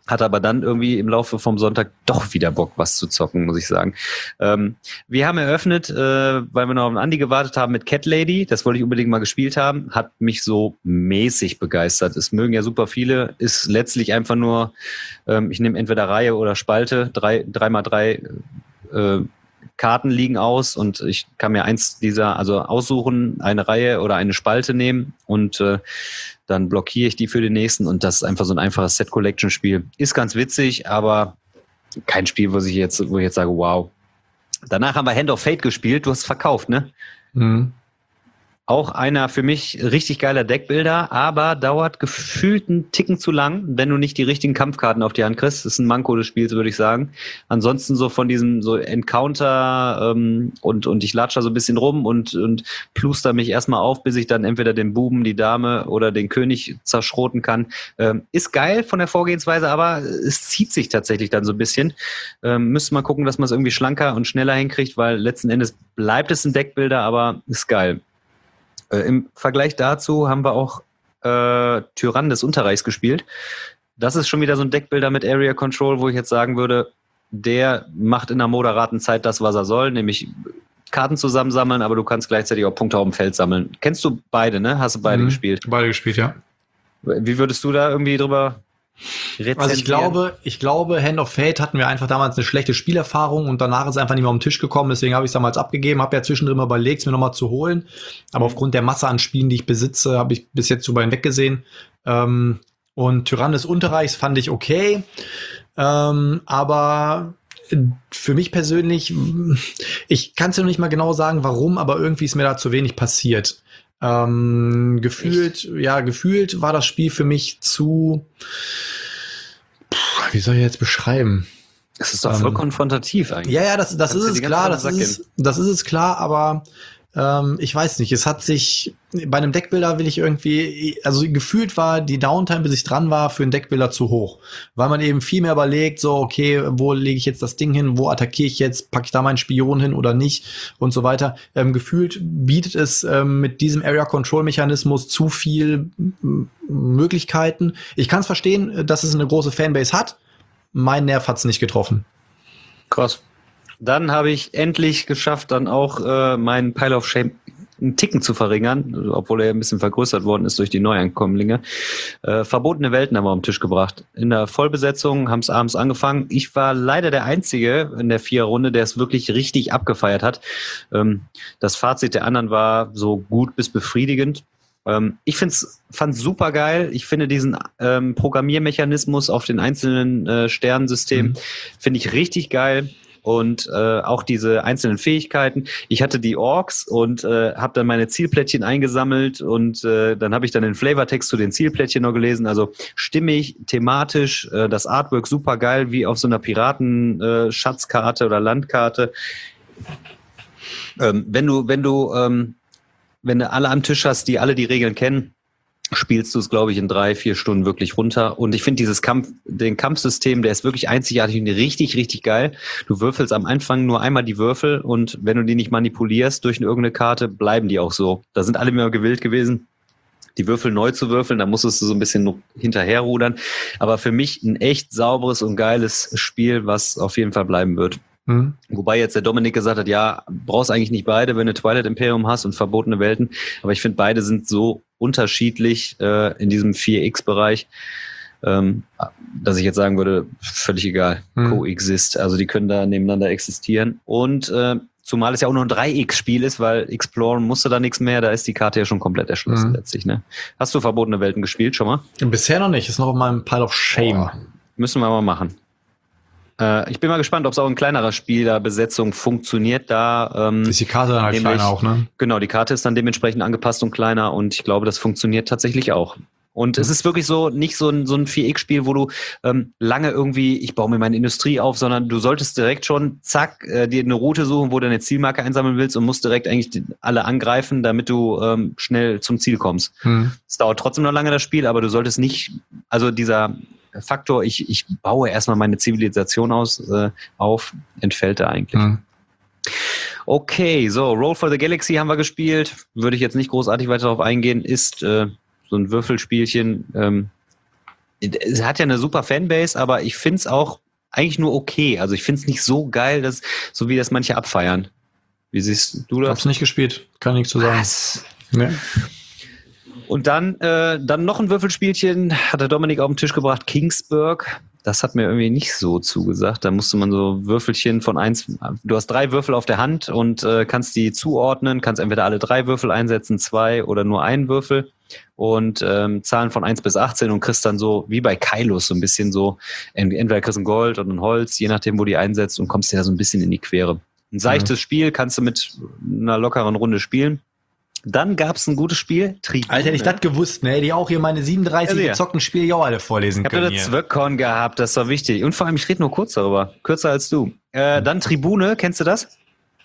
Hatte aber dann irgendwie im Laufe vom Sonntag doch wieder Bock, was zu zocken, muss ich sagen. Wir haben eröffnet, weil wir noch auf den Andi gewartet haben, mit Cat Lady. Das wollte ich unbedingt mal gespielt haben. Hat mich so mäßig begeistert. Es mögen ja super viele. Ist letztlich einfach nur, ich nehme entweder Reihe oder Spalte, 3x3 Karten liegen aus und ich kann mir eins dieser, also aussuchen, eine Reihe oder eine Spalte nehmen und dann blockiere ich die für den nächsten und das ist einfach so ein einfaches Set-Collection-Spiel. Ist ganz witzig, aber kein Spiel, wo ich jetzt sage, wow. Danach haben wir Hand of Fate gespielt. Du hast es verkauft, ne? Mhm. Auch einer für mich richtig geiler Deckbilder, aber dauert gefühlt einen Ticken zu lang, wenn du nicht die richtigen Kampfkarten auf die Hand kriegst. Das ist ein Manko des Spiels, würde ich sagen. Ansonsten so von diesem so Encounter und ich latsche da so ein bisschen rum und pluster mich erstmal auf, bis ich dann entweder den Buben, die Dame oder den König zerschroten kann. Ist geil von der Vorgehensweise, aber es zieht sich tatsächlich dann so ein bisschen. Müsste mal gucken, dass man es irgendwie schlanker und schneller hinkriegt, weil letzten Endes bleibt es ein Deckbilder, aber ist geil. Im Vergleich dazu haben wir auch Tyrann des Unterreichs gespielt. Das ist schon wieder so ein Deckbilder mit Area Control, wo ich jetzt sagen würde, der macht in einer moderaten Zeit das, was er soll, nämlich Karten zusammensammeln, aber du kannst gleichzeitig auch Punkte auf dem Feld sammeln. Kennst du beide, ne? Hast du beide gespielt? Beide gespielt, ja. Wie würdest du da irgendwie drüber rezensieren? Also ich glaube, Hand of Fate hatten wir einfach damals eine schlechte Spielerfahrung und danach ist es einfach nicht mehr auf den Tisch gekommen, deswegen habe ich es damals abgegeben, habe ja zwischendrin mal überlegt, es mir nochmal zu holen, aber aufgrund der Masse an Spielen, die ich besitze, habe ich bis jetzt drüber hinweggesehen. Und Tyrann des Unterreichs fand ich okay, aber für mich persönlich, ich kann es ja noch nicht mal genau sagen, warum, aber irgendwie ist mir da zu wenig passiert. Gefühlt war das Spiel für mich zu, wie soll ich jetzt beschreiben? Es ist doch voll konfrontativ eigentlich. Ja, das ist es klar, das ist es klar, aber ich weiß nicht, es hat sich, bei einem Deckbilder will ich irgendwie, also gefühlt war die Downtime, bis ich dran war, für einen Deckbilder zu hoch. Weil man eben viel mehr überlegt, so, okay, wo lege ich jetzt das Ding hin, wo attackiere ich jetzt, packe ich da meinen Spion hin oder nicht und so weiter. Gefühlt bietet es mit diesem Area-Control-Mechanismus zu viel Möglichkeiten. Ich kann es verstehen, dass es eine große Fanbase hat. Mein Nerv hat es nicht getroffen. Krass. Dann habe ich endlich geschafft, dann auch meinen Pile of Shame einen Ticken zu verringern, obwohl er ein bisschen vergrößert worden ist durch die Neuankömmlinge. Verbotene Welten haben wir am Tisch gebracht. In der Vollbesetzung, haben es abends angefangen. Ich war leider der Einzige in der 4er-Runde, der es wirklich richtig abgefeiert hat. Das Fazit der anderen war so gut bis befriedigend. Ich fand's super geil. Ich finde diesen Programmiermechanismus auf den einzelnen Sternensystemen finde ich richtig geil. Und auch diese einzelnen Fähigkeiten. Ich hatte die Orks und habe dann meine Zielplättchen eingesammelt und dann habe ich dann den Flavortext zu den Zielplättchen noch gelesen. Also stimmig, thematisch, das Artwork super geil, wie auf so einer Piraten-Schatzkarte oder Landkarte. Wenn du alle am Tisch hast, die alle die Regeln kennen, spielst du es, glaube ich, in 3-4 Stunden wirklich runter. Und ich finde den Kampfsystem, der ist wirklich einzigartig und richtig, richtig geil. Du würfelst am Anfang nur einmal die Würfel und wenn du die nicht manipulierst durch irgendeine Karte, bleiben die auch so. Da sind alle immer gewillt gewesen, die Würfel neu zu würfeln, da musstest du so ein bisschen hinterherrudern. Aber für mich ein echt sauberes und geiles Spiel, was auf jeden Fall bleiben wird. Wobei jetzt der Dominik gesagt hat, ja, brauchst eigentlich nicht beide, wenn du Twilight Imperium hast und Verbotene Welten. Aber ich finde, beide sind so unterschiedlich in diesem 4X-Bereich, dass ich jetzt sagen würde, völlig egal, coexist. Also die können da nebeneinander existieren. Und zumal es ja auch nur ein 3X-Spiel ist, weil Exploren musste da nichts mehr, da ist die Karte ja schon komplett erschlossen letztlich. Ne? Hast du Verbotene Welten gespielt schon mal? Bisher noch nicht, ist noch auf meinem Pile of Shame. Müssen wir mal machen. Ich bin mal gespannt, ob es auch in kleinerer Spielerbesetzung funktioniert. Da ist die Karte dann halt kleiner auch, ne? Genau, die Karte ist dann dementsprechend angepasst und kleiner und ich glaube, das funktioniert tatsächlich auch. Und es ist wirklich so, nicht so ein 4X-Spiel, wo du lange irgendwie, ich baue mir meine Industrie auf, sondern du solltest direkt schon, zack, dir eine Route suchen, wo du eine Zielmarke einsammeln willst und musst direkt eigentlich alle angreifen, damit du schnell zum Ziel kommst. Es dauert trotzdem noch lange, das Spiel, aber du solltest nicht, also dieser Faktor, ich baue erstmal meine Zivilisation auf, entfällt da eigentlich. Okay, so, Roll for the Galaxy haben wir gespielt. Würde ich jetzt nicht großartig weiter darauf eingehen, ist so ein Würfelspielchen. es hat ja eine super Fanbase, aber ich finde es auch eigentlich nur okay. Also ich finde es nicht so geil, so wie das manche abfeiern. Wie siehst du das? Ich hab's nicht gespielt, kann nichts zu sagen. Was? Nee. Und dann noch ein Würfelspielchen hat der Dominik auf den Tisch gebracht, Kingsburg. Das hat mir irgendwie nicht so zugesagt. Da musste man so Würfelchen von 1, du hast 3 Würfel auf der Hand und kannst die zuordnen, kannst entweder alle 3 Würfel einsetzen, 2 oder nur einen Würfel und Zahlen von 1 bis 18 und kriegst dann so, wie bei Kailos, so ein bisschen so, entweder kriegst du ein Gold oder ein Holz, je nachdem, wo die einsetzt und kommst dir da so ein bisschen in die Quere. Ein seichtes Spiel kannst du mit einer lockeren Runde spielen. Dann gab's ein gutes Spiel, Tribune. Alter, hätte ich das gewusst, ne? Hätte ich auch hier meine 37 ja. gezockten Spiele ja auch alle vorlesen können. Ich habe da Zwöckkorn gehabt, das war wichtig. Und vor allem, ich rede nur kurz darüber. Kürzer als du. Dann Tribune, kennst du das?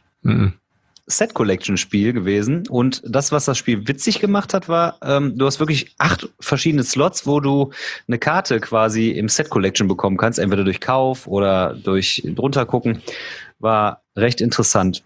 Set Collection Spiel gewesen. Und das, was das Spiel witzig gemacht hat, war, du hast wirklich 8 verschiedene Slots, wo du eine Karte quasi im Set Collection bekommen kannst, entweder durch Kauf oder durch drunter gucken. War recht interessant.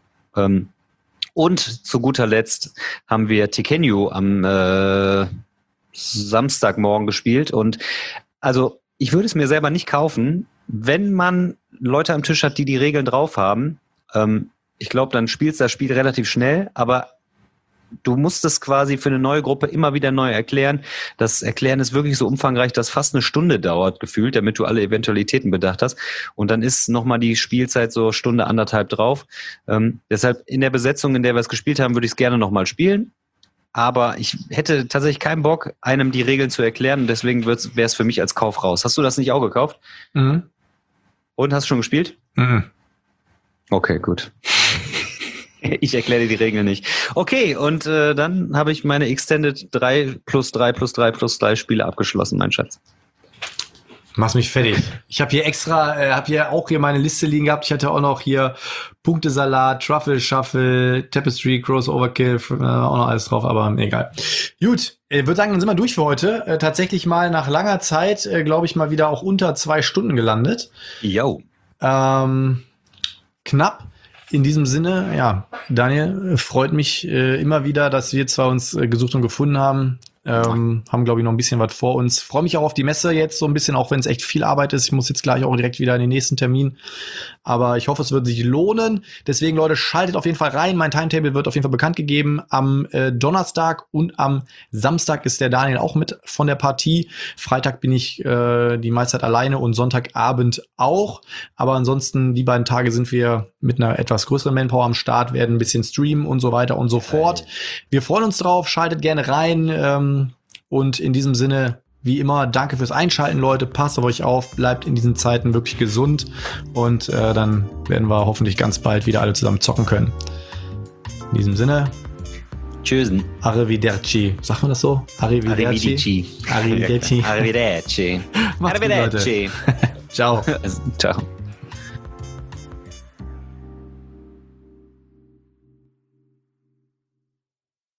Und zu guter Letzt haben wir Tekenyu am Samstagmorgen gespielt. Und also ich würde es mir selber nicht kaufen, wenn man Leute am Tisch hat, die Regeln drauf haben. Ich glaube, dann spielst du das Spiel relativ schnell, aber du musst es quasi für eine neue Gruppe immer wieder neu erklären. Das Erklären ist wirklich so umfangreich, dass fast eine Stunde dauert, gefühlt, damit du alle Eventualitäten bedacht hast. Und dann ist nochmal die Spielzeit so Stunde, 1,5 drauf. Deshalb in der Besetzung, in der wir es gespielt haben, würde ich es gerne nochmal spielen. Aber ich hätte tatsächlich keinen Bock, einem die Regeln zu erklären. Und deswegen wäre es für mich als Kauf raus. Hast du das nicht auch gekauft? Mhm. Und hast du schon gespielt? Mhm. Okay, gut. Ich erkläre dir die Regeln nicht. Okay, und dann habe ich meine Extended 3+3+3+3 Spiele abgeschlossen, mein Schatz. Mach's mich fertig. Ich habe hier extra, auch hier meine Liste liegen gehabt. Ich hatte auch noch hier Punktesalat, Truffle Shuffle, Tapestry, Cross Overkill, auch noch alles drauf, aber egal. Gut, ich würde sagen, dann sind wir durch für heute. Tatsächlich mal nach langer Zeit, glaube ich, mal wieder auch unter 2 Stunden gelandet. Jo. Knapp. In diesem Sinne, ja, Daniel, freut mich immer wieder, dass wir zwar uns gesucht und gefunden haben. Haben, glaube ich, noch ein bisschen was vor uns. Freue mich auch auf die Messe jetzt so ein bisschen, auch wenn es echt viel Arbeit ist. Ich muss jetzt gleich auch direkt wieder in den nächsten Termin. Aber ich hoffe, es wird sich lohnen. Deswegen, Leute, schaltet auf jeden Fall rein. Mein Timetable wird auf jeden Fall bekannt gegeben. Am Donnerstag und am Samstag ist der Daniel auch mit von der Partie. Freitag bin ich die meiste Zeit alleine und Sonntagabend auch. Aber ansonsten, die beiden Tage sind wir mit einer etwas größeren Manpower am Start, werden ein bisschen streamen und so weiter und so fort. Wir freuen uns drauf. Schaltet gerne rein. Und in diesem Sinne, wie immer, danke fürs Einschalten, Leute. Passt auf euch auf, bleibt in diesen Zeiten wirklich gesund. Und dann werden wir hoffentlich ganz bald wieder alle zusammen zocken können. In diesem Sinne. Tschüssen. Arrivederci. Sagt man das so? Arrivederci. Arrivederci. Arrivederci. Macht's gut, Leute. Ciao. Ciao.